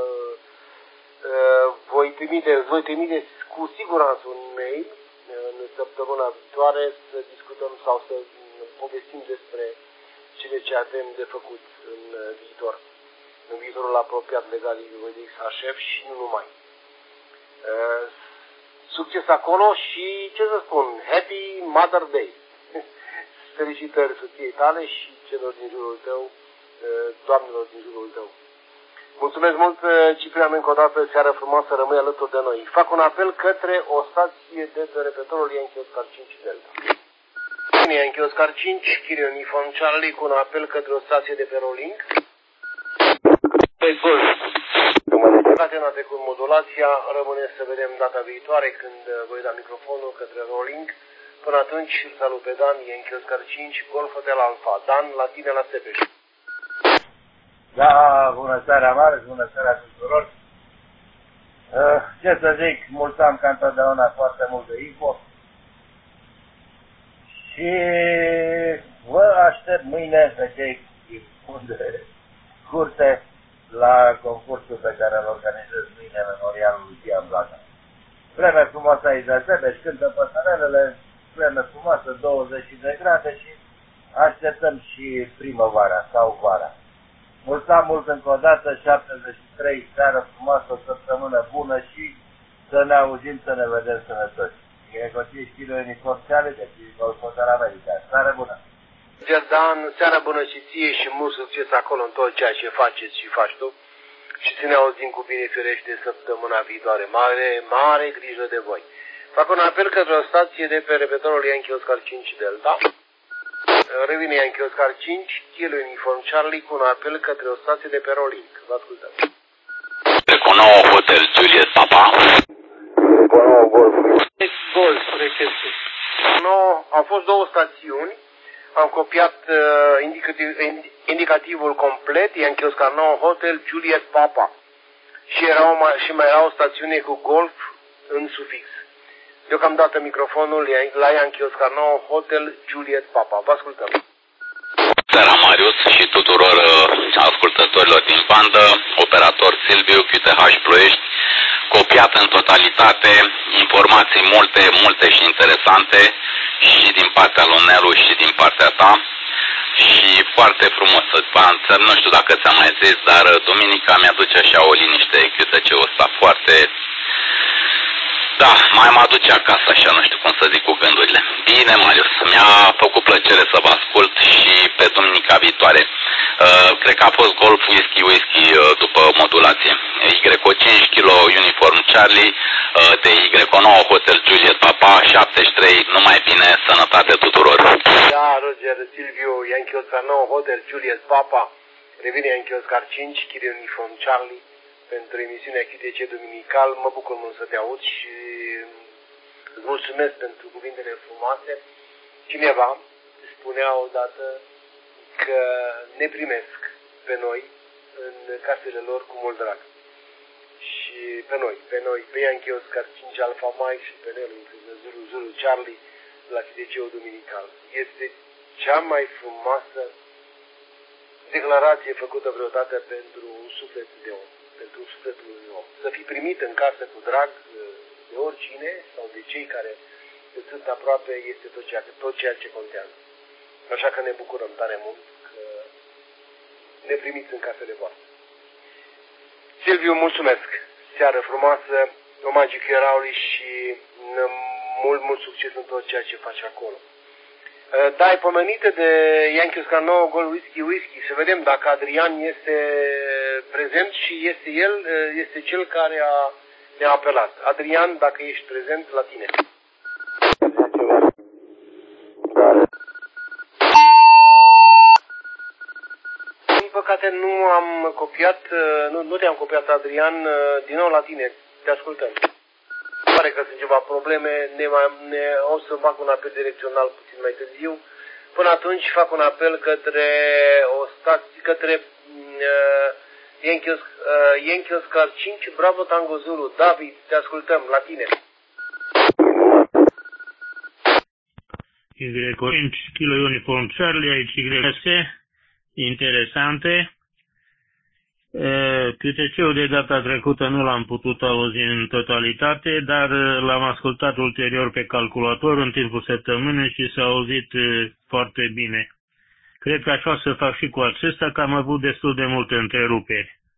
A: voi trimite, voi trimite cu siguranță un e-mail în săptămâna viitoare să discutăm sau să povestim despre cele ce avem de făcut în viitor. în viitorul apropiat legat de X H F și nu numai. Uh, succes acolo și, ce să spun, Happy Mother Day! Felicitări soției tale și celor din jurul tău, uh, doamnelor din jurul tău. Mulțumesc mult, Ciprian, încă o dată, seară frumoasă, rămâi alături de noi. Fac un apel către o stație de pe repetorul Yankee Oscar cinci Delta. Yankee Oscar cinci, Kilo Uniform Charlie, cu un apel către o stație de pe Rolling. Pe Golf. Catena trecut modulația, rămâne să vedem data viitoare când voi da microfonul către Rolling. Până atunci, salut pe Dan, Yankee Oscar cinci, Golf Hotel Alpha. Dan, la tine la Sebeș.
M: Da, bună seara, Marius, bună seara tuturor. Uh, ce să zic, mulțumim ca întotdeauna foarte mult de info. Și vă aștept mâine pe cei de curte la concursul pe care îl organizez mâine, Memorialul lui Tian Blaga. Vreme frumoasă aici de Sebeș, cântă păsărelele, vreme frumoasă, douăzeci de grade și așteptăm și primăvara sau vara. Mulțumim mult încă o dată, șaptezeci și trei, seară frumoasă, o săptămână bună și să ne auzim, să ne vedem sănătoși. Grecoții Kilo Uniform Charlie, de Golf Hotel America. Seară bună!
A: Dan, seară bună și ție și mult succes acolo în tot ceea ce faceți și faci tu. Și să ne auzim cu bine ferește săptămâna viitoare. Mare, mare grijă de voi. Fac un apel către o stație de pe repetorul Yankee Oscar cinci Delta. Revine Yankee Oscar cinci, Kilo Uniform Charlie, cu un apel către o stație de pe Rolling. Vă ascultăm.
L: Reconou Hotel Juliet Papa.
A: Reconou Golf. Golf, recepție. No, au fost două stațiuni. Am copiat uh, indicativ, indicativul complet, Yankee Oscar nouă Hotel Juliet Papa. Și, erau, și mai era o stațiune cu Golf în sufix. Deocamdată microfonul la Yankee Oscar nouă Hotel Juliet Papa. Vă ascultăm.
L: Seara, Marius, și tuturor uh, ascultătorilor din bandă, operator Silviu, Q T H Ploiești, copiat în totalitate, informații multe, multe și interesante, și din partea lui Nelu și din partea ta, și foarte frumos să-ți anțăr, nu știu dacă ți-am mai zis, dar duminica mi-aduce așa o liniște Q T C-ul ăsta foarte... Da, mai mă aduce acasă, așa, nu știu cum să zic cu gândurile. Bine, Marius, mi-a făcut plăcere să vă ascult și pe duminica viitoare. Uh, cred că a fost Golf Whisky Whisky uh, după modulație. Y O cinci Kilo Uniform Charlie, uh, de Y O nouă Hotel Juliet Papa, șaptezeci și trei, numai bine, sănătate tuturor.
A: Da, Roger, Silviu, Yankee Oscar nouă Hotel Juliet Papa, revine Yankee Oscar cinci, Kilo Uniform Charlie, pentru emisiunea Q T C Duminical. Mă bucur mult să te aud și îți mulțumesc pentru cuvintele frumoase. Cineva spunea odată că ne primesc pe noi în casele lor cu mult drag. Și pe noi, pe noi, pe Yankee Oscar cinci Alpha Mike și pe Nelu, Zulu Zulu Charlie, la Q T C-ul Duminical. Este cea mai frumoasă declarație făcută vreodată pentru un suflet de om. Pentru sufletul unui om. Să fii primit în casă cu drag de oricine sau de cei care îți sunt aproape este tot ceea, tot ceea ce contează. Așa că ne bucurăm tare mult că ne primiți în casele voastre. Silviu, mulțumesc! Seară frumoasă, omagiu Chieraului și mult, mult succes în tot ceea ce faci acolo. Da, ai pomenite de Yankee Oscar nouă Gold Whisky Whisky. Să vedem dacă Adrian este prezent și este el, este cel care a, ne-a apelat. Adrian, dacă ești prezent, la tine. Din păcate nu am copiat, nu, nu te-am copiat, Adrian, din nou la tine. Te ascultăm. Pare că sunt ceva probleme, ne, ne, o să fac un apel direcțional puțin mai târziu. Până atunci fac un apel către o stație, către uh, Yankee, uh, Yankee Oscar cinci, Bravo Tango Zulu. David, te ascultăm, la tine.
N: Y cinci, Kilo Uniform Charlie, aici Y S, interesante. Q T C-ul de data trecută nu l-am putut auzi în totalitate, dar l-am ascultat ulterior pe calculator în timpul săptămânii și s-a auzit foarte bine. Cred că așa o să fac și cu acesta, că am avut destul de multe întreruperi.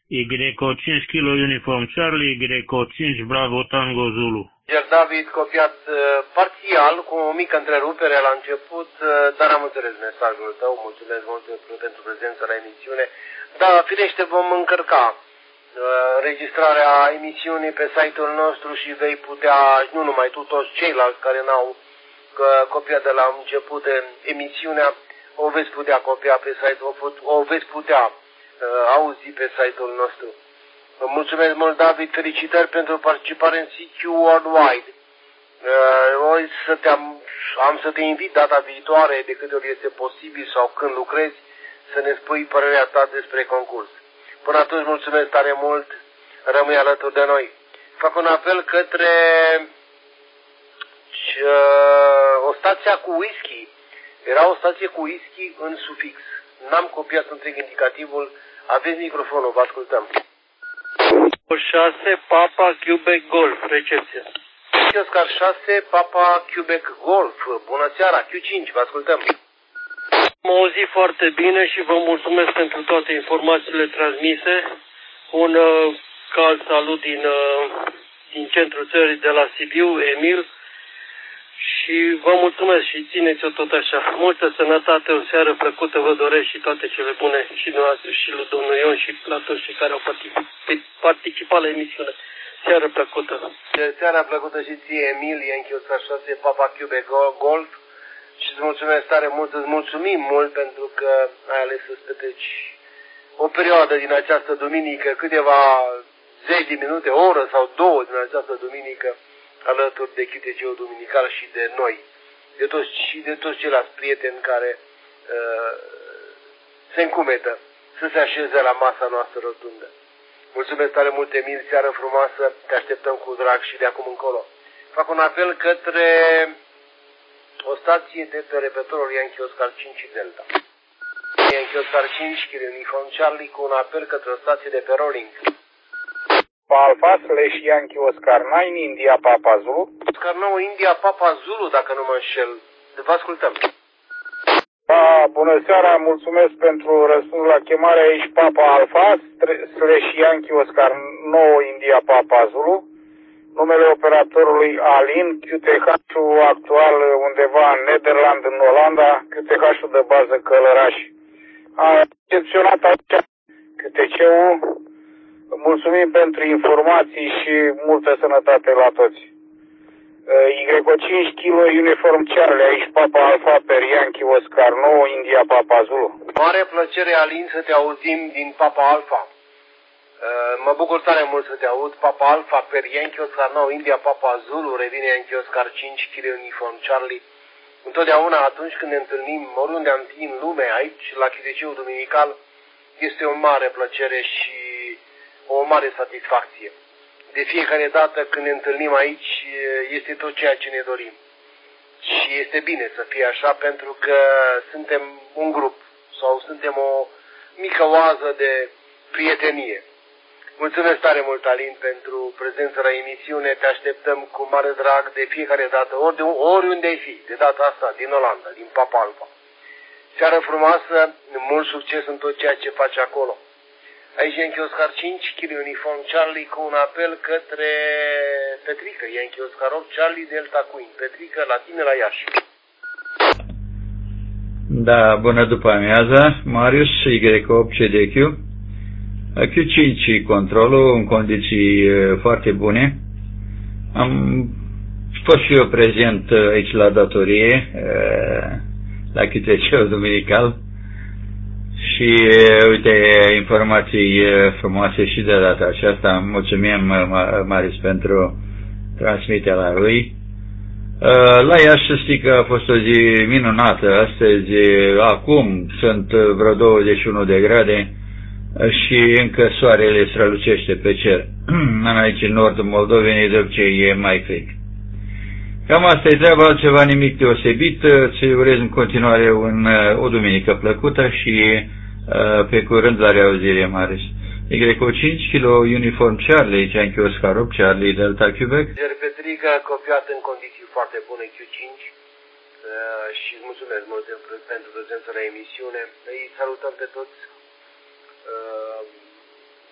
N: Y O cinci kilo Uniform Charlie, Y O cinci Bravo Tango Zulu.
A: Iar David, copiat uh, parțial, cu o mică întrerupere la început, uh, dar am înțeles mesajul tău, mulțumesc mult pentru prezența la emisiune. Da, firește, vom încărca înregistrarea uh, emisiunii pe site-ul nostru și vei putea, nu numai tu, toți ceilalți care n-au uh, copiat de la început de emisiunea, o veți putea copia pe site, o, put, o veți putea uh, auzi pe site-ul nostru. Vă mulțumesc mult, David, felicitări pentru participare în C Q Worldwide. Uh, să te am, am să te invit data viitoare, de câte ori este posibil sau când lucrezi, să ne spui părerea ta despre concurs. Până atunci, mulțumesc tare mult, rămâi alături de noi. Fac un apel către uh, o stație cu whisky. Era o stație cu whisky în sufix. N-am copiat întreg indicativul. Aveți microfonul, vă ascultăm.
O: șase Papa Quebec Golf, recepție.
A: Oscar șase Papa Quebec Golf, bună seara, Q cinci, vă ascultăm.
O: Am auzit foarte bine și vă mulțumesc pentru toate informațiile transmise. Un uh, cald salut din, uh, din centrul țării de la Sibiu, Emil. Și vă mulțumesc și țineți-o tot așa. Multă sănătate, o seară plăcută vă doresc și toate cele bune și dumneavoastră și lui domnul Ion și la toți cei care au participat la emisiune. Seară plăcută.
A: Seara plăcută și ție, Emil, Yankee Oscar șase, Papa Quebec Golf. Și îți mulțumesc tare mult, îți mulțumim mult pentru că ai ales să-ți petreci o perioadă din această duminică, câteva zeci de minute, o oră sau două din această duminică, alături de Q T C-ul duminical și de noi, de toți, și de toți ceilalți prieteni care uh, se încumetă să se așeze la masa noastră rotundă. Mulțumesc tare mult, Emil, seară frumoasă, te așteptăm cu drag și de acum încolo. Fac un apel către o stație de pe repetorul Yankee Oscar cinci Delta. Yankee Oscar cinci, Kilo Uniform Charlie, cu un apel către o stație de pe rolling.
P: Alpha slash Yankee Oscar nouă, India Papa Zulu.
A: Oscar nouă, India Papa Zulu, dacă nu mă înșel. Vă ascultăm.
P: Da, bună seara, mulțumesc pentru răspuns la chemare. Aici Papa Alpha slash Yankee Oscar nouă, India Papa Zulu. Numele operatorului Alin, Q T H-ul actual undeva în Nederland, în Olanda, Q T H-ul de bază Călăraș. A recepționat aici Q T C-ul. Mulțumim pentru informații și multă sănătate la toți. Y O cinci Kilo Uniform Charlie, aici Papa Alpha per Yankee Oscar nouă, India Papa Zulu.
A: Mare plăcere, Alin, să te auzim din Papa Alpha. Mă bucur tare mult să te aud. Papa Alpha per Yankee Oscar nouă, India Papa Zulu, revine Yankee Oscar cinci Kilo Uniform Charlie. Întotdeauna atunci când ne întâlnim, oriunde am fi în lume, aici, la Q T C-ul duminical, este o mare plăcere și o mare satisfacție. De fiecare dată când ne întâlnim aici, este tot ceea ce ne dorim. Și este bine să fie așa, pentru că suntem un grup sau suntem o mică oază de prietenie. Mulțumesc tare mult, Alin, pentru prezența la emisiune. Te așteptăm cu mare drag de fiecare dată, ori oriunde ai fi, de data asta, din Olanda, din Papa Alpha. Seară frumoasă, mult succes în tot ceea ce faci acolo. Aici Yankee Oscar cinci, Kilo Uniform Charlie, cu un apel către Petrică, Yankee Oscar opt, Charlie Delta Queen. Petrică, la tine la Iași.
Q: Da, bună după amiază, Marius, Y opt C D Q. Q cinci controlul în condiții foarte bune. Am fost și eu prezent aici la datorie, la Q T C-ul duminical. Și, uite, informații frumoase și de data aceasta. Mulțumim, Marius, pentru transmiterea lui. La Iași să știi că a fost o zi minunată. Astăzi, acum, sunt vreo douăzeci și unu de grade și încă soarele strălucește pe cer. Aici, în nordul Moldovei, de obicei, e mai frig. Cam asta e treaba, altceva nimic deosebit. Îți urez în continuare un, o duminică plăcută și uh, pe curând la reauzire, Marius. Y O cinci Kilo Uniform Charlie, Yankee Oscar opt, Charlie Delta Quebec.
A: Petrică, copiat în condiții foarte bune Q cinci uh, și îți mulțumesc mult pentru prezența la emisiune. Îi salutăm pe toți uh,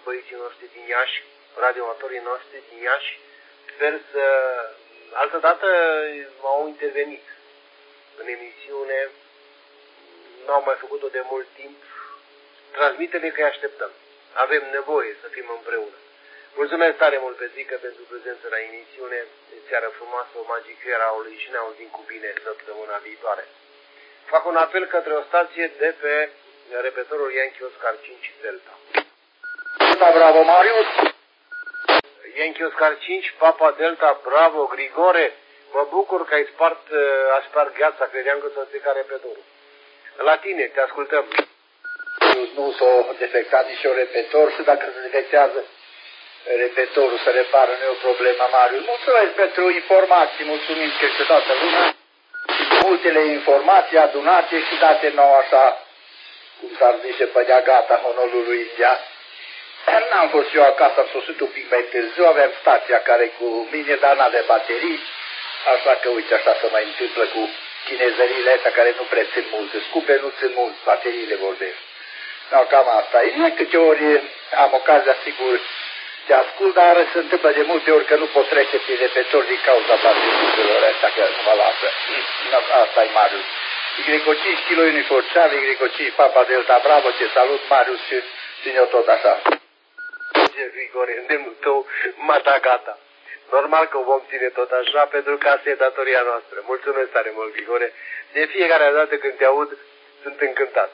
A: băieții noștri din Iași, radioamatorii noștri din Iași. Sper să... Altădată au intervenit în emisiune, n-au mai făcut-o de mult timp. Transmite-le că îi așteptăm. Avem nevoie să fim împreună. Mulțumesc tare mult, Petrică, pentru prezență la emisiune. Seară frumoasă, o magică eraului și ne auzim cu bine săptămâna viitoare. Fac un apel către o stație de pe repetorul Yankee Oscar cinci Delta.
R: Delta, bravo, Marius!
A: Yankee Oscar cinci, Papa Delta, bravo, Grigore! Mă bucur că ai spart, a spart gheața, credeam că s-a stricat repetorul. La tine, te ascultăm.
R: Nu s-a defectat nici o repetor și dacă se defectează repetorul să repară, nu e o problemă, Marius. Mulțumesc pentru informații, mulțumim că este toată lumea. Multele informații adunate și date nou așa, cum s-ar zice, pe de-a gata Honolulu, India. N-am fost eu acasă, am sosit un pic mai târziu, aveam stația care cu mine, dar n-are baterii, așa că uite așa se mai întâmplă cu chinezările astea care nu prea țin mult, scumpe nu țin mult, bateriile vorbesc. No, cam asta e. De câte ori am ocazia, sigur, te ascult, dar se întâmplă de multe ori că nu pot trece pe repetor din cauza bateriilor astea, că nu mă lasă. Asta e Marius. Y cinci kilo Unifor Charlie, Y cinci Papa Delta, bravo, te salut, Marius, și ține-o tot așa.
A: Grigore, îndemnul tău, mata gata. Normal că o vom ține tot așa, pentru că asta e datoria noastră. Mulțumesc tare mult, Grigore. De fiecare dată când te aud, sunt încântat.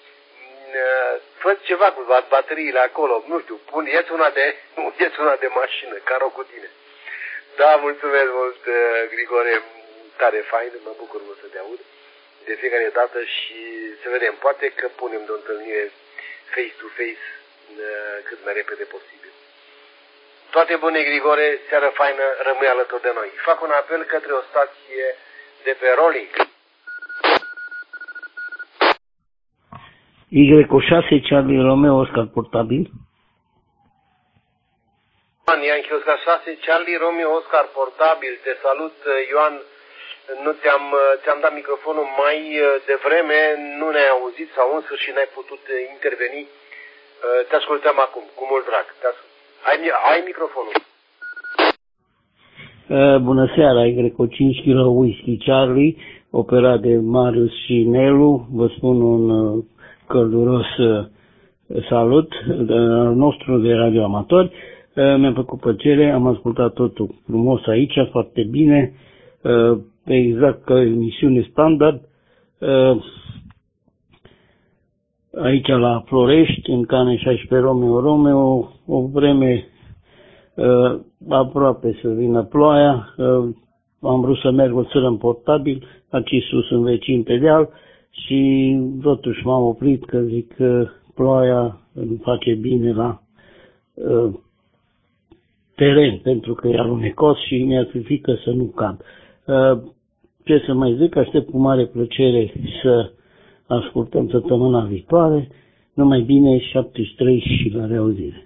A: Fă ceva cu bateriile acolo, nu știu, pun, ieți una de, ieți una de mașină, car-o cu tine. Da, mulțumesc mult, Grigore, tare fain, mă bucur mult să te aud de fiecare dată și să vedem, poate că punem de o întâlnire face-to-face cât mai repede posibil. Toate bune, Grigore, seară faină, rămâi alături de noi. Fac un apel către o stație de pe Rolling.
S: Y șase Charlie Romeo Oscar portabil.
A: Yankee Oscar șase Charlie Romeo Oscar portabil. Te salut, Ioan. Nu ți-am, ți-am dat microfonul mai devreme, nu ne-ai auzit sau în sfârșit n-ai putut interveni. Te ascultăm acum, cu mult drag. Ai, ai microfonul.
S: Bună seara, Y cinci kilo Whisky Charlie, operat de Marius și Nelu. Vă spun un călduros salut al nostru de radioamatori. Mi-a făcut plăcere, am ascultat totul frumos aici, foarte bine, exact ca emisiune standard. Aici la Florești, în Cane șaisprezece Romeo Romeo, o vreme aproape să vină ploaia. Am vrut să merg o țără în portabil, aici sus în vecin pe deal, și totuși m-am oprit că zic că ploaia îmi face bine la uh, teren, pentru că e alunecos și mi-ar fi frică să nu cad. Uh, ce să mai zic, aștept cu mare plăcere să ascultăm săptămâna viitoare. Numai bine, șaptezeci și trei și la reauzire.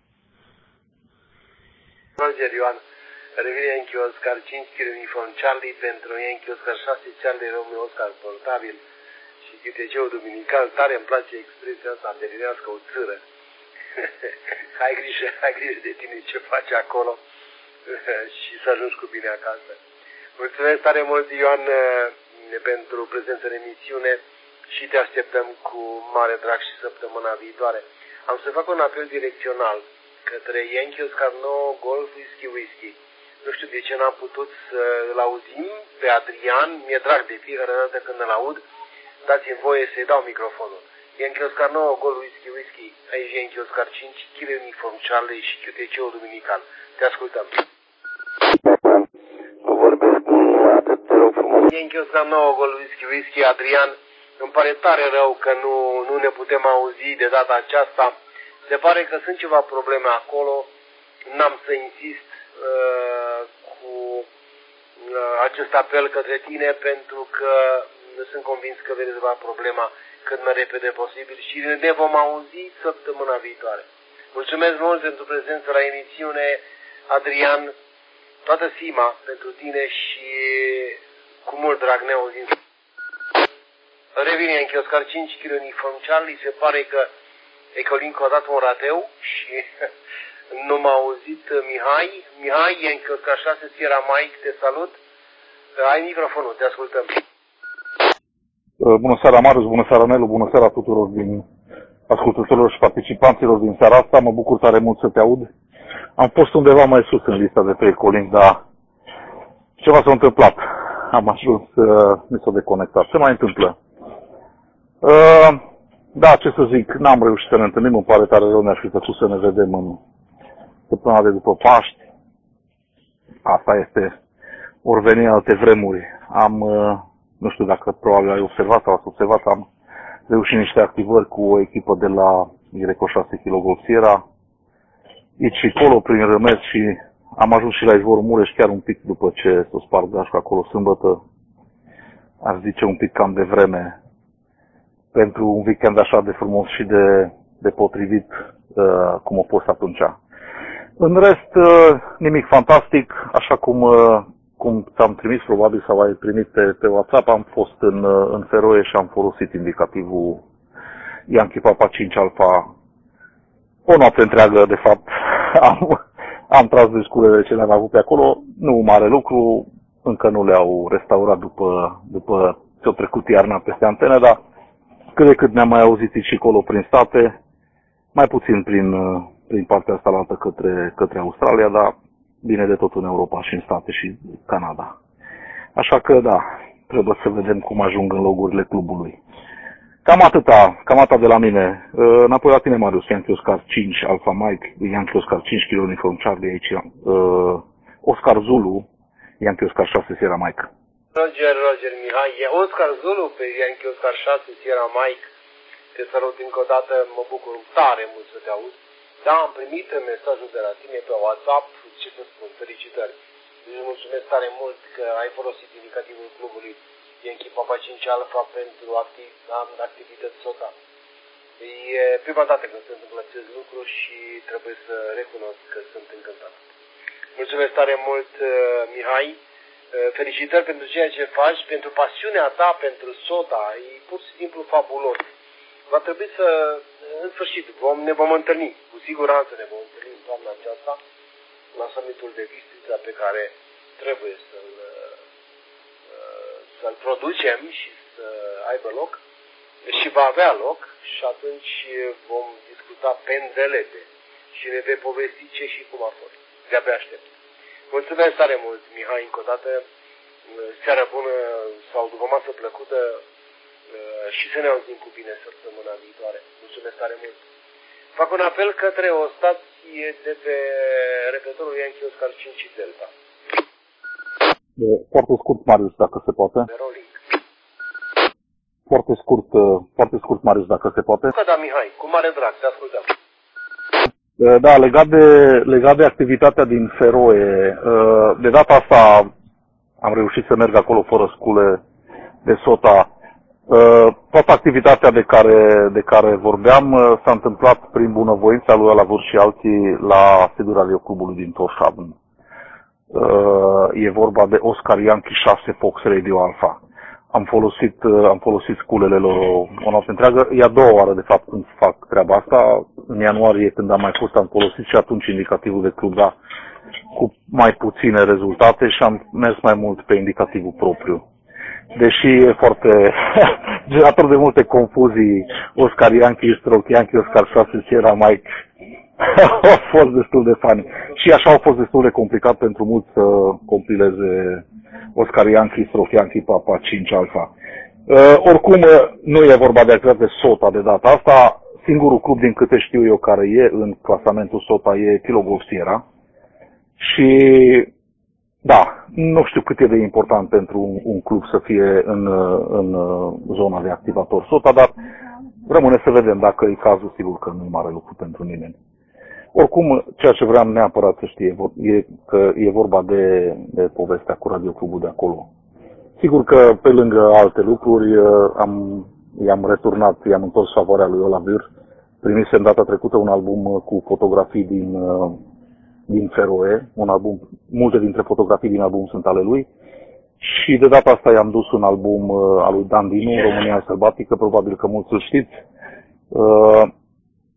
A: Roger Ioan, revine Yankee Oscar cinci kilo Uniform Charlie pentru Yankee Oscar șase Charlie Romeo Oscar portabil. Câteceu duminical, tare îmi place expresia asta, delinească o țără. Hai grijă, hai grijă de tine ce faci acolo și să ajungi cu bine acasă. Mulțumesc tare mult, Ioan, pentru prezența în emisiune și te așteptăm cu mare drag și săptămâna viitoare. Am să fac un apel direcțional către Yankee Oscar nouă Golf Whisky Whisky. Nu știu de ce n-am putut să-l auzim pe Adrian, mi-e drag de fiecare dată când îl aud. Dați-mi voie să-i dau microfonul. Yankee Oscar nouă, Gol Whisky Whisky, aici Yankee Oscar cinci, Kilo Uniform Charlie și Q T C-ul Duminical. Te ascultăm. Yankee Oscar nouă, Gol Whisky Whisky, Adrian, îmi pare tare rău că nu, nu ne putem auzi de data aceasta. Se pare că sunt ceva probleme acolo. N-am să insist uh, cu uh, acest apel către tine pentru că sunt convins că vei rezolva problema cât mai repede posibil și ne vom auzi săptămâna viitoare. Mulțumesc mult pentru prezența la emisiune, Adrian, toată stima pentru tine și cu mult drag ne auzim. Revine în Oscar cinci Kilo Uniform Charlie, se pare că Ecolinco a dat un rateu și nu m-a auzit Mihai. Mihai, e în Chiosca șase, Sierra Mike, te salut. Ai microfonul, te ascultăm.
T: Bună seara, Marius, bună seara, Nelu, bună seara tuturor din ascultătorilor și participanților din seara asta. Mă bucur tare mult să te aud. Am fost undeva mai sus în lista de pe Ecolink, dar ceva s-a întâmplat. Am ajuns, uh, mi s-a deconectat. Se mai întâmplă. Uh, da, ce să zic, n-am reușit să ne întâlnim, îmi pare tare rău, ne-aș fi plăcut să ne vedem în săptămâna de după Paști. Asta este, ori veni alte vremuri. Am, uh, nu știu dacă probabil ai observat sau ați observat, am reușit niște activări cu o echipă de la Greco șase Kilogolf Sierra, aici și acolo prin Rămes și am ajuns și la Izvorul Mureș chiar un pic după ce s-o sparg gașca acolo sâmbătă, aș zice un pic cam de vreme, pentru un weekend așa de frumos și de, de potrivit uh, cum a fost atunci. În rest, uh, nimic fantastic, așa cum, uh, cum ți-am trimis probabil sau ai primit pe, pe WhatsApp, am fost în, uh, în Feroe și am folosit indicativul Yankee Papa cinci Alpha o noapte întreagă, de fapt. am, am tras discurile ce le-am avut pe acolo, nu mare lucru, încă nu le-au restaurat după, după ce-au trecut iarna peste antene, dar cât de cât ne-am mai auzit și acolo prin state, mai puțin prin, prin partea asta altă către, către Australia, dar bine de tot în Europa și în state și Canada. Așa că da, trebuie să vedem cum ajung în logurile clubului. Cam atâta, cam atâta de la mine. Înapoi la tine, Marius, Yankee Oscar cinci Alpha Mike, Yankee Oscar cinci Kilo Uniform Charlie aici, uh, Oscar Zulu, Yankee Oscar șase Sierra Mike.
A: Roger, Roger, Mihai, e Oscar Zulu pe Yankee Oscar șase Sierra Mike. Te salut încă o dată, mă bucur tare mult să te auzi. Da, am primit mesajul de la tine pe WhatsApp, ce să spun, felicitări. Îți mulțumesc tare mult că ai folosit indicativul clubului Yankee Papa cinci Alpha pentru activ, activități SOTA. E prima dată când se întâmplă acest lucru și trebuie să recunosc că sunt încântat. Mulțumesc tare mult, Mihai. Felicitări pentru ceea ce faci, pentru pasiunea ta pentru SOTA. E pur și simplu fabulos. Va trebui să, în sfârșit, vom, ne vom întâlni. Cu siguranță ne vom întâlni în toamna aceasta la summitul de Bistrița pe care trebuie să-l să-l producem și să aibă loc și va avea loc și atunci vom discuta pendelete și ne vei povesti ce și cum a fost. De-abia aștept. Mulțumesc tare mult, Mihai, încă o dată. Seara bună sau după masă plăcută și să ne auzim cu bine săptămâna viitoare. Mulțumesc tare mult. Fac un apel către o stație de pe repetitorul Yankee Oscar cinci Delta.
T: Foarte scurt, Marius, dacă se poate. Foarte scurt, foarte scurt, Marius, dacă se poate.
A: Da, Mihai, cu mare drag, te ascultăm.
T: Da, legat de, legat de activitatea din Feroe, de data asta am reușit să merg acolo fără scule de SOTA. Toată activitatea de care, de care vorbeam s-a întâmplat prin bunăvoința lui Alavâr și alții la sediul radioclubului din Toșabn. E vorba de Oscar Yankee șase Fox Radio Alpha. Am folosit, am folosit sculele lor o, o noapte întreagă. E a doua oară, de fapt, când fac treaba asta. În ianuarie, când am mai fost, am folosit și atunci indicativul de club, dar cu mai puține rezultate și am mers mai mult pe indicativul propriu. Deși e foarte generator de multe confuzii, Oscar Yankee Stroke, Yankee Oscar șase Sierra Mike, a fost destul de funny. Și așa a fost destul de complicat pentru mulți să compileze Oscar Yankee Stroke, Yankee Papa cinci Alpha. Uh, oricum, nu e vorba de activitate SOTA de data asta. Singurul club din câte știu eu care e în clasamentul SOTA e Kilogolf Sierra. Și da, nu știu cât e de important pentru un, un club să fie în, în zona de activator SOTA, dar rămâne să vedem dacă e cazul, sigur că nu e mare lucru pentru nimeni. Oricum, ceea ce vreau neapărat să știe e că e vorba de, de povestea cu radioclubul de acolo. Sigur că pe lângă alte lucruri am, i-am returnat, i-am întors favoarea lui Olavir. Primisem data trecută un album cu fotografii din, din Feroe, un album, multe dintre fotografii din album sunt ale lui. Și de data asta i-am dus un album al lui Dan Dinu, România Sălbatică, probabil că mulți îl știți.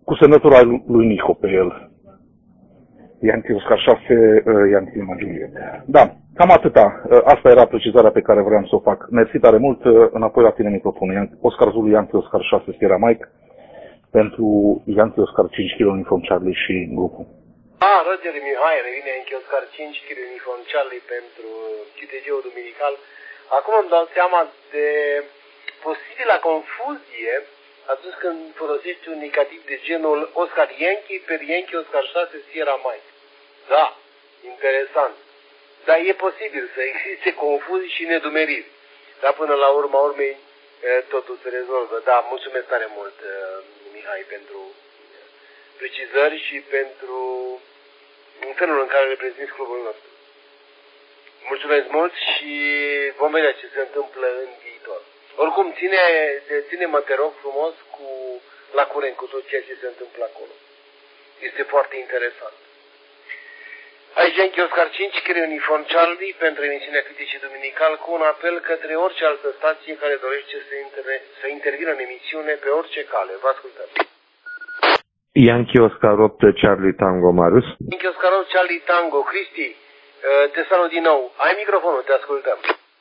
T: cu semnătura lui Nico pe el. Yankee Oscar șase, uh, Yankee Lima Juliet. Da, cam atâta. Uh, asta era precizarea pe care vreau să o fac. Mersi tare mult. Uh, înapoi la tine microfonul. Oscar Zulu, Yankee Oscar șase, Sierra Mike, pentru Yankee Oscar cinci kilo Uniform Charlie și grupul.
A: Ah, Roger Mihai, revine Yankee Oscar cinci kilo Uniform Charlie pentru Q T G-ul Duminical. Acum îmi dau seama de posibilă confuzie atunci când folosești un indicativ de genul Oscar Yankee per Yankee Oscar șase Sierra Mike. Da, interesant. Dar e posibil să existe confuzii și nedumeriri. Dar până la urma urmei totul se rezolvă. Da, mulțumesc tare mult, Mihai, pentru precizări și pentru felul în care reprezinți clubul nostru. Mulțumesc mult și vom vedea ce se întâmplă în viitor. Oricum, ține, ține-mă, te rog frumos, cu, la curent cu tot ceea ce se întâmplă acolo. Este foarte interesant. Aici Yankee Oscar cinci, Kilo Uniform Charlie, pentru emisiunea Critice Duminical, cu un apel către orice altă stație care dorește să, inter- să intervină în emisiune pe orice cale. Vă ascultăm.
B: Yankee Oscar opt, Charlie Tango, Marius.
A: Yankee Oscar opt, Charlie Tango. Cristi, te salut din nou. Ai microfonul, te ascultăm.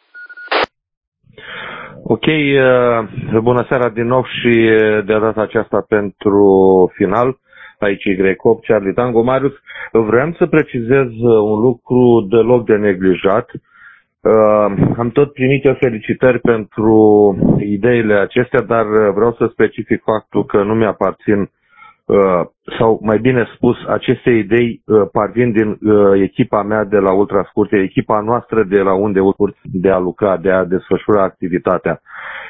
B: Ok, bună seara din nou și de data aceasta pentru final. Aici Y opt, Charlie Tango, Marius. Vreau să precizez un lucru deloc de neglijat. Am tot primit eu felicitări pentru ideile acestea, dar vreau să specific faptul că nu mi-aparțin, sau mai bine spus, aceste idei parvin din echipa mea de la Ultrascurte, echipa noastră de la unde de a lucra, de a desfășura activitatea.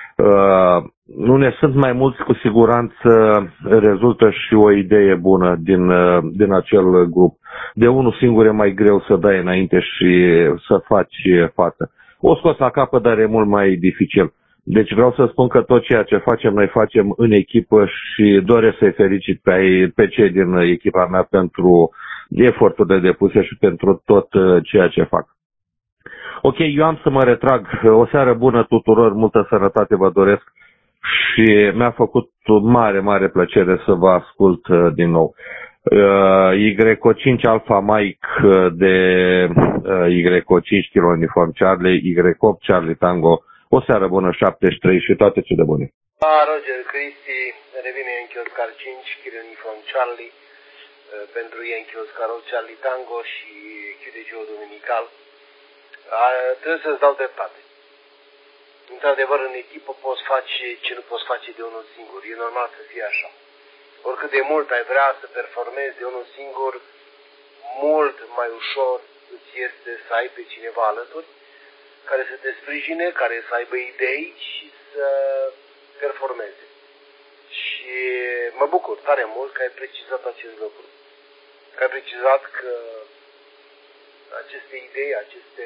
B: Nu ne sunt mai mulți, cu siguranță rezultă și o idee bună din, din acel grup. De unul singur e mai greu să dai înainte și să faci față. O scos la capăt, dar e mult mai dificil. Deci vreau să spun că tot ceea ce facem, noi facem în echipă și doresc să-i felicit pe, pe cei din echipa mea pentru eforturile depuse și pentru tot ceea ce fac. Ok, eu am să mă retrag. O seară bună tuturor, multă sănătate vă doresc și mi-a făcut mare, mare plăcere să vă ascult din nou. Y cinci Alpha Mike de Y cinci Kilo Uniform Charlie, Y opt Charlie Tango. O seară bună, șaptezeci și trei și toate cele bune.
A: Da, Roger, Cristi, revine Yankee Oscar cinci, Kilo Uniform Charlie, pentru Yankee Oscar opt, Charlie Tango și Q D G-ul Duminical. Trebuie să-ți dau dreptate. Într-adevăr, în echipă poți face ce nu poți face de unul singur. E normal să fie așa. Oricât de mult ai vrea să performezi de unul singur, mult mai ușor îți este să ai pe cineva alături, care să te sprijine, care să aibă idei și să performeze. Și mă bucur tare mult că ai precizat acest lucru. Că ai precizat că aceste idei, aceste,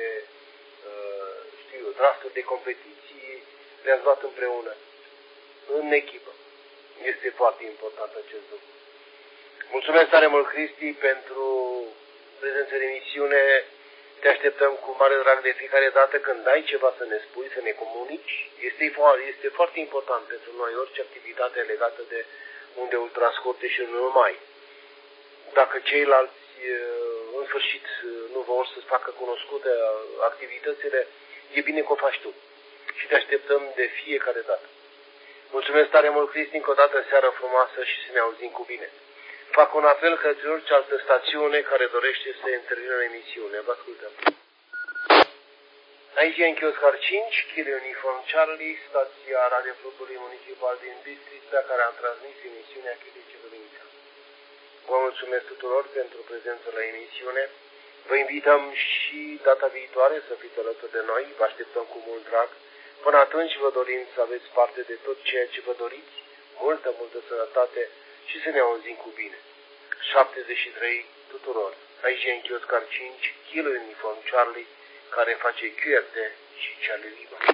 A: știu eu, drafturi de competiții le-ați luat împreună, în echipă. Este foarte important acest lucru. Mulțumesc tare mult, Cristi, pentru prezența în emisiune. Te așteptăm cu mare drag de fiecare dată când ai ceva să ne spui, să ne comunici. Este, este foarte important pentru noi orice activitate legată de unde ultrascurte și nu numai. Dacă ceilalți în sfârșit nu vor să-ți facă cunoscute activitățile, e bine că o faci tu. Și te așteptăm de fiecare dată. Mulțumesc tare mult, Cristi, încă o dată, seară frumoasă și să ne auzim cu bine. Fac un apel către orice altă stațiune care dorește să intervină în emisiune. Vă ascultăm. Aici e Yankee Oscar cinci, Kilo Uniform Charlie, stația Radio Clubului Municipal din Bistrița, care a transmis emisiunea Critice Duminical. Vă mulțumesc tuturor pentru prezența la emisiune. Vă invităm și data viitoare să fiți alături de noi. Vă așteptăm cu mult drag. Până atunci vă dorim să aveți parte de tot ceea ce vă doriți, multă, multă sănătate și să ne auzim cu bine. șaptezeci și trei tuturor. Aici e Yankee Oscar cinci, Kilo Uniform Charlie, care face Q R T și Charlie Lima.